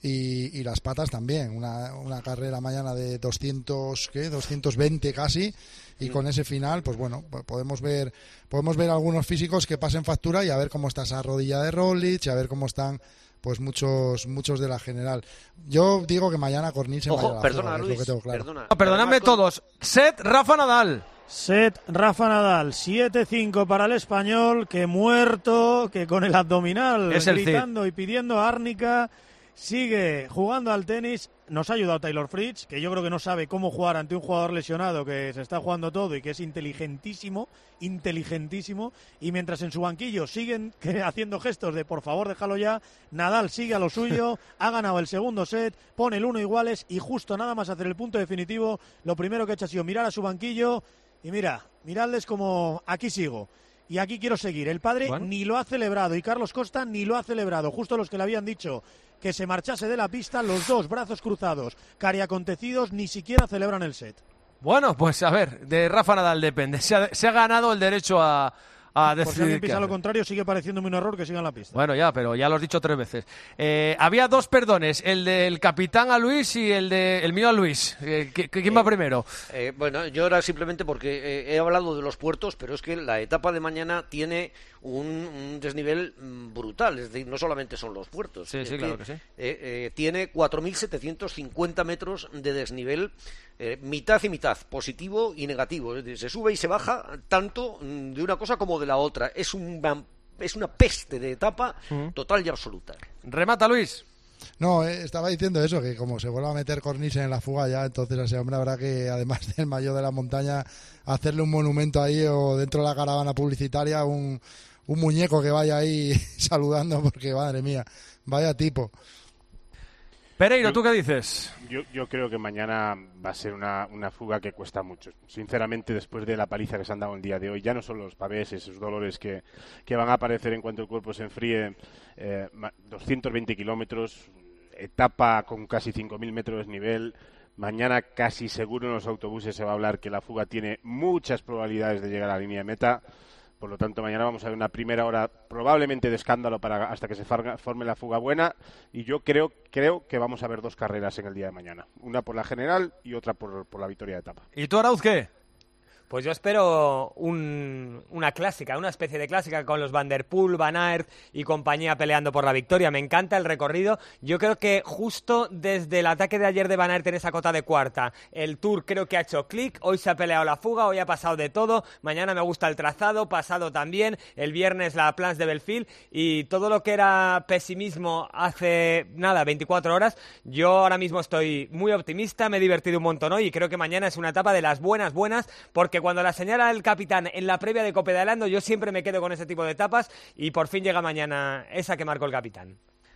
y, y las patas también, una, una carrera mañana de doscientos, ¿qué? doscientos veinte casi, y con ese final, pues bueno, podemos ver podemos ver algunos físicos que pasen factura y a ver cómo está esa rodilla de Roglic, y a ver cómo están pues muchos muchos de la general. Yo digo que mañana Cornil se Ojo, vaya a la perdona, fuga, es lo Luis, que tengo claro. perdona. No, perdonadme todos. Set Rafa Nadal. Set Rafa Nadal, siete cinco para el español, que muerto, que con el abdominal Es el gritando y pidiendo árnica, sigue jugando al tenis. Nos ha ayudado Taylor Fritz, que yo creo que no sabe cómo jugar ante un jugador lesionado que se está jugando todo y que es inteligentísimo, inteligentísimo, y mientras en su banquillo siguen haciendo gestos de por favor déjalo ya, Nadal sigue a lo suyo, ha ganado el segundo set, pone el uno iguales y justo nada más hacer el punto definitivo, lo primero que ha hecho ha sido mirar a su banquillo y mira, miradles como aquí sigo. Y aquí quiero seguir. El padre Bueno. ni lo ha celebrado y Carlos Costa ni lo ha celebrado. Justo los que le habían dicho que se marchase de la pista, los dos brazos cruzados, cariacontecidos, ni siquiera celebran el set. Bueno, pues a ver, de Rafa Nadal depende. Se ha, se ha ganado el derecho a, a Por si decidir. alguien qué piensa lo hacer. contrario, sigue pareciéndome un error que siga en la pista. Bueno, ya, pero ya lo has dicho tres veces. Eh, había dos perdones, el del capitán a Luis y el de el mío a Luis. Eh, ¿qui- ¿Quién va primero? Eh, bueno, yo era simplemente porque eh, he hablado de los puertos, pero es que la etapa de mañana tiene un, un desnivel mm, brutal, es decir, no solamente son los puertos. Sí, es sí, claro que sí. eh, eh, tiene cuatro mil setecientos cincuenta metros de desnivel, eh, mitad y mitad, positivo y negativo. Es decir, se sube y se baja tanto mm, de una cosa como de la otra. Es un vam- es una peste de etapa Mm. total y absoluta. Remata Luis. No, eh, estaba diciendo eso, que como se vuelva a meter Corniche en la fuga ya, entonces a ese hombre habrá que, además del mayor de la montaña, hacerle un monumento ahí o dentro de la caravana publicitaria un, un muñeco que vaya ahí saludando, porque madre mía, vaya tipo. Pereiro, Yo- ¿tú qué dices? Yo, yo creo que mañana va a ser una, una fuga que cuesta mucho. Sinceramente, después de la paliza que se han dado el día de hoy, ya no son los pavés, esos dolores que, que van a aparecer en cuanto el cuerpo se enfríe. Eh, ma- doscientos veinte kilómetros, etapa con casi cinco mil metros de desnivel. Mañana casi seguro en los autobuses se va a hablar que la fuga tiene muchas probabilidades de llegar a la línea de meta. Por lo tanto, mañana vamos a ver una primera hora probablemente de escándalo para hasta que se farga, forme la fuga buena. Y yo creo creo que vamos a ver dos carreras en el día de mañana. Una por la general y otra por, por la victoria de etapa. ¿Y tú, Arauz, qué? Pues yo espero un, una clásica, una especie de clásica con los Van der Poel, Van Aert y compañía peleando por la victoria. Me encanta el recorrido. Yo creo que justo desde el ataque de ayer de Van Aert en esa cota de cuarta, el Tour creo que ha hecho clic. Hoy se ha peleado la fuga, hoy ha pasado de todo. Mañana me gusta el trazado, pasado también. El viernes la Plans de Belfield y todo lo que era pesimismo hace, nada, veinticuatro horas. Yo ahora mismo estoy muy optimista, me he divertido un montón hoy y creo que mañana es una etapa de las buenas, buenas, porque cuando la señala el capitán en la previa de Copedaleando, yo siempre me quedo con ese tipo de etapas y por fin llega mañana esa que marcó el capitán.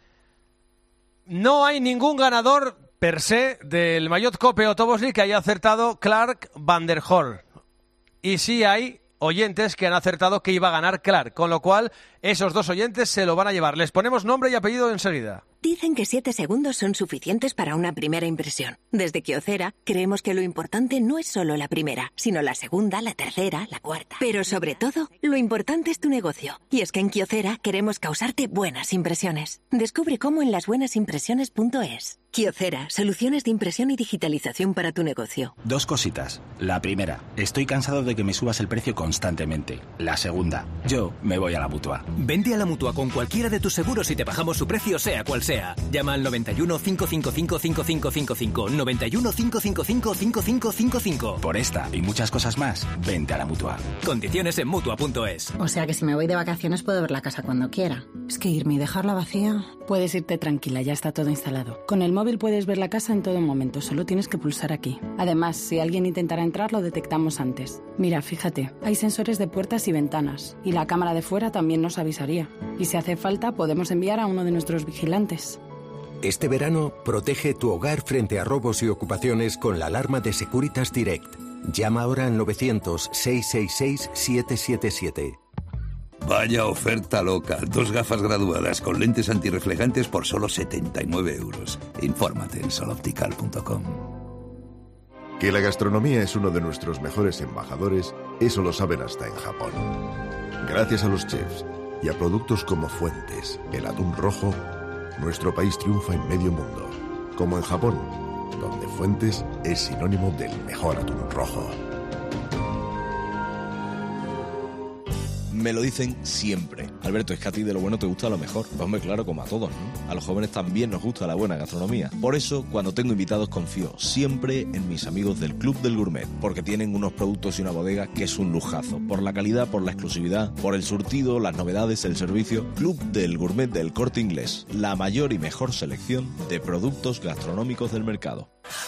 No hay ningún ganador per se del Maillot Cope o Tobosli que haya acertado Clark Van der Horn. Y sí hay oyentes que han acertado que iba a ganar Clark, con lo cual esos dos oyentes se lo van a llevar. Les ponemos nombre y apellido enseguida. Dicen que siete segundos son suficientes para una primera impresión. Desde Kyocera creemos que lo importante no es solo la primera, sino la segunda, la tercera, la cuarta. Pero sobre todo, lo importante es tu negocio. Y es que en Kyocera queremos causarte buenas impresiones. Descubre cómo en las buenas impresiones punto es. Kyocera, soluciones de impresión y digitalización para tu negocio. Dos cositas. La primera, estoy cansado de que me subas el precio constantemente. La segunda, yo me voy a la Mutua. Vente a la Mutua con cualquiera de tus seguros y te bajamos su precio sea cual sea. Llama al noventa y uno, cinco cinco cinco, cinco cinco cinco cinco, noventa y uno, cinco cinco cinco, cinco cinco cinco cinco. Por esta y muchas cosas más, vente a la Mutua. Condiciones en Mutua punto es. O sea que si me voy de vacaciones puedo ver la casa cuando quiera. Es que irme y dejarla vacía... Puedes irte tranquila, ya está todo instalado. Con el móvil puedes ver la casa en todo momento, solo tienes que pulsar aquí. Además, si alguien intentara entrar, lo detectamos antes. Mira, fíjate, hay sensores de puertas y ventanas, y la cámara de fuera también nos avisaría. Y si hace falta, podemos enviar a uno de nuestros vigilantes. Este verano, protege tu hogar frente a robos y ocupaciones con la alarma de Securitas Direct. Llama ahora al novecientos, seiscientos sesenta y seis, setecientos setenta y siete. Vaya oferta loca. Dos gafas graduadas con lentes antirreflejantes por solo setenta y nueve euros. Infórmate en soloptical punto com. Que la gastronomía es uno de nuestros mejores embajadores, eso lo saben hasta en Japón. Gracias a los chefs y a productos como Fuentes, el atún rojo, nuestro país triunfa en medio mundo. Como en Japón, donde Fuentes es sinónimo del mejor atún rojo. Me lo dicen siempre. Alberto, es que a ti de lo bueno te gusta lo mejor. Pues hombre, claro, como a todos, ¿no? A los jóvenes también nos gusta la buena gastronomía. Por eso, cuando tengo invitados, confío siempre en mis amigos del Club del Gourmet, porque tienen unos productos y una bodega que es un lujazo. Por la calidad, por la exclusividad, por el surtido, las novedades, el servicio. Club del Gourmet del Corte Inglés. La mayor y mejor selección de productos gastronómicos del mercado.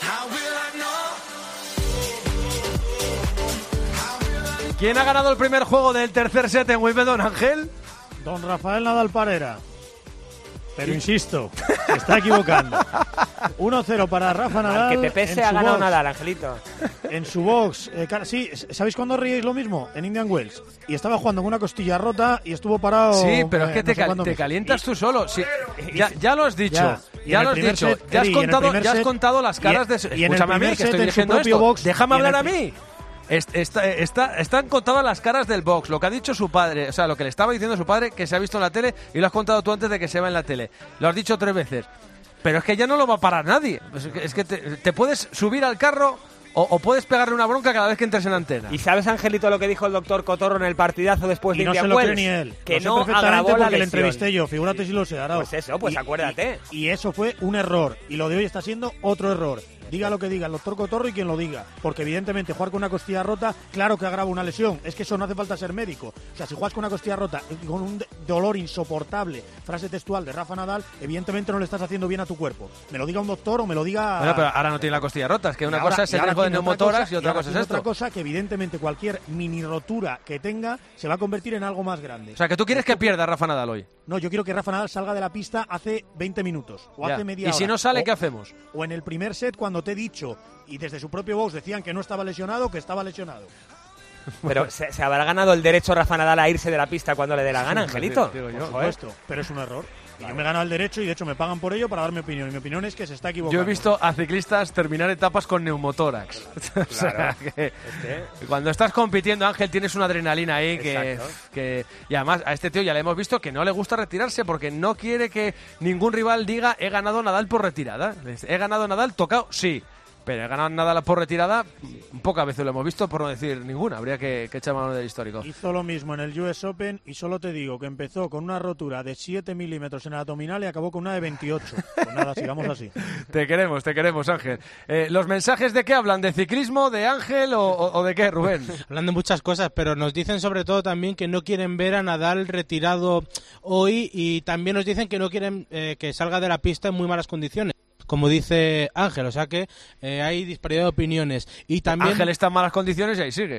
¿Quién ha ganado el primer juego del tercer set en Wimbledon, Ángel? Don Rafael Nadal Parera. Pero insisto, se está equivocando. uno cero para Rafa Nadal. Al que te pese ha ganado box. Nadal, Angelito. En su box. Eh, sí, ¿sabéis cuándo ríais lo mismo? En Indian Wells. Y estaba jugando con una costilla rota y estuvo parado. Sí, pero eh, es que te, no sé cal te calientas y, tú solo. Sí, ya, ya lo has dicho. Ya, ya lo has dicho. Set, ya, has Eddie, contado, ya has set, contado las caras y, de. Y Escúchame a mí, que estoy diciendo esto. Box, Déjame hablar el, a mí. Está, está, están contadas las caras del box, lo que ha dicho su padre, o sea, lo que le estaba diciendo su padre, que se ha visto en la tele, y lo has contado tú antes de que se vea en la tele. Lo has dicho tres veces. Pero es que ya no lo va a parar nadie. Es que, es que te, te puedes subir al carro o, o puedes pegarle una bronca cada vez que entres en la antena. ¿Y sabes, Angelito, lo que dijo el doctor Cotorro en el partidazo después y de no Indian se lo Wells? cree ni él. Que lo no sé agravó la porque lesión. le entrevisté yo, figúrate si lo sé, Arau. Pues eso, pues y, acuérdate. Y, y eso fue un error. Y lo de hoy está siendo otro error. Diga lo que diga el doctor Cotorro y quien lo diga. Porque evidentemente jugar con una costilla rota, claro que agrava una lesión. Es que eso no hace falta ser médico. O sea, si juegas con una costilla rota y con un dolor insoportable, frase textual de Rafa Nadal, evidentemente no le estás haciendo bien a tu cuerpo. Me lo diga un doctor o me lo diga... Bueno, pero ahora no tiene la costilla rota. Es que una ahora, cosa es el riesgo de neumotoras y otra cosa es esto. Otra cosa que evidentemente cualquier mini rotura que tenga se va a convertir en algo más grande. O sea, que tú quieres que pierda Rafa Nadal hoy. No, yo quiero que Rafa Nadal salga de la pista hace veinte minutos o ya. hace media hora. ¿Y si no sale, o, qué hacemos? O en el primer set, cuando te he dicho, y desde su propio box decían que no estaba lesionado, que estaba lesionado. Pero se, se habrá ganado el derecho Rafa Nadal a irse de la pista cuando le dé la gana, Angelito. Por supuesto, pero es un error. Y yo me he ganado el derecho y de hecho me pagan por ello para dar mi opinión. Y mi opinión es que se está equivocando. Yo he visto a ciclistas terminar etapas con neumotórax. Claro. O sea, que Es que- cuando estás compitiendo, Ángel, tienes una adrenalina ahí que, Exacto. que... Y además a este tío ya le hemos visto que no le gusta retirarse porque no quiere que ningún rival diga he ganado Nadal por retirada. He ganado Nadal tocado, sí. Pero he ganado Nadal por retirada, pocas veces lo hemos visto, por no decir ninguna. Habría que, que echar mano del histórico. Hizo lo mismo en el U S Open y solo te digo que empezó con una rotura de siete milímetros en el abdominal y acabó con una de veintiocho. Pues nada, sigamos así. Te queremos, te queremos, Ángel. Eh, ¿Los mensajes de qué hablan? ¿De ciclismo, de Ángel o, o, o de qué, Rubén? Hablan de muchas cosas, pero nos dicen sobre todo también que no quieren ver a Nadal retirado hoy y también nos dicen que no quieren eh, que salga de la pista en muy malas condiciones, como dice Ángel, o sea que eh, hay disparidad de opiniones. Y también Ángel está en malas condiciones y ahí sigue.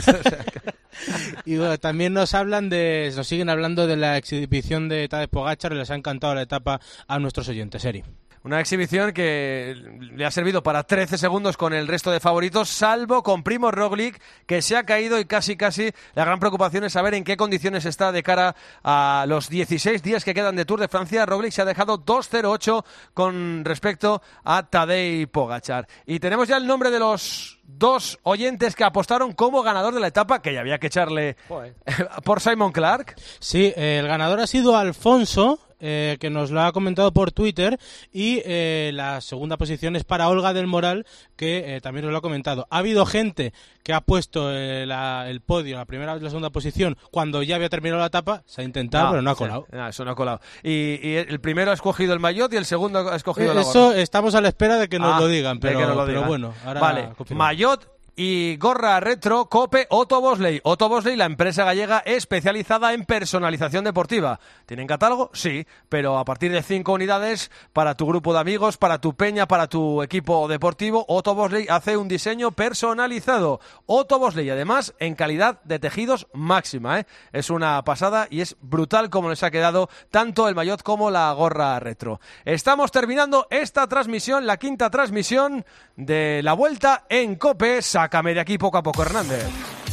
y bueno, también nos hablan de, nos siguen hablando de la exhibición de Tadej Pogačar y les ha encantado la etapa a nuestros oyentes, Eri. Una exhibición que le ha servido para trece segundos con el resto de favoritos, salvo con Primo Roglic, que se ha caído y casi casi la gran preocupación es saber en qué condiciones está de cara a los dieciséis días que quedan de Tour de Francia. Roglic se ha dejado dos cero ocho con respecto a Tadej Pogačar. Y tenemos ya el nombre de los dos oyentes que apostaron como ganador de la etapa, que ya había que echarle por Simon Clark. Sí, eh, el ganador ha sido Alfonso, eh, que nos lo ha comentado por Twitter, y eh, la segunda posición es para Olga del Moral, que eh, también nos lo ha comentado. Ha habido gente que ha puesto eh, la, el podio, la primera y la segunda posición, cuando ya había terminado la etapa, se ha intentado, pero no ha colado. Sí, no, eso no ha colado. Y, y el primero ha escogido el maillot y el segundo ha escogido Eh, la eso gorra. estamos a la espera de que nos Ah, lo digan, de pero, que nos lo pero digan. bueno, ahora Vale, confirmamos. maillot y gorra retro, Cope, Otto Bosley. Otto Bosley, la empresa gallega especializada en personalización deportiva. ¿Tienen catálogo? Sí, pero a partir de cinco unidades para tu grupo de amigos, para tu peña, para tu equipo deportivo, Otto Bosley hace un diseño personalizado. Otto Bosley, además, en calidad de tejidos máxima, ¿eh? Es una pasada y es brutal como les ha quedado tanto el maillot como la gorra retro. Estamos terminando esta transmisión, la quinta transmisión de la Vuelta en Cope. Sácame de aquí poco a poco, Hernández.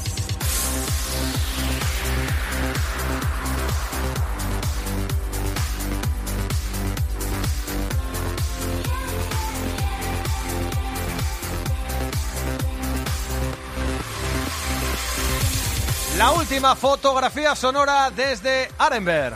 La última fotografía sonora desde Arenberg.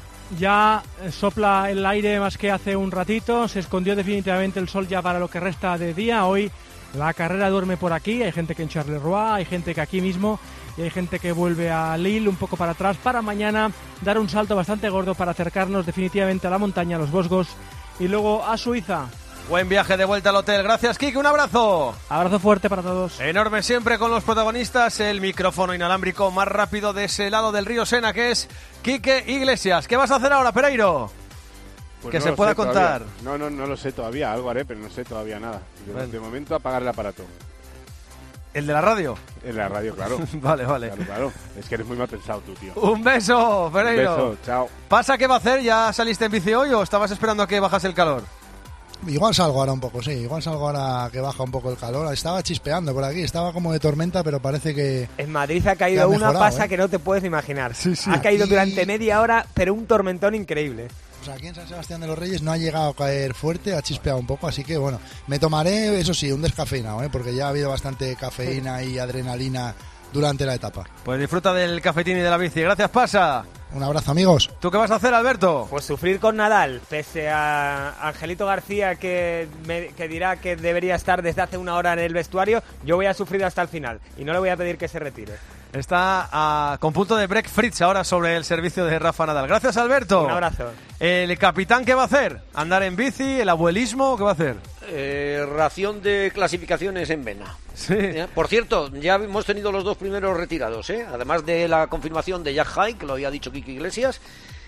Ya sopla el aire más que hace un ratito, se escondió definitivamente el sol ya para lo que resta de día. Hoy la carrera duerme por aquí, hay gente que en Charleroi, hay gente que aquí mismo y hay gente que vuelve a Lille un poco para atrás para mañana dar un salto bastante gordo para acercarnos definitivamente a la montaña, a los Vosgos y luego a Suiza. Buen viaje de vuelta al hotel. Gracias, Kike. Un abrazo. Abrazo fuerte para todos. Enorme siempre con los protagonistas. El micrófono inalámbrico más rápido de ese lado del río Sena, que es Quique Iglesias. ¿Qué vas a hacer ahora, Pereiro? Pues que no se lo pueda sé contar. todavía. No, no, no lo sé todavía. Algo haré, pero no sé todavía nada. De, Bueno. de momento apagar el aparato. ¿El de la radio? En la radio, claro. Vale, vale. Claro, claro. Es que eres muy mal pensado tú, tío. Un beso, Pereiro. Un beso, chao. ¿Pasa qué va a hacer? ¿Ya saliste en bici hoy o estabas esperando a que bajase el calor? Igual salgo ahora un poco, sí. Igual salgo ahora que baja un poco el calor. Estaba chispeando por aquí, estaba como de tormenta, pero parece que... En Madrid ha caído que ha una mejorado, pasa ¿eh? que no te puedes imaginar. Sí, sí. Ha caído Aquí- durante media hora, pero un tormentón increíble. O sea, aquí en San Sebastián de los Reyes no ha llegado a caer fuerte, ha chispeado un poco, así que bueno, me tomaré, eso sí, un descafeinado, ¿eh? Porque ya ha habido bastante cafeína y adrenalina durante la etapa. Pues disfruta del cafetín y de la bici. Gracias, Pasa. Un abrazo, amigos. ¿Tú qué vas a hacer, Alberto? Pues sufrir con Nadal, pese a Angelito García que, me, que dirá que debería estar desde hace una hora en el vestuario, yo voy a sufrir hasta el final y no le voy a pedir que se retire. Está a, con punto de break Fritz ahora sobre el servicio de Rafa Nadal. Gracias, Alberto. Un abrazo. ¿El capitán qué va a hacer? ¿Andar en bici? ¿El abuelismo? ¿Qué va a hacer? Eh, ración de clasificaciones en vena. Sí. Eh, Por cierto, ya hemos tenido los dos primeros retirados, ¿eh? Además de la confirmación de Jack Haig, que lo había dicho Kike Iglesias,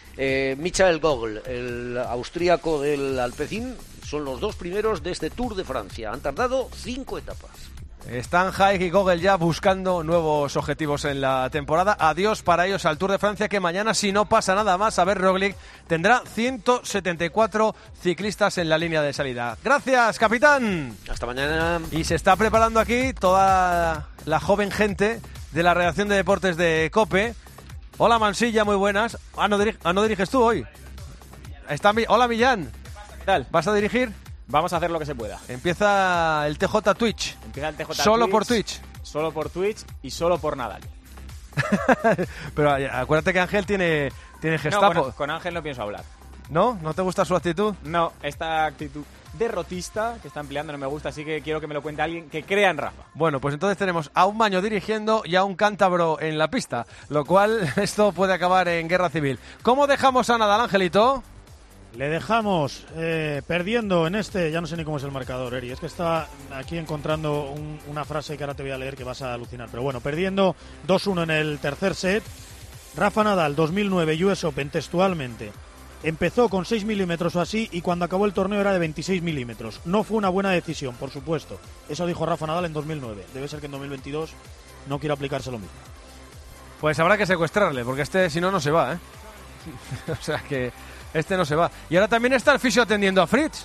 eh, Michael Gogl, el austríaco del Alpecin, son los dos primeros de este Tour de Francia. Han tardado cinco etapas. Están Haig y Gogel ya buscando nuevos objetivos en la temporada. Adiós para ellos al Tour de Francia, que mañana, si no pasa nada más, a ver, Roglic tendrá ciento setenta y cuatro ciclistas en la línea de salida. Gracias, capitán. Hasta mañana. Y se está preparando aquí toda la joven gente de la redacción de deportes de COPE. Hola, Mansilla, muy buenas. Ah, no, diri- ah, no diriges tú hoy. Está Mi- Hola, Millán. ¿Qué tal? ¿Vas a dirigir? Vamos a hacer lo que se pueda. Empieza el T J Twitch. Empieza el T J Solo Twitch, por Twitch. Solo por Twitch y solo por Nadal. Pero acuérdate que Ángel tiene, tiene No, Gestapo. con, con Ángel no pienso hablar. ¿No? ¿No te gusta su actitud? No, esta actitud derrotista que está empleando no me gusta, así que quiero que me lo cuente alguien que crea en Rafa. Bueno, pues entonces tenemos a un Maño dirigiendo y a un cántabro en la pista, lo cual esto puede acabar en guerra civil. ¿Cómo dejamos a Nadal, Angelito? Le dejamos eh, perdiendo en este, ya no sé ni cómo es el marcador, Eri, es que estaba aquí encontrando un- una frase que ahora te voy a leer que vas a alucinar, pero bueno, perdiendo dos uno en el tercer set. Rafa Nadal, dos mil nueve U S Open, textualmente, empezó con seis milímetros o así y cuando acabó el torneo era de veintiséis milímetros. No fue una buena decisión, por supuesto. Eso dijo Rafa Nadal en dos mil nueve. Debe ser que en dos mil veintidós no quiere aplicarse lo mismo. Pues habrá que secuestrarle, porque este si no, no se va, ¿eh? O sea que este no se va. Y ahora también está el fisio atendiendo a Fritz.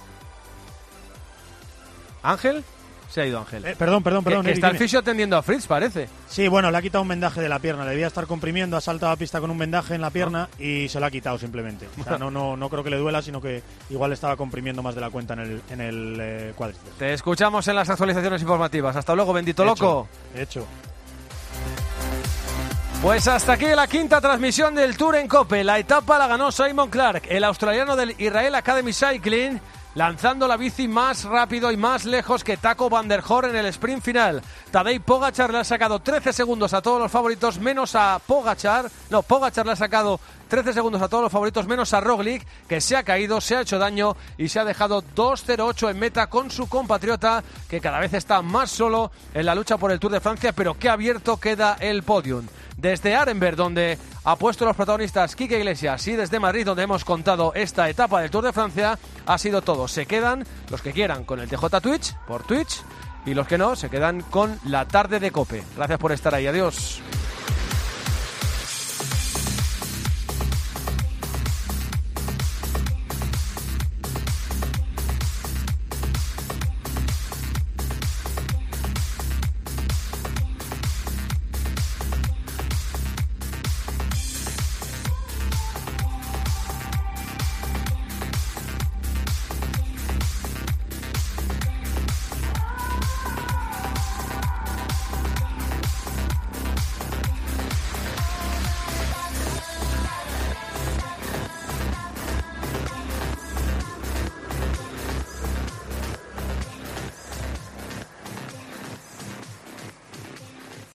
¿Ángel? Se ha ido Ángel. Eh, perdón, perdón, perdón. Que, que Eri, está el dime. fisio atendiendo a Fritz, parece. Sí, bueno, le ha quitado un vendaje de la pierna. Debía estar comprimiendo, ha saltado a pista con un vendaje en la pierna y se lo ha quitado simplemente. O sea, no, no, no creo que le duela, sino que igual estaba comprimiendo más de la cuenta en el, en el eh, cuádriceps. Te escuchamos en las actualizaciones informativas. Hasta luego, bendito Hecho, loco. Hecho. Pues hasta aquí la quinta transmisión del Tour en COPE. La etapa la ganó Simon Clark, el australiano del Israel Academy Cycling, lanzando la bici más rápido y más lejos que Taco van der Hoorn en el sprint final. Tadej Pogačar le ha sacado trece segundos a todos los favoritos, menos a Pogačar. No, Pogačar le ha sacado trece segundos a todos los favoritos, menos a Roglic, que se ha caído, se ha hecho daño y se ha dejado dos cero ocho en meta con su compatriota, que cada vez está más solo en la lucha por el Tour de Francia, pero que abierto queda el podium. Desde Arenberg, donde ha puesto los protagonistas Quique Iglesias, y desde Madrid, donde hemos contado esta etapa del Tour de Francia, ha sido todo. Se quedan los que quieran con el T J Twitch, por Twitch, y los que no, se quedan con la tarde de COPE. Gracias por estar ahí. Adiós.